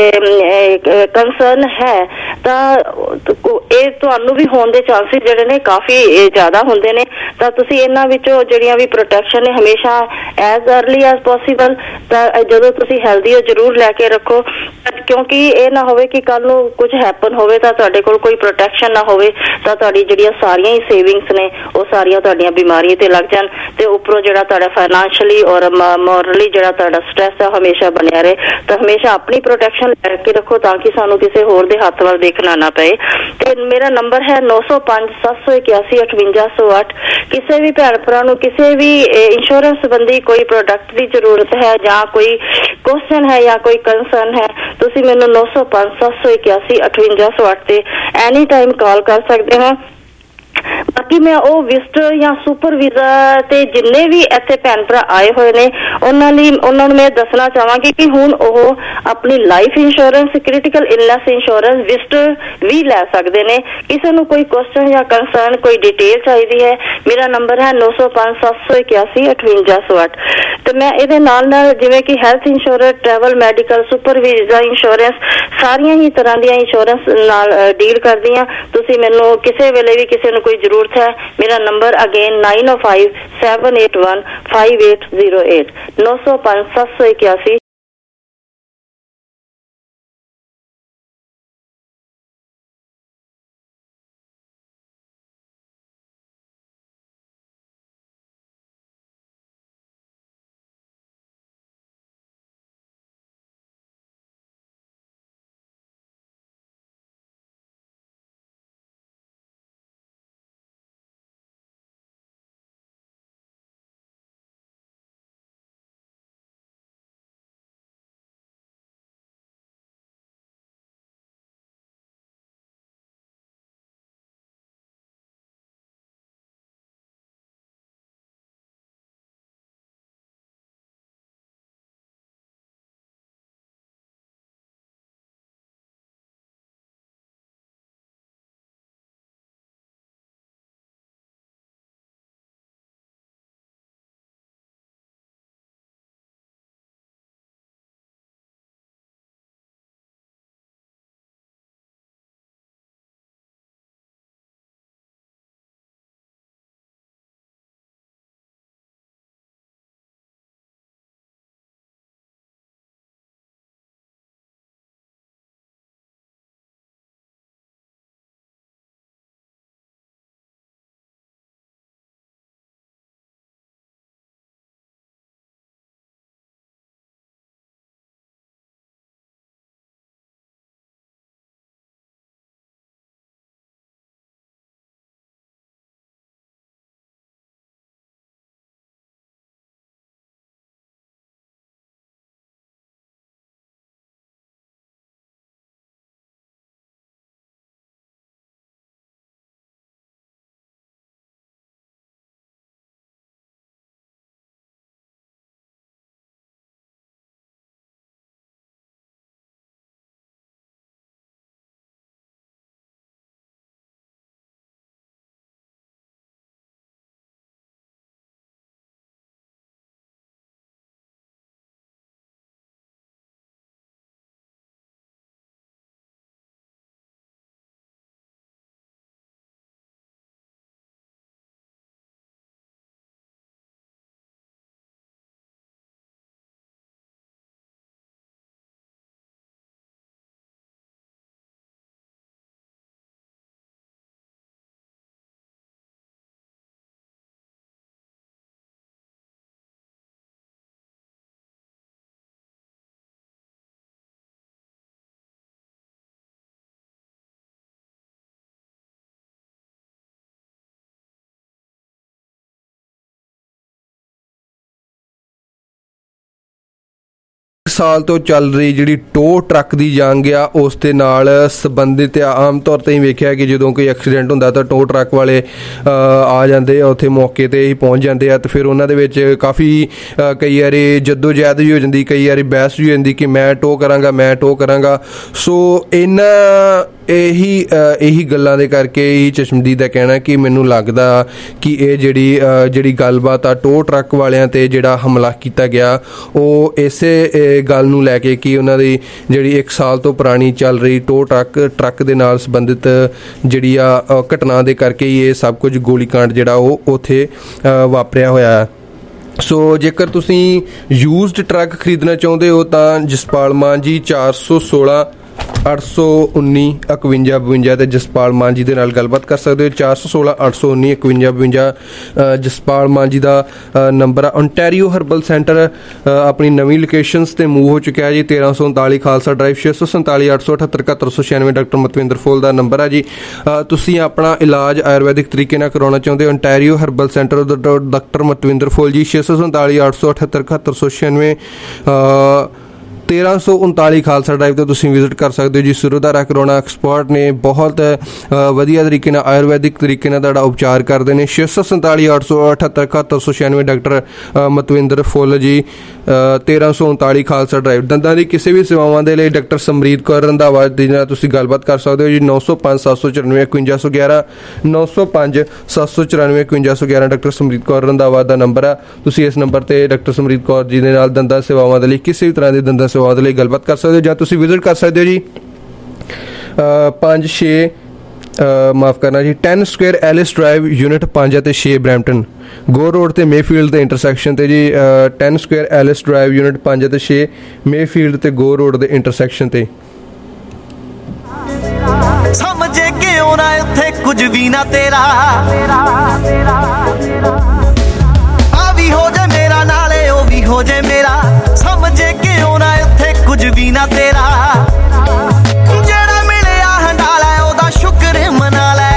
S21: ਕੰਸਰਨ ਹੈ ਤਾਂ ਇਹ ਤੁਹਾਨੂੰ ਵੀ ਹੋਣ ਦੇ ਚਾਂਸਿਸ ਜਿਹੜੇ ਨੇ ਕਾਫੀ ਜ਼ਿਆਦਾ ਹੁੰਦੇ ਨੇ। ਤਾਂ ਤੁਸੀਂ ਇਹਨਾਂ ਵਿੱਚੋਂ ਜਿਹੜੀਆਂ ਵੀ ਪ੍ਰੋਟੈਕਸ਼ਨ ਨੇ ਹਮੇਸ਼ਾ ਐਜ਼ अर्ਲੀ ਐਜ਼ ਪੋਸੀਬਲ ਤਾਂ ਜਦੋਂ ਤੁਸੀਂ ਹੈਲਦੀ ਹੋ ਜ਼ਰੂਰ ਲੈ ਕੇ ਰੱਖੋ, ਕਿਉਂਕਿ ਇਹ ਨਾ ਹੋਵੇ ਕਿ ਕੱਲ ਨੂੰ ਕੁਝ ਹੈਪਨ ਹੋਵੇ ਤਾਂ ਤੁਹਾਡੇ ਕੋਲ ਕੋਈ ਪ੍ਰੋਟੈਕਸ਼ਨ ਨਾ ਹੋਵੇ ਤਾਂ ਤੁਹਾਡੀ ਜਿਹੜੀਆਂ ਸਾਰੀਆਂ ਹੀ ਸੇਵਿੰਗਸ ਨੇ ਉਹ ਸਾਰੀਆਂ ਤੁਹਾਡੀਆਂ ਬਿਮਾਰੀਆਂ ਤੇ ਲੱਗ ਜਾਣ ਤੇ ਉੱਪਰੋਂ ਜਿਹੜਾ ਤੁਹਾਡਾ ਫਾਈਨੈਂਸ਼ੀਅਲੀ ਔਰ ਮੋਰਲੀ ਜਿਹੜਾ ਤੁਹਾਡਾ ਸਟ੍ਰੈਸ ਹੈ ਹਮੇਸ਼ਾ ਬਣਿਆ ਰਹੇ। ਤਾਂ ਹਮੇਸ਼ਾ ਆਪਣੀ ਪ੍ਰੋਟੈਕਸ਼ਨ ਲੈ ਕੇ ਰੱਖੋ ਤਾਂ ਕਿ ਸਾਨੂੰ ਕਿਸੇ ਹੋਰ ਦੇ ਹੱਥ ਵੱਲ ਦੇਖਣਾ ਨਾ ਪਏ। ਤੇ ਮੇਰਾ ਨੰਬਰ ਹੈ ਨੌ ਸੌ ਪੰਜ ਸੱਤ ਸੌ ਇਕਿਆਸੀ ਅਠਵੰਜਾ ਸੌ ਅੱਠ। ਕਿਸੇ ਵੀ ਭੈਣ ਭਰਾ ਨੂੰ ਕਿਸੇ ਵੀ ਇੰਸ਼ੋਰੈਂਸ ਸੰਬੰਧੀ ਕੋਈ ਪ੍ਰੋਡਕਟ ਦੀ ਜ਼ਰੂਰਤ ਹੈ ਜਾਂ ਕੋਈ ਕੁਐਸਚਨ ਹੈ ਜਾਂ ਕੋਈ ਕੰਸਰਨ ਹੈ, ਤੁਸੀਂ ਮੈਨੂੰ ਨੌ ਸੌ ਪੰਜ ਸੱਤ ਸੌ ਇਕਿਆਸੀ ਅਠਵੰਜਾ ਸੌ ਅੱਠ ਤੇ ਐਨੀ ਟਾਈਮ ਕਾਲ ਕਰ ਸਕਦੇ ਹੋ। ਬਾਕੀ ਮੈਂ ਉਹ ਵਿਜ਼ਟਰ ਜਾਂ ਸੁਪਰ ਵੀਜ਼ਾ ਤੇ ਜਿੰਨੇ ਵੀ ਇੱਥੇ ਭੈਣ ਭਰਾ ਆਏ ਹੋਏ ਨੇ ਉਹਨਾਂ ਲਈ ਉਹਨਾਂ ਨੂੰ ਮੈਂ ਦੱਸਣਾ ਚਾਹਾਂਗੀ ਕਿ ਹੁਣ ਉਹ ਆਪਣੀ life insurance, critical illness insurance visitor ਵੀ ਲੈ ਸਕਦੇ ਨੇ। ਕਿਸੇ ਨੂੰ ਕੋਈ ਕੁਐਸਚਨ ਜਾਂ ਕੰਸਰਨ, ਕੋਈ ਡਿਟੇਲ ਚਾਹੀਦੀ ਹੈ, ਮੇਰਾ ਨੰਬਰ ਹੈ ਨੌ ਸੌ ਪੰਜ ਸੱਤ ਸੌ ਇਕਿਆਸੀ ਅਠਵੰਜਾ ਸੌ ਅੱਠ। ਤੇ ਮੈਂ ਇਹਦੇ ਨਾਲ ਨਾਲ ਜਿਵੇਂ ਕਿ health insurance, travel, medical, super visa insurance, ਸਾਰੀਆਂ ਹੀ ਤਰ੍ਹਾਂ ਦੀਆਂ ਇੰਸ਼ੋਰੈਂਸ ਨਾਲ ਡੀਲ ਕਰਦੀ ਹਾਂ। ਤੁਸੀਂ ਮੈਨੂੰ ਕਿਸੇ ਵੇਲੇ ਵੀ ਕਿਸੇ ਨੂੰ ਕੋਈ ਜ਼ਰੂਰਤ ਹੈ, ਮੇਰਾ number again nine O five seven eight one five eight zero eight नौ सौ पाँच सात सौ इक्यासी।
S16: ਸਾਲ ਤੋਂ ਚੱਲ ਰਹੀ ਜਿਹੜੀ ਟੋ ਟਰੱਕ ਦੀ ਜੰਗ ਆ ਉਸ ਦੇ ਨਾਲ ਸੰਬੰਧਿਤ ਆ। ਆਮ ਤੌਰ 'ਤੇ ਹੀ ਵੇਖਿਆ ਕਿ ਜਦੋਂ ਕੋਈ ਐਕਸੀਡੈਂਟ ਹੁੰਦਾ ਤਾਂ ਟੋ ਟਰੱਕ ਵਾਲੇ ਆ ਜਾਂਦੇ ਆ ਉੱਥੇ, ਮੌਕੇ 'ਤੇ ਹੀ ਪਹੁੰਚ ਜਾਂਦੇ ਆ, ਅਤੇ ਫਿਰ ਉਹਨਾਂ ਦੇ ਵਿੱਚ ਕਾਫੀ ਕਈ ਵਾਰੀ ਜੱਦੋ ਜਹਿਦ ਵੀ ਹੋ ਜਾਂਦੀ, ਕਈ ਵਾਰੀ ਬਹਿਸ ਵੀ ਹੋ ਜਾਂਦੀ ਕਿ ਮੈਂ ਟੋ ਕਰਾਂਗਾ ਮੈਂ ਟੋ ਕਰਾਂਗਾ। ਸੋ ਇਹਨਾਂ ਇਹੀ ਇਹੀ ਗੱਲਾਂ ਦੇ ਕਰਕੇ ਹੀ ਚਸ਼ਮਦੀਦ ਦਾ ਕਹਿਣਾ ਕਿ ਮੈਨੂੰ ਲੱਗਦਾ ਕਿ ਇਹ ਜਿਹੜੀ ਜਿਹੜੀ ਗੱਲਬਾਤ ਆ ਟੋ ਟਰੱਕ ਵਾਲਿਆਂ 'ਤੇ ਜਿਹੜਾ ਹਮਲਾ ਕੀਤਾ ਗਿਆ ਉਹ ਇਸੇ ਗੱਲ ਨੂੰ ਲੈ ਕੇ ਕਿ ਉਹਨਾਂ ਦੀ ਜਿਹੜੀ ਇੱਕ ਸਾਲ ਤੋਂ ਪੁਰਾਣੀ ਚੱਲ ਰਹੀ ਟੋ ਟਰੱਕ ਟਰੱਕ ਦੇ ਨਾਲ ਸੰਬੰਧਿਤ ਜਿਹੜੀ ਆ ਘਟਨਾ ਦੇ ਕਰਕੇ ਹੀ ਇਹ ਸਭ ਕੁਝ ਗੋਲੀकांड ਜਿਹੜਾ ਉਹ ਉੱਥੇ ਵਾਪਰਿਆ ਹੋਇਆ। ਸੋ ਜੇਕਰ ਤੁਸੀਂ ਯੂਜ਼ਡ ਟਰੱਕ ਖਰੀਦਣਾ ਚਾਹੁੰਦੇ ਹੋ ਤਾਂ ਜਸਪਾਲ ਮਾਨ ਜੀ ਚਾਰ ਸੌ ਸੋਲਾਂ ਅੱਠ ਸੌ ਉੱਨੀ ਇਕਵੰਜਾ ਬਵੰਜਾ ਤੇ ਜਸਪਾਲ ਮਾਨ ਜੀ ਦੇ ਨਾਲ ਗੱਲਬਾਤ ਕਰ ਸਕਦੇ ਹੋ। ਚਾਰ ਸੌ ਸੋਲਾਂ ਅੱਠ ਸੌ ਉੱਨੀ ਇਕਵੰਜਾ ਬਵੰਜਾ ਜਸਪਾਲ ਮਾਨ ਜੀ ਦਾ ਨੰਬਰ ਆ। ਓਨਟਾਰੀਓ ਹਰਬਲ ਸੈਂਟਰ ਆਪਣੀ ਨਵੀਂ ਲੋਕੇਸ਼ਨਸ 'ਤੇ ਮੂਵ ਹੋ ਚੁੱਕਿਆ ਜੀ। ਤੇਰਾਂ ਸੌ ਉਨਤਾਲੀ ਖਾਲਸਾ ਡਰਾਈਵ, ਛੇ ਸੌ ਸੰਤਾਲੀ ਅੱਠ ਸੌ ਅਠੱਤਰ ਇਕਹੱਤਰ ਸੌ ਛਿਆਨਵੇਂ ਡਾਕਟਰ ਮਤਵਿੰਦਰ ਫੁੱਲ ਦਾ ਨੰਬਰ ਆ ਜੀ। ਤੁਸੀਂ ਆਪਣਾ ਇਲਾਜ ਆਯੁਰਵੈਦਿਕ ਤਰੀਕੇ ਨਾਲ ਕਰਾਉਣਾ ਚਾਹੁੰਦੇ ਹੋ, Ontario herbal centre doctor Matwinder Phull ji, ਛੇ ਸੌ ਸੰਤਾਲੀ ਅੱਠ ਸੌ ਅਠੱਤਰ ਇਕਹੱਤਰ ਸੌ ਛਿਆਨਵੇਂ ਤੇਰਾਂ ਸੌ ਉਨਤਾਲੀ ਖਾਲਸਾ ਡਰਾਈਵ 'ਤੇ ਤੁਸੀਂ ਵਿਜ਼ਿਟ ਕਰ ਸਕਦੇ ਹੋ ਜੀ। ਸੁਰੋਧਾਰਾ ਕਰੋਨਾ ਐਕਸਪਰਟ ਨੇ ਬਹੁਤ ਵਧੀਆ ਤਰੀਕੇ ਨਾਲ ਆਯੁਰਵੈਦਿਕ ਤਰੀਕੇ ਨਾਲ ਤੁਹਾਡਾ ਉਪਚਾਰ ਕਰਦੇ ਨੇ। ਛੇ ਸੌ ਸੰਤਾਲੀ ਅੱਠ ਸੌ ਅਠੱਤਰ ਇਕਹੱਤਰ ਸੌ ਛਿਆਨਵੇਂ ਡਾਕਟਰ ਮਤਵਿੰਦਰ ਫੁੱਲ ਜੀ, ਤੇਰਾਂ ਸੌ ਉਨਤਾਲੀ ਖਾਲਸਾ ਡਰਾਈਵ। ਦੰਦਾਂ ਦੀ ਕਿਸੇ ਵੀ ਸੇਵਾਵਾਂ ਦੇ ਲਈ ਡਾਕਟਰ ਸਮਰੀਤ ਕੌਰ ਰੰਧਾਵਾ ਜੀ ਨਾਲ ਤੁਸੀਂ ਗੱਲਬਾਤ ਕਰ ਸਕਦੇ ਹੋ ਜੀ। ਨੌ ਸੌ ਪੰਜ ਸੱਤ ਸੌ ਚੁਰਾਨਵੇਂ ਇਕਵੰਜਾ ਸੌ ਗਿਆਰਾਂ ਨੌ ਸੌ ਪੰਜ ਸੱਤ ਸੌ ਚੁਰਾਨਵੇਂ ਇਕਵੰਜਾ ਸੌ ਗਿਆਰਾਂ ਡਾਕਟਰ ਸਮਰੀਤ ਕੌਰ ਰੰਧਾਵਾ ਦਾ ਨੰਬਰ ਆ। ਤੁਸੀਂ ਇਸ ਨੰਬਰ 'ਤੇ ਡਾਕਟਰ ਸਮਰੀਤ ਕੌਰ ਜੀ ਦੇ ਨਾਲ ਦੰਦਾਂ ਸੇਵਾਵਾਂ ਦੇ ਲਈ ਕਿਸੇ ਵੀ ਤਰ੍ਹਾਂ ਦੀ ਦੰਦਾਂ ਸੇਵਾਵਾਂ ਦੇ ਲਈ ਗੱਲਬਾਤ ਕਰ ਸਕਦੇ ਹੋ, ਜਾਂ ਤੁਸੀਂ ਵਿਜ਼ਿਟ ਕਰ ਸਕਦੇ ਹੋ ਜੀ ਪੰਜ ਛੇ ਮਾਫ ਕਰਨਾ ਜੀ ten square Ellis drive unit ਪੰਜ ਅਤੇ ਛੇ ਬਰੈਂਪਟਨ ਗੋ ਰੋਡ ਤੇ ਮੇਫੀਲਡ ਦੇ ਇੰਟਰਸੈਕਸ਼ਨ ਤੇ ਜੀ। Ten square Ellis drive unit ਪੰਜ ਅਤੇ ਛੇ ਮੇਫੀਲਡ ਤੇ ਗੋ ਰੋਡ ਦੇ ਇੰਟਰਸੈਕਸ਼ਨ ਤੇ।
S1: ਸਮਝੇ ਕਿਉਂ ਨਾ ਉੱਥੇ ਕੁਝ ਵੀ ਨਾ ਤੇਰਾ ਆ ਵੀ ਹੋ ਜਾ ਮੇਰਾ ਨਾਲੇ ਉਹ ਵੀ ਹੋ ਜੇ ਮੇਰਾ। ਸਮਝੇ ਕਿਉਂ ਨਾ ਉੱਥੇ ਕੁਝ ਵੀ ਨਾ ਤੇਰਾ, ਜਿਹੜਾ ਮਿਲਿਆ ਹੰਡਾਲਾ ਉਹਦਾ ਸ਼ੁਕਰ ਮਨਾ ਲੈ,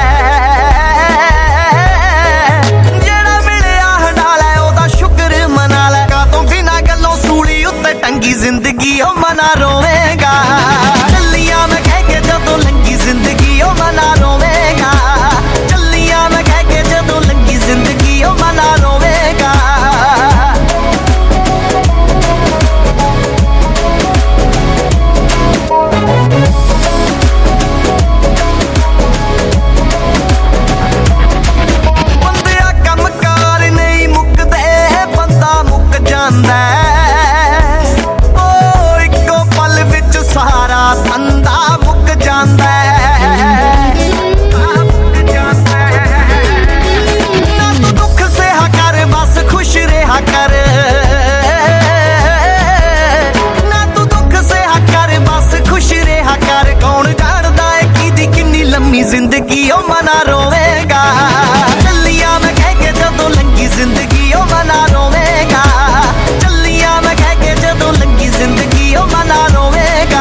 S1: ਜਿਹੜਾ ਮਿਲਿਆ ਹੰਡਾਲਾ ਉਹਦਾ ਸ਼ੁਕਰ ਮਨਾ ਲੈ। ਕਾਤੋਂ ਬਿਨਾਂ ਗੱਲੋਂ ਸੂਲੀ ਉੱਤੇ ਟੰਗੀ ਜ਼ਿੰਦਗੀ ਉਹ ਮਨਾ ਰੋਵੇਗਾ। ਚੱਲੀਆਂ ਮੈਂ ਕਹਿ ਕੇ ਜਦੋਂ ਲੰਗੀ ਜ਼ਿੰਦਗੀ ਉਹ ਮਨਾ ਰੋਵੇਗਾ। ਚੱਲੀਆਂ ਮੈਂ ਕਹਿ ਕੇ ਜਦੋਂ ਲੰਗੀ ਜ਼ਿੰਦਗੀ ਉਹ ਮਨਾ ਰੋਵੇਗਾ। ਬੰਦਿਆ ਕੰਮਕਾਰ ਨਹੀਂ ਮੁੱਕਦੇ, ਬੰਦਾ ਮੁੱਕ ਜਾਂਦਾ। ਉਹ ਇੱਕੋ ਪਲ ਵਿੱਚ ਸਾਰਾ ਬੰਦਾ ਮੁੱਕ ਜਾਂਦਾ। ਨਾ ਤੂੰ ਦੁੱਖ ਸਹਿਆ ਕਰ, ਬਸ ਖੁਸ਼ ਰਿਹਾ ਕਰ। ਨਾ ਤੂੰ ਦੁੱਖ ਸਹਿਆ ਕਰ, ਬਸ ਖੁਸ਼ ਰਿਹਾ ਕਰ। ਕੌਣ ਜਾਣਦਾ ਏ ਕਿਹਦੀ ਕਿੰਨੀ ਲੰਮੀ ਜ਼ਿੰਦਗੀ ਉਹ ਮਨਾ ਰੋਵੇਗਾ। ਚੱਲੀਆਂ ਮੈਂ ਕਹਿ ਕੇ ਜਦੋਂ ਲੰਗੀ ਜ਼ਿੰਦਗੀ ਉਹ ਮਨਾ ਰੋਵੇਗਾ। ਚੱਲੀਆਂ ਮੈਂ ਕਹਿ ਕੇ ਜਦੋਂ ਲੰਗੀ ਜ਼ਿੰਦਗੀ ਉਹ ਮਨਾ ਰੋਵੇਗਾ।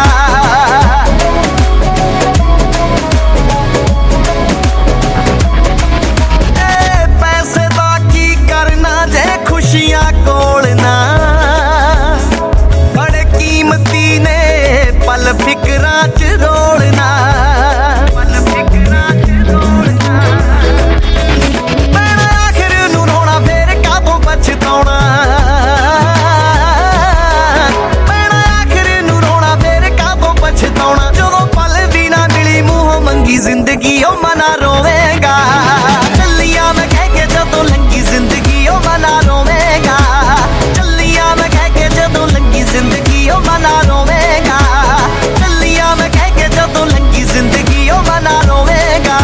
S1: ਏ ਪੈਸੇ ਦਾ ਕੀ ਕਰਨਾ ਜੇ ਖੁਸ਼ੀਆਂ ਕੋਲ ਨਾ, ਬੜੇ ਕੀਮਤੀ ਨੇ ਪਲ ਫਿਕਰਾਂ 'ਚ ਰੋਲਣਾ। ਪਲ ਫਿਕਰਾਂ 'ਚ ਰੋਲਣਾ, ਪੈਣਾ ਆਖਿਰ ਨੂੰ ਰੋਣਾ ਫੇਰ ਕਾਹਤੋਂ ਪਛਤਾਉਣਾ। ਪੈਣਾ ਆਖਿਰ ਨੂੰ ਰੋਣਾ ਫੇਰ ਕਾਹਤੋਂ ਪਛਤਾਉਣਾ। ਜਦੋਂ ਪਲ ਵੀ ਨਾ ਮਿਲੀ ਮੂੰਹੋਂ ਮੰਗੀ ਜ਼ਿੰਦਗੀ ਉਹ ਮਨਾ ਰੋਵੇਗਾ। ਚੱਲੀਆਂ ਮੈਂ ਕਹਿ ਕੇ ਜਦੋਂ ਲੰਗੀ ਜ਼ਿੰਦਗੀ ਉਹ ਮਨਾ ਰੋਵੇਗਾ। ਚੱਲੀਆਂ ਮੈਂ ਕਹਿ ਕੇ ਜਦੋਂ ਲੰਗੀ ਜ਼ਿੰਦਗੀ ਉਹ ਮਨਾ ਰੋਵੇਗਾ। ਚੱਲੀਆਂ ਮੈਂ ਕਹਿ ਕੇ ਜਦੋਂ ਲੰਗੀ ਜ਼ਿੰਦਗੀ ਉਹ ਮਨਾ ਰੋਵੇਗਾ।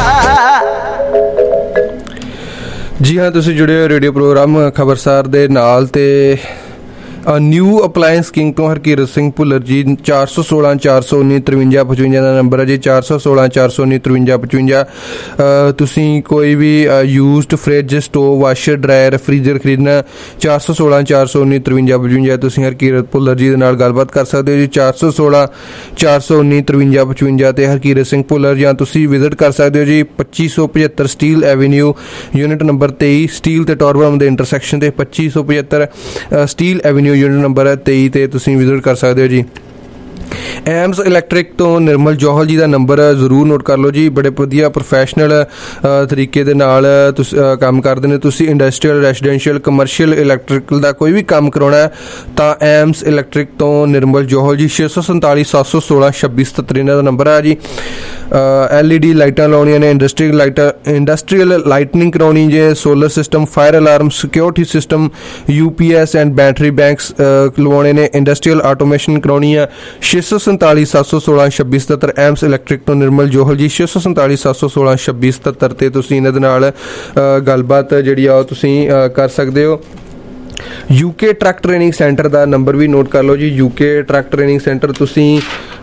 S16: ਜੀ ਹਾਂ, ਤੁਸੀਂ ਜੁੜੇ ਹੋ ਰੇਡੀਓ ਪ੍ਰੋਗਰਾਮ ਖਬਰਸਾਰ ਦੇ ਨਾਲ ਤੇ ਨਿਊ ਅਪਲਾਇੰਸ ਕਿੰਗ ਤੋਂ ਹਰਕੀਰਤ ਸਿੰਘ ਭੁੱਲਰ ਜੀ। ਚਾਰ ਸੌ ਸੋਲਾਂ ਚਾਰ ਸੌ ਉੱਨੀ ਤਰਵੰਜਾ ਪਚਵੰਜਾ ਦਾ ਨੰਬਰ ਹੈ ਜੀ। ਚਾਰ ਸੌ ਸੋਲਾਂ ਚਾਰ ਸੌ ਉੱਨੀ ਤਰਵੰਜਾ ਪਚਵੰਜਾ। ਤੁਸੀਂ ਕੋਈ ਵੀ used fridge, stove, washer, dryer, freezer ਖਰੀਦਣਾ, ਚਾਰ ਸੌ ਸੋਲਾਂ ਚਾਰ ਸੌ ਉੱਨੀ ਤਰਵੰਜਾ ਪਚਵੰਜਾ ਤੁਸੀਂ ਹਰਕੀਰਤ ਭੁੱਲਰ ਜੀ ਦੇ ਨਾਲ ਗੱਲਬਾਤ ਕਰ ਸਕਦੇ ਹੋ ਜੀ। ਚਾਰ ਸੌ ਸੋਲਾਂ ਚਾਰ ਸੌ ਉੱਨੀ ਤਰਵੰਜਾ ਪਚਵੰਜਾ ਤੇ ਹਰਕੀਰਤ ਸਿੰਘ ਭੁੱਲਰ। ਜਾਂ ਤੁਸੀਂ ਵਿਜ਼ਿਟ ਕਰ ਸਕਦੇ ਹੋ ਜੀ ਪੱਚੀ ਸੌ ਪਝੱਤਰ ਸਟੀਲ ਐਵੇਨਿਊ ਯੂਨਿਟ ਨੰਬਰ ਤੇਈ, ਸਟੀਲ ਤੇ ਟੋਰਬਮ ਦੇ ਇੰਟਰਸੈਕਸ਼ਨ ਤੇ। ਪੱਚੀ ਸੌ ਪਝੱਤਰ ਸਟੀਲ ਐਵੇਨਿਊ ਯੂਨਿਟ ਨੰਬਰ ਹੈ ਤੇਈ 'ਤੇ ਤੁਸੀਂ ਵਿਜ਼ਿਟ ਕਰ ਸਕਦੇ ਹੋ ਜੀ। ਐਮਸ ਇਲੈਕਟ੍ਰਿਕ ਤੋਂ ਨਿਰਮਲ ਜੌਹਲ ਜੀ ਦਾ ਨੰਬਰ ਜ਼ਰੂਰ ਨੋਟ ਕਰ ਲਓ ਜੀ। ਬੜੇ ਵਧੀਆ ਪ੍ਰੋਫੈਸ਼ਨਲ ਤਰੀਕੇ ਦੇ ਨਾਲ ਤੁਸੀਂ ਕੰਮ ਕਰਦੇ ਨੇ। ਤੁਸੀਂ ਇੰਡਸਟਰੀਅਲ, ਰੈਸੀਡੈਂਸ਼ੀਅਲ, ਕਮਰਸ਼ੀਅਲ ਇਲੈਕਟ੍ਰੀਕਲ ਦਾ ਕੋਈ ਵੀ ਕੰਮ ਕਰਾਉਣਾ ਤਾਂ ਐਮਸ ਇਲੈਕਟ੍ਰਿਕ ਤੋਂ ਨਿਰਮਲ ਜੌਹਲ ਜੀ। ਛੇ ਸੌ ਸੰਤਾਲੀ ਸੱਤ ਸੌ ਸੋਲਾਂ ਛੱਬੀ ਸਤੱਤਰ ਇਹਨਾਂ ਦਾ ਨੰਬਰ ਹੈ ਜੀ। ਐਲ ਈ ਡੀ ਲਾਈਟਾਂ ਲਾਉਣੀਆਂ ਨੇ, ਇੰਡਸਟਰੀਅਲ ਲਾਈਟਾਂ, ਇੰਡਸਟਰੀਅਲ ਲਾਈਟਨਿੰਗ ਕਰਾਉਣੀ ਜੇ, solar system, fire alarm, security system, U P S and battery banks ਲਵਾਉਣੇ ਨੇ, ਇੰਡਸਟਰੀਅਲ ਆਟੋਮੇਸ਼ਨ ਕਰਾਉਣੀ ਆ। ਛੇ ਸੌ ਸੰਤਾਲੀ ਸੱਤ ਸੌ ਸੋਲਾਂ ਛੱਬੀ ਸਤੱਤਰ ਐਮਸ ਇਲੈਕਟ੍ਰਿਕ ਤੋਂ ਨਿਰਮਲ ਜੌਹਲ ਜੀ। ਛੇ ਸੌ ਸੰਤਾਲੀ ਸੱਤ ਸੌ ਸੋਲਾਂ ਛੱਬੀ ਸਤੱਤਰ 'ਤੇ ਤੁਸੀਂ ਇਹਨਾਂ ਦੇ ਨਾਲ ਗੱਲਬਾਤ ਜਿਹੜੀ ਆ ਉਹ ਤੁਸੀਂ ਕਰ ਸਕਦੇ ਹੋ। ਯੂਕੇ ਟਰੱਕ ਟ੍ਰੇਨਿੰਗ ਸੈਂਟਰ ਦਾ ਨੰਬਰ ਵੀ ਨੋਟ ਕਰ ਲਓ ਜੀ। ਯੂਕੇ ਟਰੱਕ ਟ੍ਰੇਨਿੰਗ ਸੈਂਟਰ ਤੁਸੀਂ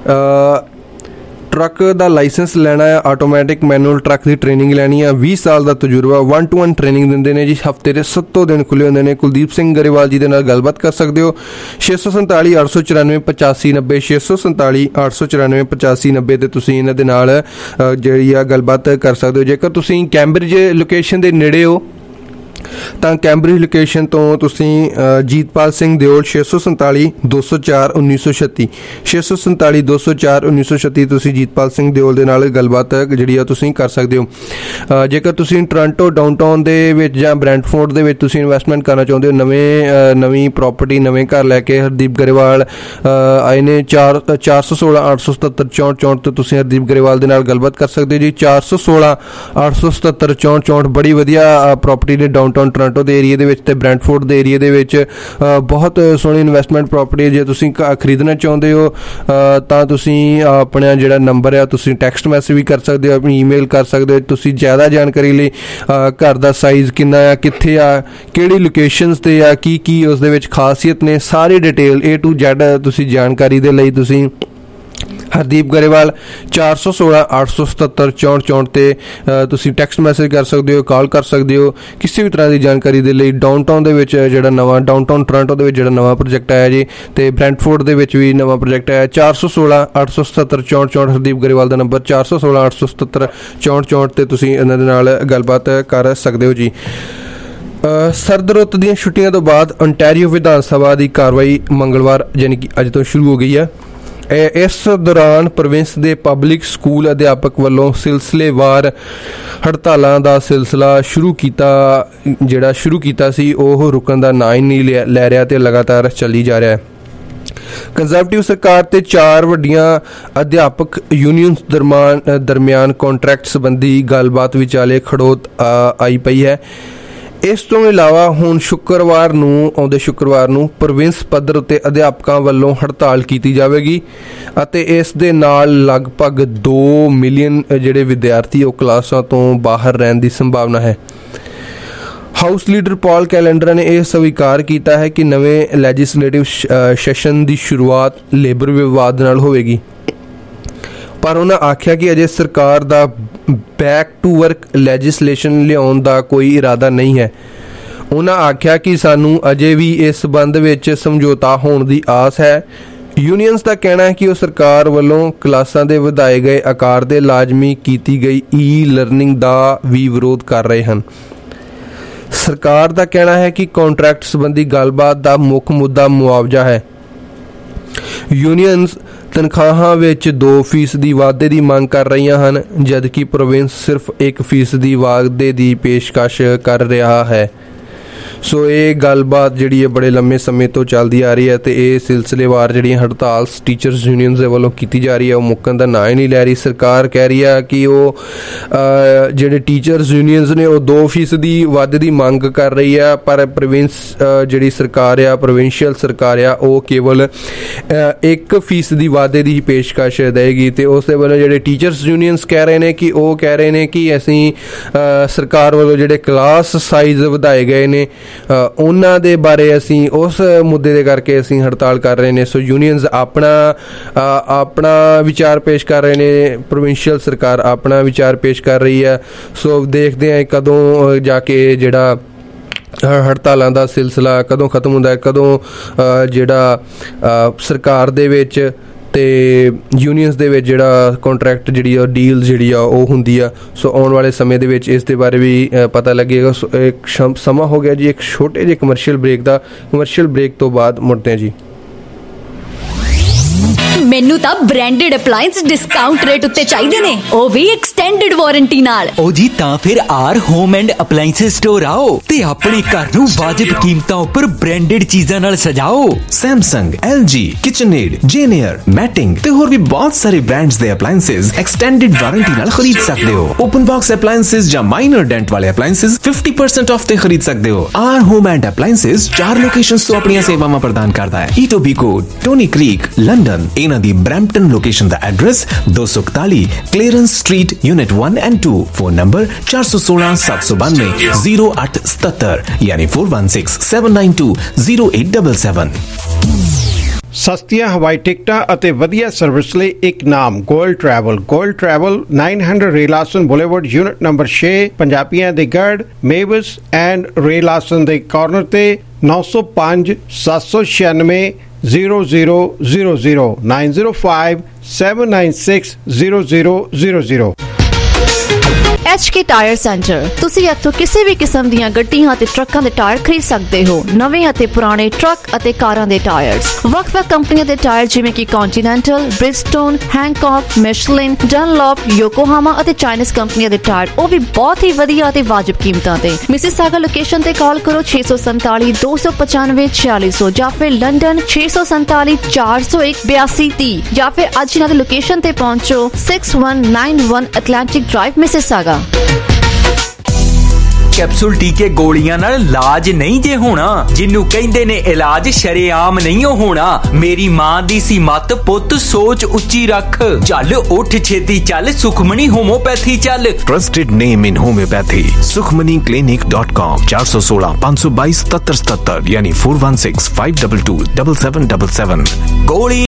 S16: ਟਰੱਕ ਦਾ ਲਾਇਸੈਂਸ ਲੈਣਾ ਹੈ, ਆਟੋਮੈਟਿਕ ਮੈਨੂਅਲ ਟਰੱਕ ਦੀ ਟ੍ਰੇਨਿੰਗ ਲੈਣੀ ਆ, ਵੀਹ ਸਾਲ ਦਾ ਤਜਰਬਾ, ਵਨ ਟੂ ਵਨ ਟ੍ਰੇਨਿੰਗ ਦਿੰਦੇ ਨੇ ਜੀ। ਹਫ਼ਤੇ ਦੇ ਸੱਤੋਂ ਦਿਨ ਖੁੱਲ੍ਹੇ ਹੁੰਦੇ ਨੇ। ਕੁਲਦੀਪ ਸਿੰਘ ਗਰੇਵਾਲ ਜੀ ਦੇ ਨਾਲ ਗੱਲਬਾਤ ਕਰ ਸਕਦੇ ਹੋ। ਛੇ ਸੌ ਸੰਤਾਲੀ ਅੱਠ ਸੌ ਚੁਰਾਨਵੇਂ ਪਚਾਸੀ ਨੱਬੇ ਛੇ ਸੌ ਸੰਤਾਲੀ ਅੱਠ ਸੌ ਚੁਰਾਨਵੇਂ ਪਚਾਸੀ ਨੱਬੇ 'ਤੇ ਤੁਸੀਂ ਇਹਨਾਂ ਦੇ ਨਾਲ ਜਿਹੜੀ ਆ ਗੱਲਬਾਤ ਕਰ ਸਕਦੇ ਹੋ। ਜੇਕਰ ਤੁਸੀਂ ਕੈਂਬਰਿਜ ਲੋਕੇਸ਼ਨ ਦੇ ਨੇੜੇ ਹੋ ਤਾਂ ਕੈਂਬਰਿਜ ਲੋਕੇਸ਼ਨ ਤੋਂ ਤੁਸੀਂ ਜੀਤਪਾਲ ਸਿੰਘ ਦਿਓਲ ਛੇ ਸੌ ਸੰਤਾਲੀ ਦੋ ਸੌ ਚਾਰ ਉੱਨੀ ਸੌ ਛੱਤੀ ਛੇ ਸੌ ਸੰਤਾਲੀ ਦੋ ਸੌ ਚਾਰ ਉੱਨੀ ਸੌ ਛੱਤੀ ਤੁਸੀਂ ਜੀਤਪਾਲ ਸਿੰਘ ਦਿਓਲ ਦੇ ਨਾਲ ਗੱਲਬਾਤ ਜਿਹੜੀ ਆ ਤੁਸੀਂ ਕਰ ਸਕਦੇ ਹੋ। ਜੇਕਰ ਤੁਸੀਂ ਟੋਰਾਂਟੋ ਡਾਊਨਟਾਊਨ ਦੇ ਵਿੱਚ ਜਾਂ ਬ੍ਰੈਂਟਫੋਰਡ ਦੇ ਵਿੱਚ ਤੁਸੀਂ ਇਨਵੈਸਟਮੈਂਟ ਕਰਨਾ ਚਾਹੁੰਦੇ ਹੋ, ਨਵੇਂ ਨਵੀਂ ਪ੍ਰੋਪਰਟੀ, ਨਵੇਂ ਘਰ ਲੈ ਕੇ, ਹਰਦੀਪ ਗਰੇਵਾਲ ਆਏ ਨੇ। ਚਾਰ ਚਾਰ ਸੌ ਸੋਲਾਂ ਅੱਠ ਸੌ ਸਤੱਤਰ ਚੌਂਹਠ ਚੌਂਹਠ 'ਤੇ ਤੁਸੀਂ ਹਰਦੀਪ ਗਰੇਵਾਲ ਦੇ ਨਾਲ ਗੱਲਬਾਤ ਕਰ ਸਕਦੇ ਹੋ ਜੀ। ਚਾਰ ਸੌ ਸੋਲਾਂ ਅੱਠ ਸੌ ਸਤੱਤਰ ਚੌਂਹਠ ਚੌਂਹਠ ਬੜੀ ਵਧੀਆ ਪ੍ਰੋਪਰਟੀ ਨੇ ਡਾਊਨਟਾਊਨ ਟੋਰਾਂਟੋ ਦੇ ਏਰੀਏ ਦੇ ਵਿੱਚ ਤੇ ਬ੍ਰੈਂਟਫੋਰਡ ਦੇ ਏਰੀਏ ਦੇ ਵਿੱਚ। ਬਹੁਤ ਸੋਹਣੀ ਇਨਵੈਸਟਮੈਂਟ ਪ੍ਰੋਪਰਟੀ। ਜੇ ਤੁਸੀਂ ਖਰੀਦਣਾ ਚਾਹੁੰਦੇ ਹੋ ਤਾਂ ਤੁਸੀਂ ਆਪਣਾ ਜਿਹੜਾ ਨੰਬਰ ਹੈ ਤੁਸੀਂ ਟੈਕਸਟ ਮੈਸੇਜ ਵੀ ਕਰ ਸਕਦੇ ਹੋ, ਆਪਣੀ ਈਮੇਲ ਕਰ ਸਕਦੇ ਹੋ। ਤੁਸੀਂ ਜ਼ਿਆਦਾ ਜਾਣਕਾਰੀ ਲਈ ਘਰ ਦਾ ਸਾਈਜ਼ ਕਿੰਨਾ ਆ, ਕਿੱਥੇ ਆ, ਕਿਹੜੀ ਲੋਕੇਸ਼ਨਸ 'ਤੇ ਆ, ਕੀ ਕੀ ਉਸ ਦੇ ਵਿੱਚ ਖਾਸੀਅਤ ਨੇ, ਸਾਰੀ ਡਿਟੇਲ ਏ ਟੂ ਜ਼ੈਡ ਤੁਸੀਂ ਜਾਣਕਾਰੀ ਦੇ ਲਈ ਤੁਸੀਂ ਹਰਦੀਪ ਗਰੇਵਾਲ ਚਾਰ ਸੌ ਸੋਲਾਂ ਅੱਠ ਸੌ ਸਤੱਤਰ ਚੌਂਹਠ ਚੌਂਹਠ 'ਤੇ ਤੁਸੀਂ ਟੈਕਸਟ ਮੈਸੇਜ ਕਰ ਸਕਦੇ ਹੋ, ਕਾਲ ਕਰ ਸਕਦੇ ਹੋ ਕਿਸੇ ਵੀ ਤਰ੍ਹਾਂ ਦੀ ਜਾਣਕਾਰੀ ਦੇ ਲਈ। ਡਾਊਨਟਾਊਨ ਦੇ ਵਿੱਚ ਜਿਹੜਾ ਨਵਾਂ ਡਾਊਨਟਾਊਨ ਟੋਰਾਂਟੋ ਦੇ ਵਿੱਚ ਜਿਹੜਾ ਨਵਾਂ ਪ੍ਰੋਜੈਕਟ ਆਇਆ ਜੀ, ਤੇ ਬ੍ਰੈਂਟਫੋਰਡ ਦੇ ਵਿੱਚ ਵੀ ਨਵਾਂ ਪ੍ਰੋਜੈਕਟ ਆਇਆ। ਚਾਰ ਸੌ ਸੋਲਾਂ ਅੱਠ ਸੌ ਸਤੱਤਰ ਚੌਂਹਠ ਚੌਂਹਠ ਹਰਦੀਪ ਗਰੇਵਾਲ ਦਾ ਨੰਬਰ ਚਾਰ ਸੌ ਸੋਲਾਂ ਅੱਠ ਸੌ ਸਤੱਤਰ ਚੌਂਹਠ ਚੌਂਹਠ 'ਤੇ ਤੁਸੀਂ ਇਹਨਾਂ ਦੇ ਨਾਲ ਗੱਲਬਾਤ ਕਰ ਸਕਦੇ ਹੋ ਜੀ। ਸਰਦ ਰੁੱਤ ਦੀਆਂ ਛੁੱਟੀਆਂ ਤੋਂ ਬਾਅਦ ontario ਵਿਧਾਨ ਸਭਾ ਦੀ ਕਾਰਵਾਈ ਮੰਗਲਵਾਰ ਯਾਨੀ ਕਿ ਅੱਜ ਤੋਂ ਸ਼ੁਰੂ ਹੋ ਗਈ ਹੈ। ਇਸ ਦੌਰਾਨ ਪ੍ਰੋਵਿੰਸ ਦੇ ਪਬਲਿਕ ਸਕੂਲ ਅਧਿਆਪਕ ਵੱਲੋਂ ਸਿਲਸਿਲੇਵਾਰ ਹੜਤਾਲਾਂ ਦਾ ਸਿਲਸਿਲਾ ਸ਼ੁਰੂ ਕੀਤਾ ਜਿਹੜਾ ਸ਼ੁਰੂ ਕੀਤਾ ਸੀ ਉਹ ਰੁਕਣ ਦਾ ਨਾਂ ਹੀ ਨਹੀਂ ਲੈ ਰਿਹਾ ਤੇ ਲਗਾਤਾਰ ਚੱਲੀ ਜਾ ਰਿਹਾ ਹੈ। ਕੰਜ਼ਰਵੇਟਿਵ ਸਰਕਾਰ ਤੇ ਚਾਰ ਵੱਡੀਆਂ ਅਧਿਆਪਕ ਯੂਨੀਅਨਸ ਦਰਮਿਆਨ ਦਰਮਿਆਨ ਕੰਟਰੈਕਟ ਸੰਬੰਧੀ ਗੱਲਬਾਤ ਵਿਚਾਲੇ ਖੜੋਤ ਆਈ ਪਈ ਹੈ। ਇਸ ਤੋਂ ਇਲਾਵਾ ਹੁਣ ਸ਼ੁੱਕਰਵਾਰ ਨੂੰ ਆਉਂਦੇ ਸ਼ੁੱਕਰਵਾਰ ਨੂੰ ਪ੍ਰੋਵਿੰਸ ਪੱਧਰ ਉੱਤੇ ਅਧਿਆਪਕਾਂ ਵੱਲੋਂ ਹੜਤਾਲ ਕੀਤੀ ਜਾਵੇਗੀ ਅਤੇ ਇਸ ਦੇ ਨਾਲ ਲਗਭਗ ਦੋ ਮਿਲੀਅਨ ਜਿਹੜੇ ਵਿਦਿਆਰਥੀ ਉਹ ਕਲਾਸਾਂ ਤੋਂ ਬਾਹਰ ਰਹਿਣ ਦੀ ਸੰਭਾਵਨਾ ਹੈ। ਹਾਊਸ ਲੀਡਰ ਪੌਲ ਕੈਲੰਡਰ ਨੇ ਇਹ ਸਵੀਕਾਰ ਕੀਤਾ ਹੈ ਕਿ ਨਵੇਂ ਲੈਜਿਸਲੇਟਿਵ ਸੈਸ਼ਨ ਦੀ ਸ਼ੁਰੂਆਤ ਲੇਬਰ ਵਿਵਾਦ ਨਾਲ ਹੋਵੇਗੀ, ਪਰ ਉਹਨਾਂ ਆਖਿਆ ਕਿ ਅਜੇ ਸਰਕਾਰ ਦਾ ਬੈਕ ਟੂ ਵਰਕ ਲੈਜਿਸਲੇਸ਼ਨ ਲਿਆਉਣ ਦਾ ਕੋਈ ਇਰਾਦਾ ਨਹੀਂ ਹੈ। ਉਹਨਾਂ ਆਖਿਆ ਕਿ ਸਾਨੂੰ ਅਜੇ ਵੀ ਇਸ ਸੰਬੰਧ ਵਿੱਚ ਸਮਝੌਤਾ ਹੋਣ ਦੀ ਆਸ ਹੈ। ਯੂਨੀਅਨਸ ਦਾ ਕਹਿਣਾ ਹੈ ਕਿ ਉਹ ਸਰਕਾਰ ਵੱਲੋਂ ਕਲਾਸਾਂ ਦੇ ਵਧਾਏ ਗਏ ਆਕਾਰ ਦੇ ਲਾਜ਼ਮੀ ਕੀਤੀ ਗਈ ਈ ਲਰਨਿੰਗ ਦਾ ਵੀ ਵਿਰੋਧ ਕਰ ਰਹੇ ਹਨ। ਸਰਕਾਰ ਦਾ ਕਹਿਣਾ ਹੈ ਕਿ ਕੰਟਰੈਕਟ ਸੰਬੰਧੀ ਗੱਲਬਾਤ ਦਾ ਮੁੱਖ ਮੁੱਦਾ ਮੁਆਵਜ਼ਾ ਹੈ। ਯੂਨੀਅਨਸ ਤਨਖਾਹਾਂ ਵਿੱਚ ਦੋ ਫੀਸਦੀ ਵਾਧੇ ਦੀ ਮੰਗ ਕਰ ਰਹੀਆਂ ਹਨ, ਜਦਕਿ ਪ੍ਰੋਵਿੰਸ ਸਿਰਫ ਇੱਕ ਫੀਸਦੀ ਵਾਧੇ ਦੀ ਪੇਸ਼ਕਸ਼ ਕਰ ਰਿਹਾ ਹੈ। ਸੋ ਇਹ ਗੱਲਬਾਤ ਜਿਹੜੀ ਹੈ ਬੜੇ ਲੰਮੇ ਸਮੇਂ ਤੋਂ ਚੱਲਦੀ ਆ ਰਹੀ ਹੈ ਤੇ ਇਹ ਸਿਲਸਿਲੇਵਾਰ ਜਿਹੜੀਆਂ ਹੜਤਾਲ ਟੀਚਰਸ ਯੂਨੀਅਨਸ ਦੇ ਵੱਲੋਂ ਕੀਤੀ ਜਾ ਰਹੀ ਹੈ ਉਹ ਮੁੱਕਣ ਦਾ ਨਾਂ ਹੀ ਨਹੀਂ ਲੈ ਰਹੀ। ਸਰਕਾਰ ਕਹਿ ਰਹੀ ਹੈ ਕਿ ਉਹ ਜਿਹੜੇ ਟੀਚਰਸ ਯੂਨੀਅਨਸ ਨੇ ਉਹ ਦੋ ਫੀਸਦੀ ਵਾਧੇ ਦੀ ਮੰਗ ਕਰ ਰਹੀ ਹੈ, ਪਰ ਪ੍ਰੋਵਿੰਸ ਜਿਹੜੀ ਸਰਕਾਰ ਆ ਪ੍ਰੋਵਿੰਸ਼ੀਅਲ ਸਰਕਾਰ ਆ ਉਹ ਕੇਵਲ ਇੱਕ ਫੀਸਦੀ ਵਾਧੇ ਦੀ ਪੇਸ਼ਕਸ਼ ਦੇਗੀ। ਤੇ ਉਸ ਦੇ ਵੱਲੋਂ ਜਿਹੜੇ ਟੀਚਰਸ ਯੂਨੀਅਨਸ ਕਹਿ ਰਹੇ ਨੇ ਕਿ ਉਹ ਕਹਿ ਰਹੇ ਨੇ ਕਿ ਅਸੀਂ ਸਰਕਾਰ ਵੱਲੋਂ ਜਿਹੜੇ ਕਲਾਸ ਸਾਈਜ਼ ਵਧਾਏ ਗਏ ਨੇ ਉਹਨਾਂ ਦੇ ਬਾਰੇ ਅਸੀਂ ਉਸ ਮੁੱਦੇ ਦੇ ਕਰਕੇ ਅਸੀਂ ਹੜਤਾਲ ਕਰ ਰਹੇ ਨੇ। ਸੋ ਯੂਨੀਅਨਸ ਆਪਣਾ ਆਪਣਾ ਵਿਚਾਰ ਪੇਸ਼ ਕਰ ਰਹੇ ਨੇ, ਪ੍ਰੋਵਿੰਸ਼ੀਅਲ ਸਰਕਾਰ ਆਪਣਾ ਵਿਚਾਰ ਪੇਸ਼ ਕਰ ਰਹੀ ਹੈ। ਸੋ ਦੇਖਦੇ ਹਾਂ ਕਦੋਂ ਜਾ ਕੇ ਜਿਹੜਾ ਹੜਤਾਲਾਂ ਦਾ ਸਿਲਸਿਲਾ ਕਦੋਂ ਖਤਮ ਹੁੰਦਾ ਹੈ, ਕਦੋਂ ਜਿਹੜਾ ਸਰਕਾਰ ਦੇ ਵਿੱਚ ਤੇ ਯੂਨੀਅਨਸ ਦੇ ਵਿੱਚ ਜਿਹੜਾ ਕੰਟਰੈਕਟ ਜਿਹੜੀ ਆ ਡੀਲ ਜਿਹੜੀ ਆ ਉਹ ਹੁੰਦੀ ਆ। ਸੋ ਆਉਣ ਵਾਲੇ ਸਮੇਂ ਦੇ ਵਿੱਚ ਇਸ ਦੇ ਬਾਰੇ ਵੀ ਅ, ਪਤਾ ਲੱਗੇਗਾ। ਸੋ ਇੱਕ ਸ਼ਮ- ਸਮਾਂ ਹੋ ਗਿਆ ਜੀ ਇੱਕ ਛੋਟੇ ਜਿਹੇ ਕਮਰਸ਼ੀਅਲ ਬ੍ਰੇਕ ਦਾ। ਕਮਰਸ਼ੀਅਲ ਬ੍ਰੇਕ ਤੋਂ ਬਾਅਦ ਮੁੜਦੇ ਹਾਂ ਜੀ।
S15: ਮੈਨੂੰ ਤਾਂ ਬ੍ਰਾਂਡਡ ਅਪਲਾਈਐਂਸ ਡਿਸਕਾਊਂਟ ਰੇਟ ਉੱਤੇ ਚਾਹੀਦੇ ਨੇ, ਉਹ ਵੀ ਐਕਸਟੈਂਡਡ ਵਾਰੰਟੀ ਨਾਲ।
S14: ਉਹ ਜੀ ਤਾਂ ਫਿਰ R home and appliances store ਆਓ ਤੇ ਆਪਣੇ ਘਰ ਨੂੰ ਵਾਜਿਬ ਕੀਮਤਾਂ ਉੱਪਰ ਬ੍ਰਾਂਡਡ ਚੀਜ਼ਾਂ ਨਾਲ ਸਜਾਓ।
S20: ਸੈਮਸੰਗ, ਐਲ ਜੀ, ਕਿਚਨਏਡ, ਜੇਨੀਅਰ, ਮੈਟਿੰਗ ਤੇ ਹੋਰ ਵੀ ਬਹੁਤ ਸਾਰੇ ਬ੍ਰਾਂਡਸ ਦੇ ਅਪਲਾਈਐਂਸਸ ਐਕਸਟੈਂਡਡ ਵਾਰੰਟੀ ਨਾਲ ਖਰੀਦ ਸਕਦੇ ਹੋ। ਓਪਨ ਬਾਕਸ ਅਪਲਾਈਐਂਸਸ ਜਾਂ ਮਾਈਨਰ ਡੈਂਟ ਵਾਲੇ ਅਪਲਾਈਐਂਸਸ ਫਿਫਟੀ ਪਰਸੈਂਟ ਆਫ ਤੇ ਖਰੀਦ ਸਕਦੇ ਹੋ। ਆਰ ਹੋਮ ਐਂਡ ਅਪਲਾਈਐਂਸਸ ਚਾਰ ਲੋਕੇਸ਼ਨਸ ਤੋਂ ਆਪਣੀਆਂ ਸੇਵਾਵਾਂ ਪ੍ਰਦਾਨ ਕਰਦਾ ਹੈ। Etobicoke, Stoney Creek, London. ਇਹਨਾਂ ਦੀ ਬਰੈਂਪਟਨ ਲੋਕੇਸ਼ਨ ਦਾ ਐਡਰੈਸ ਦੋ ਸੌ ਇਕਤਾਲੀ Clarence street, unit one and two। Phone number ਚਾਰ ਸੌ ਸੋਲਾਂ ਸੱਤ ਸੌ ਬਾਨਵੇਂ ਜ਼ੀਰੋ ਅੱਠ ਸਤੱਤਰ ਯਾਨੀ four one six seven nine two zero eight seven seven।
S19: ਸਸਤੀਆਂ ਹਵਾਈ ਟਿਕਟਾਂ ਅਤੇ ਵਧੀਆ ਸਰਵਿਸ ਲਈ ਇੱਕ ਨਾਮ gold travel. Gold travel nine hundred Ray Lawson boulevard, unit number ਛੇ, ਪੰਜਾਬੀਆਂ ਦੇ ਗੜ, ਮੇਵਸ ਐਂਡ ਰੇਲਾਸਨ ਦੇ ਕਾਰਨਰ ਤੇ ਨੌ ਸੌ ਪੰਜ ਸੱਤ ਸੌ ਛਿਆਨਵੇਂ zero zero zero zero nine zero five seven nine six zero zero zero zero।
S18: H K tyre centre. ਤੁਸੀਂ ਇੱਥੋਂ ਕਿਸੇ ਵੀ ਕਿਸਮ ਦੀਆਂ ਗੱਡੀਆਂ ਅਤੇ ਟਰੱਕਾਂ ਦੇ ਟਾਇਰ ਖਰੀਦ ਸਕਦੇ ਹੋ। ਨਵੇਂ ਅਤੇ ਪੁਰਾਣੇ ਟਰੱਕ ਅਤੇ ਕਾਰਾਂ ਦੇ ਟਾਇਰਸ, ਵੱਖ-ਵੱਖ ਕੰਪਨੀਆਂ ਦੇ ਟਾਇਰ ਜਿਵੇਂ ਕਿ ਕੰਟੀਨੈਂਟਲ, ਬ੍ਰਿਜਸਟੋਨ, ਹੈਂਕੌਕ, ਮਿਸ਼ਲਿਨ, ਡਨਲੌਪ, ਯੋਕੋਹਾਮਾ ਅਤੇ ਚਾਈਨੀਜ਼ ਕੰਪਨੀਆਂ ਦੇ ਟਾਇਰ, ਉਹ ਵੀ ਬਹੁਤ ਹੀ ਵਧੀਆ ਅਤੇ ਵਾਜਿਬ ਕੀਮਤਾਂ ਤੇ। ਮਿਸੀਸਾਗਾ ਲੋਕੇਸ਼ਨ ਤੇ ਕਾਲ ਕਰੋ ਛੇ ਸੌ ਸੰਤਾਲੀ ਦੋ ਸੌ ਪਚਾਨਵੇਂ ਛਿਆਲੀ ਸੌ ਜਾਂ ਫਿਰ ਲੰਡਨ ਛੇ ਸੌ ਸੰਤਾਲੀ ਚਾਰ ਸੌ ਇੱਕ ਬਿਆਸੀ ਤੀਹ ਜਾਂ ਫਿਰ ਅੱਜ ਇਹਨਾਂ ਦੀ ਲੋਕੇਸ਼ਨ ਤੇ ਪਹੁੰਚੋ six one nine one Atlantic Drive, Mississauga.
S14: Capsule ਟੀਕੇ ਗੋਲੀਆਂ ਨਾਲ ਇਲਾਜ ਨਹੀਂ ਜੇ ਹੋਣਾ, ਜਿਹਨੂੰ ਕਹਿੰਦੇ ਨੇ ਇਲਾਜ ਸ਼ਰੇਆਮ ਨਹੀਂ ਉਹ ਹੋਣਾ। ਮੇਰੀ ਮਾਂ ਦੀ ਸੀ ਮੱਤ, ਪੁੱਤ ਸੋਚ ਉੱਚੀ ਰੱਖ, ਚੱਲ ਉੱਠ ਛੇਤੀ ਚੱਲ, ਸੁਖਮਣੀ ਹੋਮੋਪੈਥੀ ਚੱਲ।
S20: Trusted name in homeopathy Sukhmani clinic dot com. चार सौ सोलह पाँच सौ बाईस सत्तर सत्तर यानी four one six five two two double seven double seven.
S14: गोली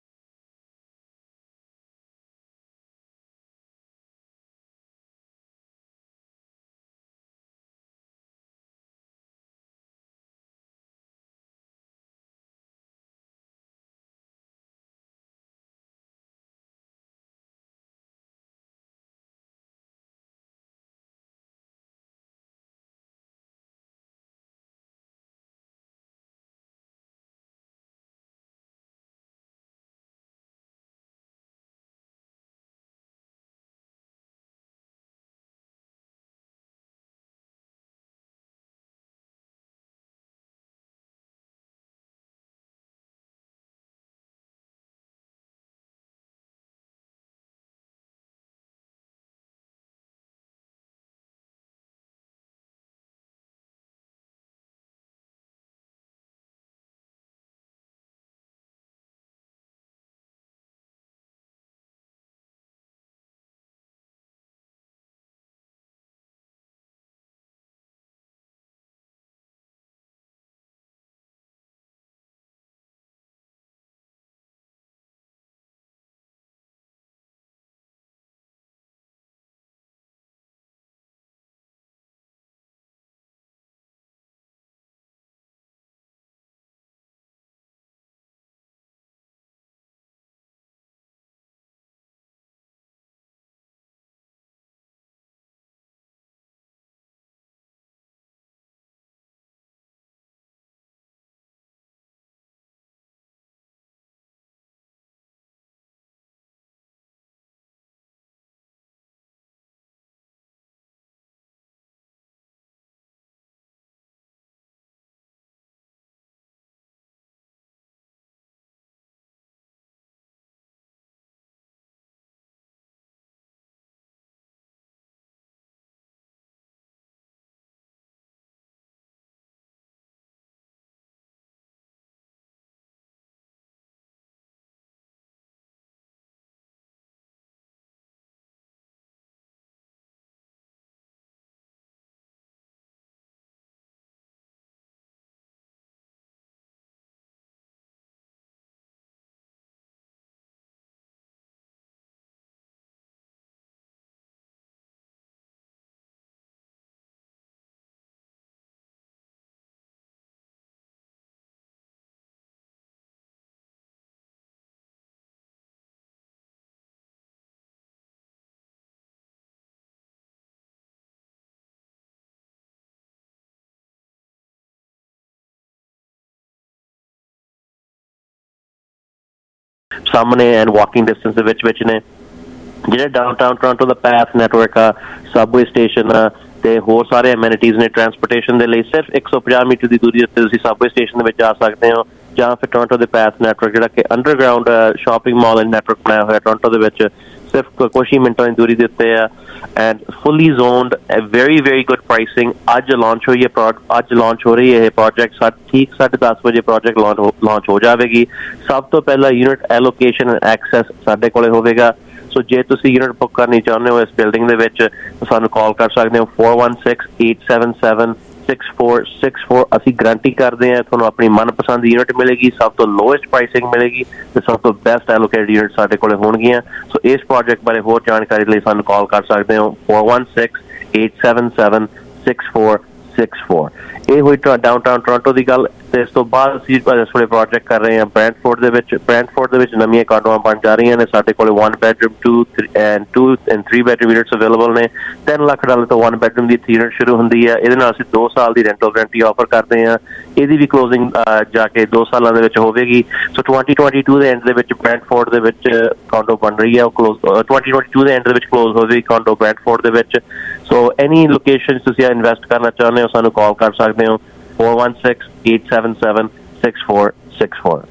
S2: ਸਾਹਮਣੇ ਐਂਡ ਵਾਕਿੰਗ ਡਿਸਟੈਂਸ ਦੇ ਵਿੱਚ ਵਿੱਚ ਨੇ। ਜਿਹੜੇ ਡਾਊਨਟਾਊਨ ਟੋਰਾਂਟੋ ਦਾ ਪੈਥ ਨੈਟਵਰਕ ਆ, ਸਬਵੇ ਸਟੇਸ਼ਨ ਆ ਤੇ ਹੋਰ ਸਾਰੇ ਐਮੈਨਿਟੀਜ਼ ਨੇ ਟਰਾਂਸਪੋਰਟੇਸ਼ਨ ਦੇ ਲਈ, ਸਿਰਫ ਇੱਕ ਸੌ ਪੰਜਾਹ ਮੀਟਰ ਦੀ ਦੂਰੀ ਉੱਤੇ ਤੁਸੀਂ ਸਬਵੇ ਸਟੇਸ਼ਨ ਦੇ ਵਿੱਚ ਜਾ ਸਕਦੇ ਹੋ, ਜਾਂ ਫਿਰ ਟੋਰਾਂਟੋ ਦੇ ਪੈਥ ਨੈਟਵਰਕ ਜਿਹੜਾ ਕਿ ਅੰਡਰਗਰਾਊਂਡ ਸ਼ਾਪਿੰਗ ਮਾਲ ਨੈਟਵਰਕ ਬਣਾਇਆ ਹੋਇਆ ਟੋਰਾਂਟੋ ਦੇ ਵਿੱਚ, ਸਿਰਫ ਕੁਛ ਹੀ ਮਿੰਟਾਂ ਦੀ ਦੂਰੀ ਦੇ ਉੱਤੇ ਆ and fully zoned, very very good pricing. ਅੱਜ ਲਾਂਚ ਹੋਈ ਹੈ ਅੱਜ ਲਾਂਚ ਹੋ ਰਹੀ ਹੈ ਇਹ ਪ੍ਰੋਜੈਕਟ, ਠੀਕ ਸਾਢੇ ਦਸ ਵਜੇ ਪ੍ਰੋਜੈਕਟ ਲਾਂਚ ਹੋ ਜਾਵੇਗੀ। ਸਭ ਤੋਂ ਪਹਿਲਾਂ ਯੂਨਿਟ ਐਲੋਕੇਸ਼ਨ ਐਂਡ ਐਕਸੈਸ ਸਾਡੇ ਕੋਲੇ ਹੋਵੇਗਾ। ਸੋ ਜੇ ਤੁਸੀਂ ਯੂਨਿਟ ਬੁੱਕ ਕਰਨੀ ਚਾਹੁੰਦੇ ਹੋ ਇਸ ਬਿਲਡਿੰਗ ਦੇ ਵਿੱਚ ਸਾਨੂੰ ਕਾਲ ਕਰ ਸਕਦੇ ਹੋ four one six eight seven seven six four six four। ਅਸੀਂ ਗਰੰਟੀ ਕਰਦੇ ਹਾਂ ਤੁਹਾਨੂੰ ਆਪਣੀ ਮਨਪਸੰਦ ਯੂਨਿਟ ਮਿਲੇਗੀ, ਸਭ ਤੋਂ ਲੋਐਸਟ ਪ੍ਰਾਈਸਿੰਗ ਮਿਲੇਗੀ ਤੇ ਸਭ ਤੋਂ ਬੈਸਟ ਐਲੋਕੇਟਡ ਯੂਨਿਟ ਸਾਡੇ ਕੋਲ ਹੋਣਗੀਆਂ। ਸੋ ਇਸ ਪ੍ਰੋਜੈਕਟ ਬਾਰੇ ਹੋਰ ਜਾਣਕਾਰੀ ਲਈ ਸਾਨੂੰ ਕਾਲ ਕਰ ਸਕਦੇ ਹੋ four one six eight seven seven six four six four। ਇਹ ਹੋਈ ਡਾਊਨਟਾਊਨ ਟੋਰਾਂਟੋ ਦੀ ਗੱਲ। ਤੇ ਇਸ ਤੋਂ ਬਾਅਦ ਅਸੀਂ ਇਸ ਵੇਲੇ ਪ੍ਰੋਜੈਕਟ ਕਰ ਰਹੇ ਹਾਂ ਬ੍ਰੈਂਟਫੋਰਡ ਦੇ ਵਿੱਚ। ਬ੍ਰੈਂਟਫੋਰਡ ਦੇ ਵਿੱਚ ਨਵੀਆਂ ਕਾਂਡੋਆਂ ਬਣ ਜਾ ਰਹੀਆਂ ਨੇ। ਸਾਡੇ ਕੋਲ one bedroom two and two and three bedroom units available ਨੇ। ਤਿੰਨ ਲੱਖ ਡਾਲਰ ਤੋਂ ਵਨ ਬੈਡਰੂਮ ਦੀ ਯੂਨਿਟ ਸ਼ੁਰੂ ਹੁੰਦੀ ਹੈ। ਇਹਦੇ ਨਾਲ ਅਸੀਂ ਦੋ ਸਾਲ ਦੀ ਰੈਂਟਲ ਗਰੰਟੀ ਆਫਰ ਕਰਦੇ ਹਾਂ। ਇਹਦੀ ਵੀ ਕਲੋਜ਼ਿੰਗ ਜਾ ਕੇ ਦੋ ਸਾਲਾਂ ਦੇ ਵਿੱਚ ਹੋਵੇਗੀ। ਸੋ ਟਵੈਂਟੀ ਟਵੈਂਟੀ ਟੂ ਦੇ ਐਂਡ ਦੇ ਵਿੱਚ ਬ੍ਰੈਂਟਫੋਰਡ ਦੇ ਵਿੱਚ ਕਾਂਡੋ ਬਣ ਰਹੀ ਹੈ, ਉਹ ਕਲੋਜ਼ ਟਵੈਂਟੀ ਟਵੈਂਟੀ ਟੂ ਦੇ ਐਂਡ ਦੇ ਵਿੱਚ ਕਲੋਜ਼ ਹੋਵੇਗੀ ਕਾਂਡੋ ਬ੍ਰੈਂਟਫੋਰਡ ਦੇ ਵਿੱਚ। ਸੋ ਐਨੀ ਲੋਕੇਸ਼ਨ ਤੁਸੀਂ ਇਨਵੈਸਟ ਕਰਨਾ ਚਾਹੁੰਦੇ ਹੋ ਸਾਨੂੰ ਕਾਲ ਕਰ ਸਕਦੇ ਹੋ four one six eight seven seven six four six four।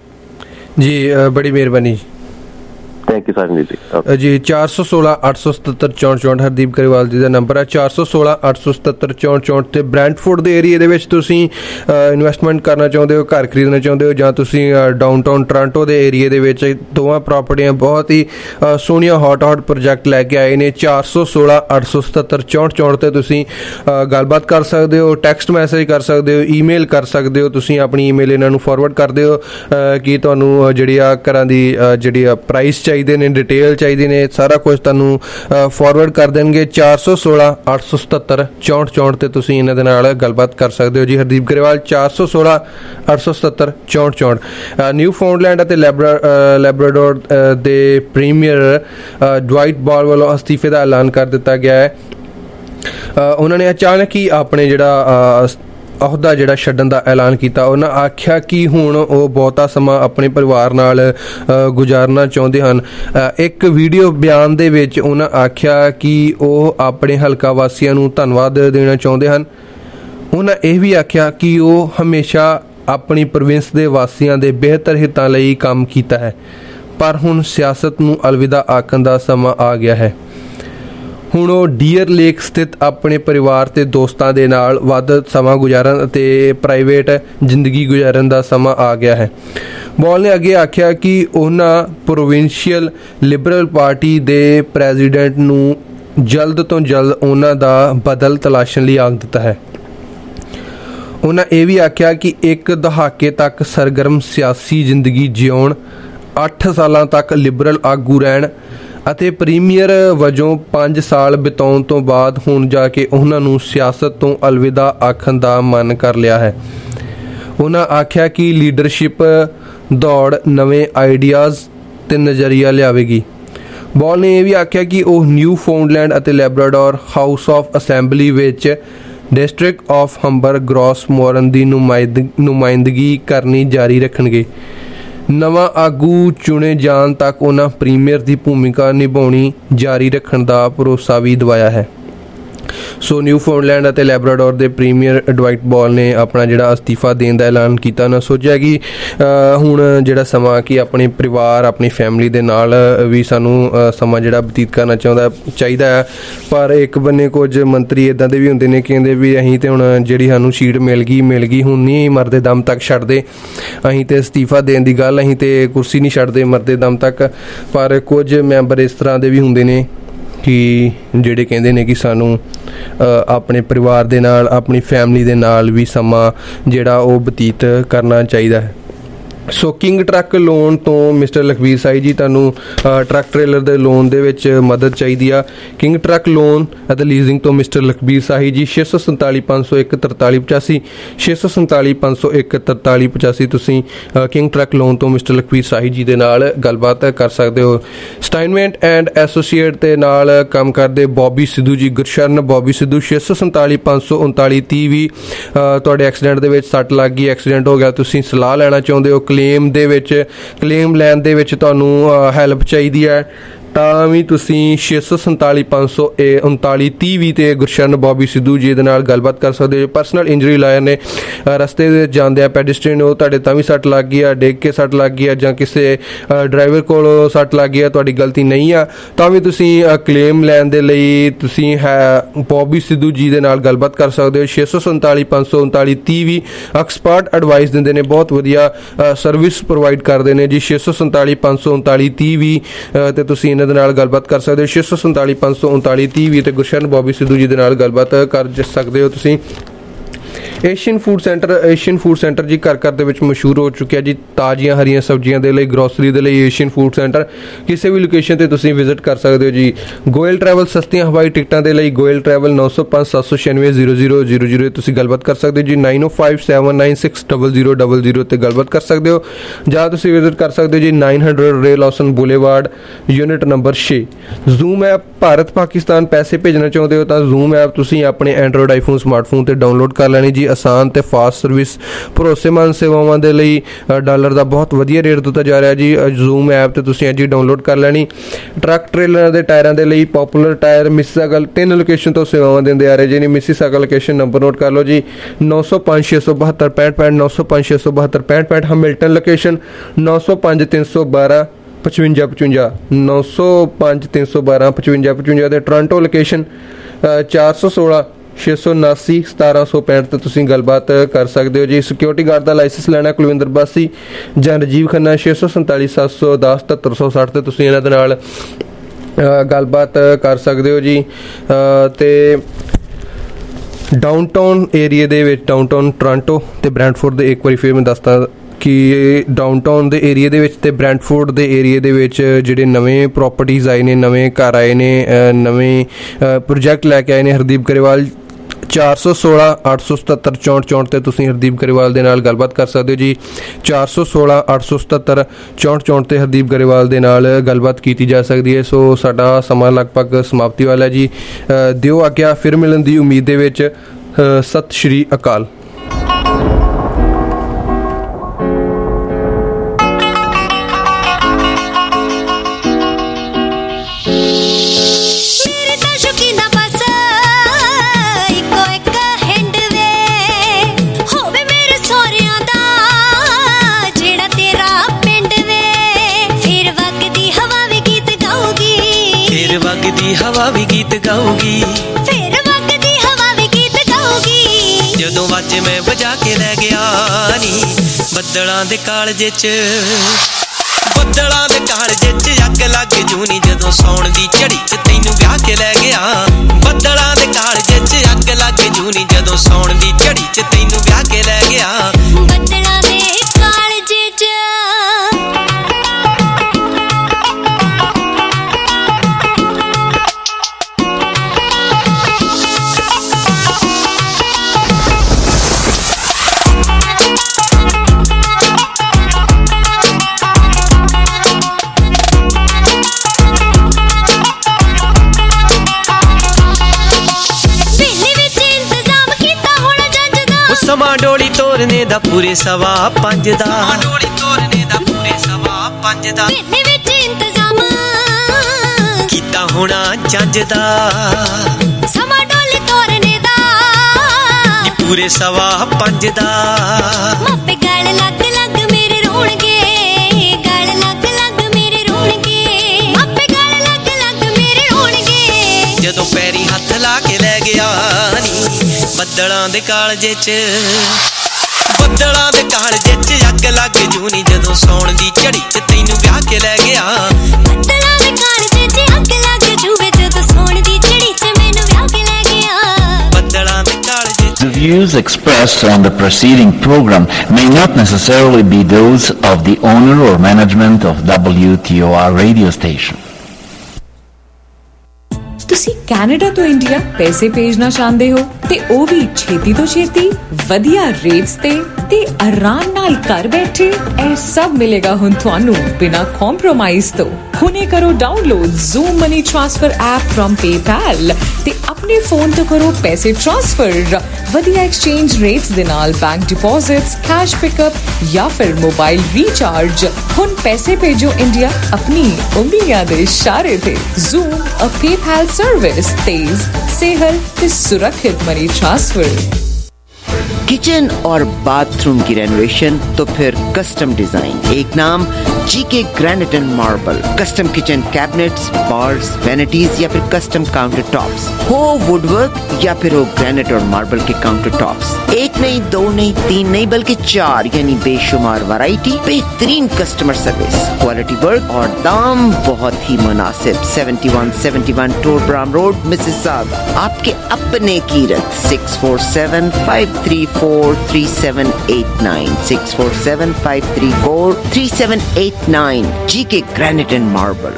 S16: जी बड़ी मेहरबानी
S2: थैंक यू सर जी।
S16: जी चार सौ सोलह अठ सौ सतहत्तर चौंठ चौंठ हरदीप गरेवाल जी का नंबर है चार सौ सोलह अठ सौ सतहत्तर चौंठ चौंठ। ते ब्रैंटफोर्ड ਦੇ ਏਰੀਏ ਦੇ ਵਿੱਚ ਤੁਸੀਂ ਇਨਵੈਸਟਮੈਂਟ ਕਰਨਾ ਚਾਹੁੰਦੇ ਹੋ, ਘਰ ਖਰੀਦਣਾ ਚਾਹੁੰਦੇ ਹੋ, ਜਾਂ ਤੁਸੀਂ ਡਾਊਨਟਾਊਨ ਟੋਰਾਂਟੋ ਦੇ ਏਰੀਏ ਦੇ ਵਿੱਚ ਦੋਵਾਂ ਪ੍ਰਾਪਰਟੀਆਂ ਬਹੁਤ ਹੀ ਸੋਹਣੀਆਂ ਹੌਟ ਹੌਟ ਪ੍ਰੋਜੈਕਟ ਲੈ ਕੇ ਆਏ ਨੇ। ਚਾਰ ਸੌ ਸੋਲ੍ਹਾਂ ਅੱਠ ਸੌ ਸਤੱਤਰ ਚੌਂਹਠ ਚੌਂਹਠ 'ਤੇ ਤੁਸੀਂ ਗੱਲਬਾਤ ਕਰ ਸਕਦੇ ਹੋ, ਟੈਕਸਟ ਮੈਸੇਜ ਕਰ ਸਕਦੇ ਹੋ, ਈਮੇਲ ਕਰ ਸਕਦੇ ਹੋ। ਤੁਸੀਂ ਆਪਣੀ ਈਮੇਲ ਇਹਨਾਂ ਨੂੰ ਫਾਰਵਰਡ ਕਰ ਦਿਓ ਕਿ ਤੁਹਾਨੂੰ ਜਿਹੜੀ ਆ ਘਰਾਂ ਦੀ ਜਿਹੜੀ ਆ ਪ੍ਰਾਈਸ ਚਾਹੀਦੇ ਨੇ, ਡਿਟੇਲ ਚਾਹੀਦੀ ਨੇ, ਸਾਰਾ ਕੁਝ ਤੁਹਾਨੂੰ ਫਾਰਵਰਡ ਕਰ ਦੇਣਗੇ। ਚਾਰ ਸੌ ਸੋਲ੍ਹਾਂ ਅੱਠ ਸੌ ਸਤੱਤਰ ਚੌਂਹਠ ਚੌਂਹਠ 'ਤੇ ਤੁਸੀਂ ਇਹਨਾਂ ਦੇ ਨਾਲ ਗੱਲਬਾਤ ਕਰ ਸਕਦੇ ਹੋ ਜੀ। ਹਰਦੀਪ ਗਰੇਵਾਲ ਚਾਰ ਸੌ ਸੋਲ੍ਹਾਂ ਅੱਠ ਸੌ ਸਤੱਤਰ ਚੌਂਹਠ ਚੌਂਹਠ। ਨਿਊ ਫਾਊਂਡਲੈਂਡ ਅਤੇ ਲੈਬਰਾ ਲੈਬਰਾਡੋਰ ਦੇ ਪ੍ਰੀਮੀਅਰ ਡਵਾਈਟ ਬਾਲ ਵੱਲੋਂ ਅਸਤੀਫੇ ਦਾ ਐਲਾਨ ਕਰ ਦਿੱਤਾ ਗਿਆ ਹੈ। ਉਹਨਾਂ ਨੇ ਅਚਾਨਕ ਹੀ ਆਪਣੇ ਜਿਹੜਾ ਅਹੁਦਾ ਜਿਹੜਾ ਛੱਡਣ ਦਾ ਐਲਾਨ ਕੀਤਾ। ਉਹਨਾਂ ਆਖਿਆ ਕਿ ਹੁਣ ਉਹ ਬਹੁਤਾ ਸਮਾਂ ਆਪਣੇ ਪਰਿਵਾਰ ਨਾਲ ਗੁਜ਼ਾਰਨਾ ਚਾਹੁੰਦੇ ਹਨ। ਇੱਕ ਵੀਡੀਓ ਬਿਆਨ ਦੇ ਵਿੱਚ ਉਹਨਾਂ ਆਖਿਆ ਕਿ ਉਹ ਆਪਣੇ ਹਲਕਾ ਵਾਸੀਆਂ ਨੂੰ ਧੰਨਵਾਦ ਦੇਣਾ ਚਾਹੁੰਦੇ ਹਨ। ਉਹਨਾਂ ਇਹ ਵੀ ਆਖਿਆ ਕਿ ਉਹ ਹਮੇਸ਼ਾ ਆਪਣੀ ਪ੍ਰੋਵਿੰਸ ਦੇ ਵਾਸੀਆਂ ਦੇ ਬਿਹਤਰ ਹਿੱਤਾਂ ਲਈ ਕੰਮ ਕੀਤਾ ਹੈ, ਪਰ ਹੁਣ ਸਿਆਸਤ ਨੂੰ ਅਲਵਿਦਾ ਆਖਣ ਦਾ ਸਮਾਂ ਆ ਗਿਆ ਹੈ। ਹੁਣ ਉਹ ਡੀਅਰ ਲੇਕ ਸਥਿਤ ਆਪਣੇ ਪਰਿਵਾਰ ਤੇ ਦੋਸਤਾਂ ਦੇ ਨਾਲ ਵੱਧ ਸਮਾਂ ਗੁਜ਼ਾਰਨ ਅਤੇ ਪ੍ਰਾਈਵੇਟ ਜ਼ਿੰਦਗੀ ਗੁਜ਼ਾਰਨ ਦਾ ਸਮਾਂ ਆ ਗਿਆ ਹੈ। ਬੋਲ ਨੇ ਅੱਗੇ ਆਖਿਆ ਕਿ ਉਹਨਾਂ ਪ੍ਰੋਵਿੰਸ਼ੀਅਲ ਲਿਬਰਲ ਪਾਰਟੀ ਦੇ ਪ੍ਰੈਜ਼ੀਡੈਂਟ ਨੂੰ ਜਲਦ ਤੋਂ ਜਲਦ ਉਹਨਾਂ ਦਾ ਬਦਲ ਤਲਾਸ਼ਣ ਲਈ ਆਖ ਦਿੱਤਾ ਹੈ। ਉਹਨਾਂ ਇਹ ਵੀ ਆਖਿਆ ਕਿ ਇੱਕ ਦਹਾਕੇ ਤੱਕ ਸਰਗਰਮ ਸਿਆਸੀ ਜ਼ਿੰਦਗੀ ਜਿਉਣ, ਅੱਠ ਸਾਲਾਂ ਤੱਕ ਲਿਬਰਲ ਆਗੂ ਰਹਿਣ ਅਤੇ ਪ੍ਰੀਮੀਅਰ ਵਜੋਂ ਪੰਜ ਸਾਲ ਬਿਤਾਉਣ ਤੋਂ ਬਾਅਦ ਹੁਣ ਜਾ ਕੇ ਉਹਨਾਂ ਨੂੰ ਸਿਆਸਤ ਤੋਂ ਅਲਵਿਦਾ ਆਖਣ ਦਾ ਮਨ ਕਰ ਲਿਆ ਹੈ। ਉਹਨਾਂ ਆਖਿਆ ਕਿ ਲੀਡਰਸ਼ਿਪ ਦੌੜ ਨਵੇਂ ਆਈਡੀਆਜ਼ ਤੇ ਨਜ਼ਰੀਆ ਲਿਆਵੇਗੀ। ਬੋਲ ਨੇ ਇਹ ਵੀ ਆਖਿਆ ਕਿ ਉਹ ਨਿਊ ਫਾਊਂਡਲੈਂਡ ਅਤੇ ਲੈਬਰਾਡੋਰ ਹਾਊਸ ਆਫ ਅਸੈਂਬਲੀ ਵਿੱਚ district of Humber Gros Morne ਦੀ ਨੁਮਾਇੰਦਗੀ ਕਰਨੀ ਜਾਰੀ ਰੱਖਣਗੇ। ਨਵਾਂ ਆਗੂ ਚੁਣੇ ਜਾਣ ਤੱਕ ਉਹਨਾਂ ਪ੍ਰੀਮੀਅਰ ਦੀ ਭੂਮਿਕਾ ਨਿਭਾਉਣੀ ਜਾਰੀ ਰੱਖਣ ਦਾ ਭਰੋਸਾ ਵੀ ਦਿਵਾਇਆ ਹੈ। ਸੋ ਨਿਊ ਫਾਊਂਡਲੈਂਡ ਅਤੇ ਲੈਬਰਾਡੋਰ ਦੇ ਪ੍ਰੀਮੀਅਰ ਡਵਾਈਟ ਬਾਲ ਨੇ ਆਪਣਾ ਜਿਹੜਾ ਅਸਤੀਫਾ ਦੇਣ ਦਾ ਐਲਾਨ ਕੀਤਾ। ਉਹਨਾਂ ਸੋਚਿਆ ਕਿ ਹੁਣ ਜਿਹੜਾ ਸਮਾਂ ਕਿ ਆਪਣੇ ਪਰਿਵਾਰ ਆਪਣੀ ਫੈਮਿਲੀ ਦੇ ਨਾਲ ਵੀ ਸਾਨੂੰ ਸਮਾਂ ਜਿਹੜਾ ਬਤੀਤ ਕਰਨਾ ਚਾਹੁੰਦਾ ਚਾਹੀਦਾ ਹੈ, ਪਰ ਇੱਕ ਬੰਨੇ ਕੁਝ ਮੰਤਰੀ ਇੱਦਾਂ ਦੇ ਵੀ ਹੁੰਦੇ ਨੇ ਕਹਿੰਦੇ ਵੀ ਅਸੀਂ ਤਾਂ ਹੁਣ ਜਿਹੜੀ ਸਾਨੂੰ ਸੀਟ ਮਿਲ ਗਈ ਮਿਲ ਗਈ ਹੁਣ ਨਹੀਂ ਮਰਦੇ ਦਮ ਤੱਕ ਛੱਡਦੇ, ਅਸੀਂ ਤਾਂ ਅਸਤੀਫਾ ਦੇਣ ਦੀ ਗੱਲ ਅਸੀਂ ਤਾਂ ਕੁਰਸੀ ਨਹੀਂ ਛੱਡਦੇ ਮਰਦੇ ਦਮ ਤੱਕ। ਪਰ ਕੁਝ ਮੈਂਬਰ ਇਸ ਤਰ੍ਹਾਂ ਦੇ ਵੀ ਹੁੰਦੇ ਨੇ ਕਿ ਜਿਹੜੇ ਕਹਿੰਦੇ ਨੇ ਕਿ ਸਾਨੂੰ ਆਪਣੇ ਪਰਿਵਾਰ ਦੇ ਨਾਲ ਆਪਣੀ ਫੈਮਿਲੀ ਦੇ ਨਾਲ ਵੀ ਸਮਾਂ ਜਿਹੜਾ ਉਹ ਬਤੀਤ ਕਰਨਾ ਚਾਹੀਦਾ ਹੈ। ਸੋ ਕਿੰਗ ਟਰੱਕ ਲੋਨ ਤੋਂ ਮਿਸਟਰ ਲਖਬੀਰ ਸਾਈ ਜੀ ਤੁਹਾਨੂੰ ਟਰੱਕ ਟ੍ਰੇਲਰ ਦੇ ਲੋਨ ਦੇ ਵਿੱਚ ਮਦਦ ਚਾਹੀਦੀ ਆ। ਕਿੰਗ ਟਰੱਕ ਲੋਨ ਅਤੇ ਲੀਜ਼ਿੰਗ ਤੋਂ ਮਿਸਟਰ ਲਖਬੀਰ ਸਾਈ ਜੀ ਛੇ ਸੌ ਸੰਤਾਲੀ ਪੰਜ ਸੌ ਇੱਕ ਤਰਤਾਲੀ ਪਚਾਸੀ ਛੇ ਸੌ ਸੰਤਾਲੀ ਪੰਜ ਸੌ ਇੱਕ ਤਰਤਾਲੀ ਪਚਾਸੀ। ਤੁਸੀਂ ਕਿੰਗ ਟਰੱਕ ਲੋਨ ਤੋਂ ਮਿਸਟਰ ਲਖਬੀਰ ਸਾਈ ਜੀ ਦੇ ਨਾਲ ਗੱਲਬਾਤ ਕਰ ਸਕਦੇ ਹੋ। ਸਟਾਈਨਮੈਂਟ ਐਂਡ ਐਸੋਸੀਏਟ ਦੇ ਨਾਲ ਕੰਮ ਕਰਦੇ ਬੋਬੀ ਸਿੱਧੂ ਜੀ ਗੁਰਸ਼ਰਨ ਬੋਬੀ ਸਿੱਧੂ ਛੇ ਸੌ ਸੰਤਾਲੀ ਪੰਜ ਸੌ ਉਨਤਾਲੀ ਤੀਹ ਵੀ ਤੁਹਾਡੇ ਐਕਸੀਡੈਂਟ ਦੇ ਵਿੱਚ ਸੱਟ ਲੱਗ ਗਈ, ਐਕਸੀਡੈਂਟ ਹੋ ਗਿਆ, ਤੁਸੀਂ ਸਲਾਹ ਲੈਣਾ ਚਾਹੁੰਦੇ ਹੋ, ਕਲੇਮ ਦੇ ਵਿੱਚ ਕਲੇਮ ਲੈਣ ਦੇ ਵਿੱਚ ਤੁਹਾਨੂੰ ਹੈਲਪ ਚਾਹੀਦੀ ਹੈ ਤਾਂ ਵੀ ਤੁਸੀਂ ਛੇ ਸੌ ਸੰਤਾਲੀ ਪੰਜ ਸੌ ਉਨਤਾਲੀ ਤੀਹ ਵੀਹ 'ਤੇ ਗੁਰਸ਼ਰਨ ਬੋਬੀ ਸਿੱਧੂ ਜੀ ਦੇ ਨਾਲ ਗੱਲਬਾਤ ਕਰ ਸਕਦੇ ਹੋ। ਪਰਸਨਲ ਇੰਜਰੀ ਲਾਇਰ ਨੇ ਰਸਤੇ ਦੇ ਜਾਂਦੇ ਆ ਪੈਡਿਸਟਰੀਅਨ ਉਹ ਤੁਹਾਡੇ ਤਾਂ ਵੀ ਸੱਟ ਲੱਗ ਗਈ ਆ, ਡਿੱਗ ਕੇ ਸੱਟ ਲੱਗ ਗਈ ਆ ਜਾਂ ਕਿਸੇ ਡਰਾਈਵਰ ਕੋਲ ਸੱਟ ਲੱਗ ਗਈ ਆ, ਤੁਹਾਡੀ ਗਲਤੀ ਨਹੀਂ ਆ ਤਾਂ ਵੀ ਤੁਸੀਂ ਕਲੇਮ ਲੈਣ ਦੇ ਲਈ ਤੁਸੀਂ ਹੈ ਬੋਬੀ ਸਿੱਧੂ ਜੀ ਦੇ ਨਾਲ ਗੱਲਬਾਤ ਕਰ ਸਕਦੇ ਹੋ। ਛੇ ਸੌ ਸੰਤਾਲੀ ਪੰਜ ਸੌ ਉਨਤਾਲੀ ਤੀਹ ਵੀਹ ਐਕਸਪਰਟ ਐਡਵਾਈਸ ਦਿੰਦੇ ਨੇ, ਬਹੁਤ ਵਧੀਆ ਸਰਵਿਸ ਪ੍ਰੋਵਾਈਡ ਕਰਦੇ ਨੇ ਜੀ। ਛੇ ਸੌ ਸੰਤਾਲੀ ਪੰਜ ਸੌ ਉਨਤਾਲੀ ਤੀਹ ਵੀਹ 'ਤੇ ਤੁਸੀਂ ਇਹਨਾਂ ਦੇ ਨਾਲ ਗੱਲਬਾਤ ਕਰ ਸਕਦੇ ਹੋ। ਛੇ ਸੌ ਸੰਤਾਲੀ ਪੰਜ ਸੌ ਉਨਤਾਲੀ ਤੀਹ ਵੀਹ 'ਤੇ ਗੁਰਸ਼ਰਨ ਬੋਬੀ ਸਿੱਧੂ ਜੀ ਦੇ ਨਾਲ ਗੱਲਬਾਤ ਕਰ ਸਕਦੇ ਹੋ ਤੁਸੀਂ। Asian food centre Asian food centre ਜੀ ਘਰ ਘਰ ਦੇ ਵਿੱਚ ਮਸ਼ਹੂਰ ਹੋ ਚੁੱਕਿਆ ਜੀ ਤਾਜ਼ੀਆਂ ਹਰੀਆਂ ਸਬਜ਼ੀਆਂ ਦੇ ਲਈ, ਗਰੋਸਰੀ ਦੇ ਲਈ ਏਸ਼ੀਅਨ ਫੂਡ ਸੈਂਟਰ ਕਿਸੇ ਵੀ ਲੋਕੇਸ਼ਨ 'ਤੇ ਤੁਸੀਂ ਵਿਜ਼ਿਟ ਕਰ ਸਕਦੇ ਹੋ ਜੀ। ਗੋਇਲ ਟਰੈਵਲ ਸਸਤੀਆਂ ਹਵਾਈ ਟਿਕਟਾਂ ਦੇ ਲਈ ਗੋਇਲ ਟਰੈਵਲ ਨੌ ਸੌ ਪੰਜ ਸੱਤ ਸੌ ਛਿਆਨਵੇਂ ਜ਼ੀਰੋ ਜ਼ੀਰੋ ਜ਼ੀਰੋ ਜ਼ੀਰੋ ਤੁਸੀਂ ਗੱਲਬਾਤ ਕਰ ਸਕਦੇ ਹੋ ਜੀ। Nine O five seven nine six double zero double zero 'ਤੇ ਗੱਲਬਾਤ ਕਰ ਸਕਦੇ ਹੋ ਜਾਂ ਤੁਸੀਂ ਵਿਜ਼ਿਟ ਕਰ ਸਕਦੇ ਹੋ ਜੀ nine hundred Ray Lawson boulevard unit number ਛੇ। ਜ਼ੂਮ ਐਪ ਭਾਰਤ ਪਾਕਿਸਤਾਨ ਪੈਸੇ ਭੇਜਣਾ ਚਾਹੁੰਦੇ ਹੋ ਤਾਂ ਜ਼ੂਮ ਐਪ ਤੁਸੀਂ ਆਪਣੇ ਐਂਡਰੋਇਡ ਆਈਫੋਨ ਸਮਾਰਟਫੋਨ 'ਤੇ ਡਾਊਨਲੋਡ ਕਰ ਲੈਣੀ ਜੀ। ਆਸਾਨ ਤੇ ਫਾਸਟ ਸਰਵਿਸ ਭਰੋਸੇਮੰਦ ਸੇਵਾਵਾਂ ਦੇ ਲਈ ਡਾਲਰ ਦਾ ਬਹੁਤ ਵਧੀਆ ਰੇਟ ਦਿੱਤਾ ਜਾ ਰਿਹਾ ਜੀ। ਜ਼ੂਮ ਐਪ ਤੇ ਤੁਸੀਂ ਅੱਜ ਹੀ ਡਾਊਨਲੋਡ ਕਰ ਲੈਣੀ। ਟਰੱਕ ਟ੍ਰੇਲਰਾਂ ਦੇ ਟਾਇਰਾਂ ਦੇ ਲਈ ਪੋਪੂਲਰ ਟਾਇਰ ਮਿਸੀਸਾਗਾ ਤਿੰਨ ਲੋਕੇਸ਼ਨ ਤੋਂ ਸੇਵਾਵਾਂ ਦਿੰਦੇ ਆ ਰਹੇ ਜੀ। ਮਿਸੀਸਾਗਾ ਲੋਕੇਸ਼ਨ ਨੰਬਰ ਨੋਟ ਕਰ ਲਓ ਜੀ ਨੌ ਸੌ ਪੰਜ ਛੇ ਸੌ ਬਹੱਤਰ ਪੈਂਹਠ ਪੈਂਹਠ ਨੌ ਸੌ ਪੰਜ ਛੇ ਸੌ ਬਹੱਤਰ ਪੈਂਹਠ ਪੈਂਹਠ। ਹੈਮਿਲਟਨ ਲੋਕੇਸ਼ਨ ਨੌ ਸੌ ਪੰਜ ਤਿੰਨ ਸੌ ਬਾਰਾਂ ਪਚਵੰਜਾ ਪਚਵੰਜਾ ਨੌ ਸੌ ਪੰਜ ਤਿੰਨ ਸੌ ਬਾਰਾਂ ਪਚਵੰਜਾ ਪਚਵੰਜਾ। ਦੇ ਟੋਰਾਂਟੋ ਲੋਕੇਸ਼ਨ ਚਾਰ ਸੌ ਸੋਲਾਂ ਛੇ ਸੌ ਉਨਾਸੀ ਸਤਾਰਾਂ ਸੌ ਪੈਂਹਠ 'ਤੇ ਤੁਸੀਂ ਗੱਲਬਾਤ ਕਰ ਸਕਦੇ ਹੋ ਜੀ। ਸਿਕਿਉਰਿਟੀ ਗਾਰਡ ਦਾ ਲਾਇਸੈਂਸ ਲੈਣਾ ਕੁਲਵਿੰਦਰ ਬਾਸੀ ਜਾਂ ਰਾਜੀਵ ਖੰਨਾ ਛੇ ਸੌ ਸੰਤਾਲੀ ਸੱਤ ਸੌ ਦਸ ਸਤੱਤਰ ਸੌ ਸੱਠ 'ਤੇ ਤੁਸੀਂ ਇਹਨਾਂ ਦੇ ਨਾਲ ਗੱਲਬਾਤ ਕਰ ਸਕਦੇ ਹੋ ਜੀ। ਅਤੇ ਡਾਊਨਟਾਊਨ ਏਰੀਏ ਦੇ ਵਿੱਚ ਡਾਊਨਟਾਊਨ ਟੋਰਾਂਟੋ ਅਤੇ ਬ੍ਰੈਂਟਫੋਰਡ ਦੇ ਇੱਕ ਵਾਰੀ ਫਿਰ ਮੈਂ ਦੱਸਦਾ ਕਿ ਡਾਊਨਟਾਊਨ ਦੇ ਏਰੀਏ ਦੇ ਵਿੱਚ ਅਤੇ ਬ੍ਰੈਂਟਫੋਰਡ ਦੇ ਏਰੀਏ ਦੇ ਵਿੱਚ ਜਿਹੜੇ ਨਵੇਂ ਪ੍ਰੋਪਰਟੀਜ਼ ਆਏ ਨੇ, ਨਵੇਂ ਘਰ ਆਏ ਨੇ, ਨਵੇਂ ਪ੍ਰੋਜੈਕਟ ਲੈ ਕੇ ਆਏ ਨੇ ਹਰਦੀਪ ਗਰੇਵਾਲ ਚਾਰ ਸੌ ਸੋਲਾਂ ਅੱਠ ਸੌ ਸਤੱਤਰ ਚੌਂਹਠ ਚੌਂਹਠ 'ਤੇ ਤੁਸੀਂ ਹਰਦੀਪ ਗਰੇਵਾਲ ਦੇ ਨਾਲ ਗੱਲਬਾਤ ਕਰ ਸਕਦੇ ਹੋ ਜੀ। ਚਾਰ ਸੌ ਸੋਲਾਂ ਅੱਠ ਸੌ ਸਤੱਤਰ ਚੌਂਹਠ ਚੌਂਹਠ 'ਤੇ ਹਰਦੀਪ ਗਰੇਵਾਲ ਦੇ ਨਾਲ ਗੱਲਬਾਤ ਕੀਤੀ ਜਾ ਸਕਦੀ ਹੈ। ਸੋ ਸਾਡਾ ਸਮਾਂ ਲਗਭਗ ਸਮਾਪਤੀ ਵਾਲਾ ਜੀ। ਦਿਓ ਆਗਿਆ, ਫਿਰ ਮਿਲਣ ਦੀ ਉਮੀਦ ਦੇ ਵਿੱਚ। ਸਤਿ ਸ਼੍ਰੀ ਅਕਾਲ।
S3: ਵਗਦੀ ਹਵਾ ਵੀ ਗੀਤ ਗਾਊਗੀ,
S22: ਫਿਰ ਵਗਦੀ ਹਵਾ ਵੀ ਗੀਤ ਗਾਊਗੀ।
S3: ਜਦੋਂ ਵਾਜੇ ਮੈਂ ਵਜਾ ਕੇ ਲੈ ਗਿਆ ਨੀ ਬੱਦਲਾਂ ਦੇ ਕਾਲਜੇ 'ਚ, ਬੱਦਲਾਂ ਦੇ ਕਾਲਜੇ 'ਚ ਅੱਗ ਲੱਗ ਜੂਨੀ ਜਦੋਂ ਸੌਣ ਦੀ ਝੜੀ 'ਚ ਤੈਨੂੰ ਵਿਆਹ ਕੇ ਲੈ ਗਿਆ। ਬੱਦਲਾਂ ਦੇ ਕਾਲਜੇ 'ਚ ਅੱਗ ਲੱਗ ਜੂਨੀ ਜਦੋਂ ਸੌਣ ਦੀ ਝੜੀ 'ਚ ਤੈਨੂੰ ਵਿਆਹ ਕੇ ਲੈ ਗਿਆ।
S22: ਬੱਦਲਾਂ ਦੇ ਕਾਲਜੇ 'ਚ
S3: ਸਮਾਂ ਡੋਲੀ ਤੋਰਨੇ ਦਾ ਪੂਰੇ ਸਵਾ ਪੰਜ ਦਾ, ਸਮਾਂ ਡੋਲੀ ਤੋਰਨੇ ਦਾ ਪੂਰੇ ਸਵਾ ਪੰਜ ਦਾ।
S22: ਪਿੰਡ ਵਿੱਚ ਇੰਤਜ਼ਾਮ
S3: ਕੀਤਾ ਹੋਣਾ ਜੰਜ ਦਾ,
S22: ਸਮਾਂ ਡੋਲੀ ਤੋਰਨੇ ਦਾ
S3: ਪੂਰੇ ਸਵਾ ਪੰਜ ਦਾ।
S22: ਮਾਪੇ ਗਲ ਲੱਗ ਲੱਗ ਮੇਰੇ ਰੋਣਗੇ, ਗਲ ਲੱਗ ਲੱਗ ਮੇਰੇ ਰੋਣਗੇ, ਮਾਪੇ ਗਲ ਲੱਗ ਲੱਗ ਮੇਰੇ ਰੋਣਗੇ।
S3: ਜਦੋਂ ਪੈਰੀ ਹੱਥ ਲਾ ਕੇ ਲੈ ਗਿਆ ਨੀ ਬੱਦਲਾਂ ਦੇ ਕਾਲਜੇ 'ਚ, ਬੱਦਲਾਂ ਦੇ ਕਾਲਜੇ 'ਚ ਅੱਗ ਲੱਗ ਜੂਨੀ ਜਦੋਂ ਸੌਣ ਦੀ ਝੜੀ 'ਚ ਤੈਨੂੰ ਵਿਆਹ ਕੇ ਲੈ ਗਿਆ।
S22: ਬੱਦਲਾਂ ਦੇ ਕਾਲਜੇ 'ਚ ਅੱਗ ਲੱਗ ਜੂਵੇ ਜਦੋਂ ਸੌਣ ਦੀ ਝੜੀ 'ਚ ਮੈਨੂੰ ਵਿਆਹ ਕੇ ਲੈ ਗਿਆ।
S3: ਬੱਦਲਾਂ ਦੇ ਕਾਲਜੇ 'ਚ।
S23: The views expressed on the preceding program may not necessarily be those of the owner or management of W T O R radio station.
S4: ਤੁਸੀਂ ਕੈਨੇਡਾ ਤੋਂ ਇੰਡੀਆ ਪੈਸੇ ਭੇਜਣਾ ਚਾਹੁੰਦੇ ਹੋ ਤੇ ਉਹ ਵੀ ਛੇਤੀ ਤੋਂ ਛੇਤੀ ਵਧੀਆ ਰੇਟਸ ਤੇ ਤੇ ਆਰਾਮ ਨਾਲ ਘਰ ਬੈਠੇ ਇਹ ਸਭ ਮਿਲੇਗਾ ਹੁਣ ਤੁਹਾਨੂੰ ਬਿਨਾ ਕੰਪਰੋਮਾਈਜ਼ ਤੋਂ ਹੁਣੇ ਕਰੋ download Zoom Money Transfer app from PayPal ਤੇ ਆਪਣੇ ਫੋਨ ਤੋਂ ਕਰੋ ਪੈਸੇ ਟ੍ਰਾਂਸਫਰ ਵਧੀਆ ਐਕਸਚੇਂਜ ਰੇਟਸ ਦੇ ਨਾਲ ਬੈਂਕ ਡਿਪੋਜ਼ਿਟਸ ਕੈਸ਼ ਪਿਕਅਪ ਜਾਂ ਫਿਰ ਮੋਬਾਈਲ ਰੀਚਾਰਜ ਹੁਣ ਪੈਸੇ ਭੇਜੋ ਇੰਡੀਆ ਆਪਣੀ ਉਮੀਦਾਂ ਦੇ ਇਸ਼ਾਰੇ ਤੇ Zoom a PayPal service तेज सेहल ਤੇ सुरक्षित मनी ट्रांसफर।
S5: किचन और बाथरूम की रेनोवेशन तो फिर कस्टम डिजाइन, एक नाम GK granite and marble. Custom kitchen cabinets, bars, vanities या फिर कस्टम काउंटर टॉप्स हो वुडवर्क या फिर हो ग्रेनाइट और मार्बल के काउंटर टॉप्स। एक नहीं, दो नहीं, तीन नहीं बल्कि चार यानी बेशुमार वैरायटी, बेहतरीन कस्टमर सर्विस, क्वालिटी वर्क और दाम बहुत ही मुनासिब। Seventy one seventy one Torbram road, Mississauga. आपके अपने Kirat six four seven five three four three seven eight nine six four seven five three four three seven eight nine G K Granite and Marble।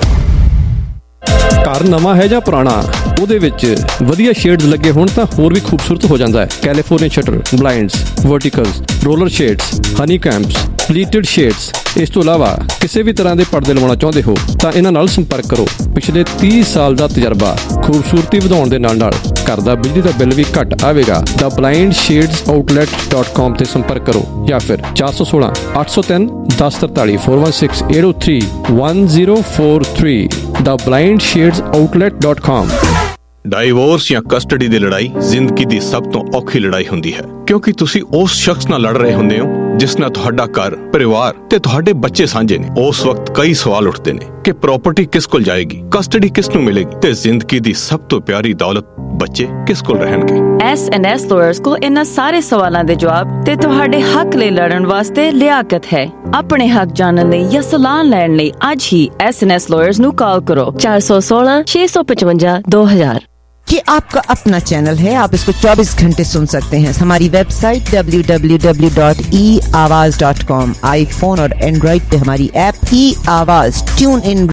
S7: ਘਰ ਨਵਾਂ ਹੈ ਜਾਂ ਪੁਰਾਣਾ, ਉਹਦੇ ਵਿੱਚ ਵਧੀਆ ਸ਼ੇਡਸ ਲੱਗੇ ਹੋਣ ਤਾਂ ਹੋਰ ਵੀ ਖੂਬਸੂਰਤ ਹੋ ਜਾਂਦਾ ਹੈ। California shutter, blinds, verticals, roller shades, ਹਨੀ ਕੈਂਪਸ, ਪਲੀਟਡ ਸ਼ੇਡਸ। ਇਸ ਤੋਂ ਇਲਾਵਾ ਕਿਸੇ ਵੀ ਤਰ੍ਹਾਂ ਦੇ ਪਰਦੇ ਲਵਾਉਣਾ ਚਾਹੁੰਦੇ ਹੋ ਤਾਂ ਇਹਨਾਂ ਨਾਲ ਸੰਪਰਕ ਕਰੋ। ਪਿਛਲੇ ਤੀਹ ਸਾਲ ਦਾ ਤਜਰਬਾ, ਖੂਬਸੂਰਤੀ ਵਧਾਉਣ ਦੇ ਨਾਲ ਨਾਲ ਘਰ ਦਾ ਬਿਜਲੀ ਦਾ ਬਿੱਲ ਵੀ ਘੱਟ ਆਵੇਗਾ। ਦਾ blind shades outlet dot com ਤੇ ਸੰਪਰਕ ਕਰੋ ਜਾਂ ਫਿਰ ਚਾਰ ਸੌ ਸੋਲਾਂ ਅੱਠ ਸੌ ਤਿੰਨ ਦਸ ਤਰਤਾਲੀ four one six eight zero three one zero four three ਦਾ blind shades outlet dot com.
S24: Divorce ਜਾਂ ਕਸਟਡੀ ਦੀ ਲੜਾਈ ਜ਼ਿੰਦਗੀ ਦੀ ਸਭ ਤੋਂ ਔਖੀ ਲੜਾਈ ਹੁੰਦੀ ਹੈ, ਕਿਉਂਕਿ ਤੁਸੀਂ ਉਸ ਸ਼ਖਸ ਨਾਲ ਲੜ ਰਹੇ ਹੁੰਦੇ ਹੋ ਜਿਸ ਨਾਲ ਤੁਹਾਡਾ ਘਰ, ਪਰਿਵਾਰ ਤੇ ਤੁਹਾਡੇ ਬੱਚੇ ਸਾਂਝੇ ਨੇ। ਉਸ ਵਕਤ ਕਈ ਸਵਾਲ ਉੱਠਦੇ ਨੇ ਕਿ ਪ੍ਰਾਪਰਟੀ ਕਿਸ ਕੋਲ ਜਾਏਗੀ, ਕਸਟਡੀ ਕਿਸ ਨੂੰ ਮਿਲੇਗੀ ਤੇ ਜ਼ਿੰਦਗੀ ਦੀ ਸਭ ਤੋਂ ਪਿਆਰੀ ਦੌਲਤ ਬੱਚੇ ਕਿਸ ਕੋਲ ਰਹਿਣਗੇ।
S25: ਐਸ ਐਂਡ ਐਸ ਲਾਇਰਸ ਕੋਲ ਇਹਨਾਂ ਸਾਰੇ ਸਵਾਲਾਂ ਦੇ ਜਵਾਬ ਤੇ ਤੁਹਾਡੇ ਹੱਕ ਲਈ ਲੜਨ ਵਾਸਤੇ ਲਿਆਕਤ ਹੈ। ਆਪਣੇ ਹੱਕ ਜਾਣਨ ਲਈ ਜਾਂ ਸਲਾਹ ਲੈਣ ਲਈ ਅੱਜ ਹੀ ਐਸ ਐਂਡ ਐਸ ਲਾਇਰਸ ਨੂੰ ਕਾਲ ਕਰੋ ਚਾਰ सौ सोलह छह सौ पचवंजा दो हजार।
S26: ये आपका अपना चैनल है, आप इसको चौबीस घंटे सुन सकते हैं। हमारी website W W W dot E Awaaz dot com, iPhone और एंड्रॉइड पे हमारी ऐप ई आवाज ट्यून इन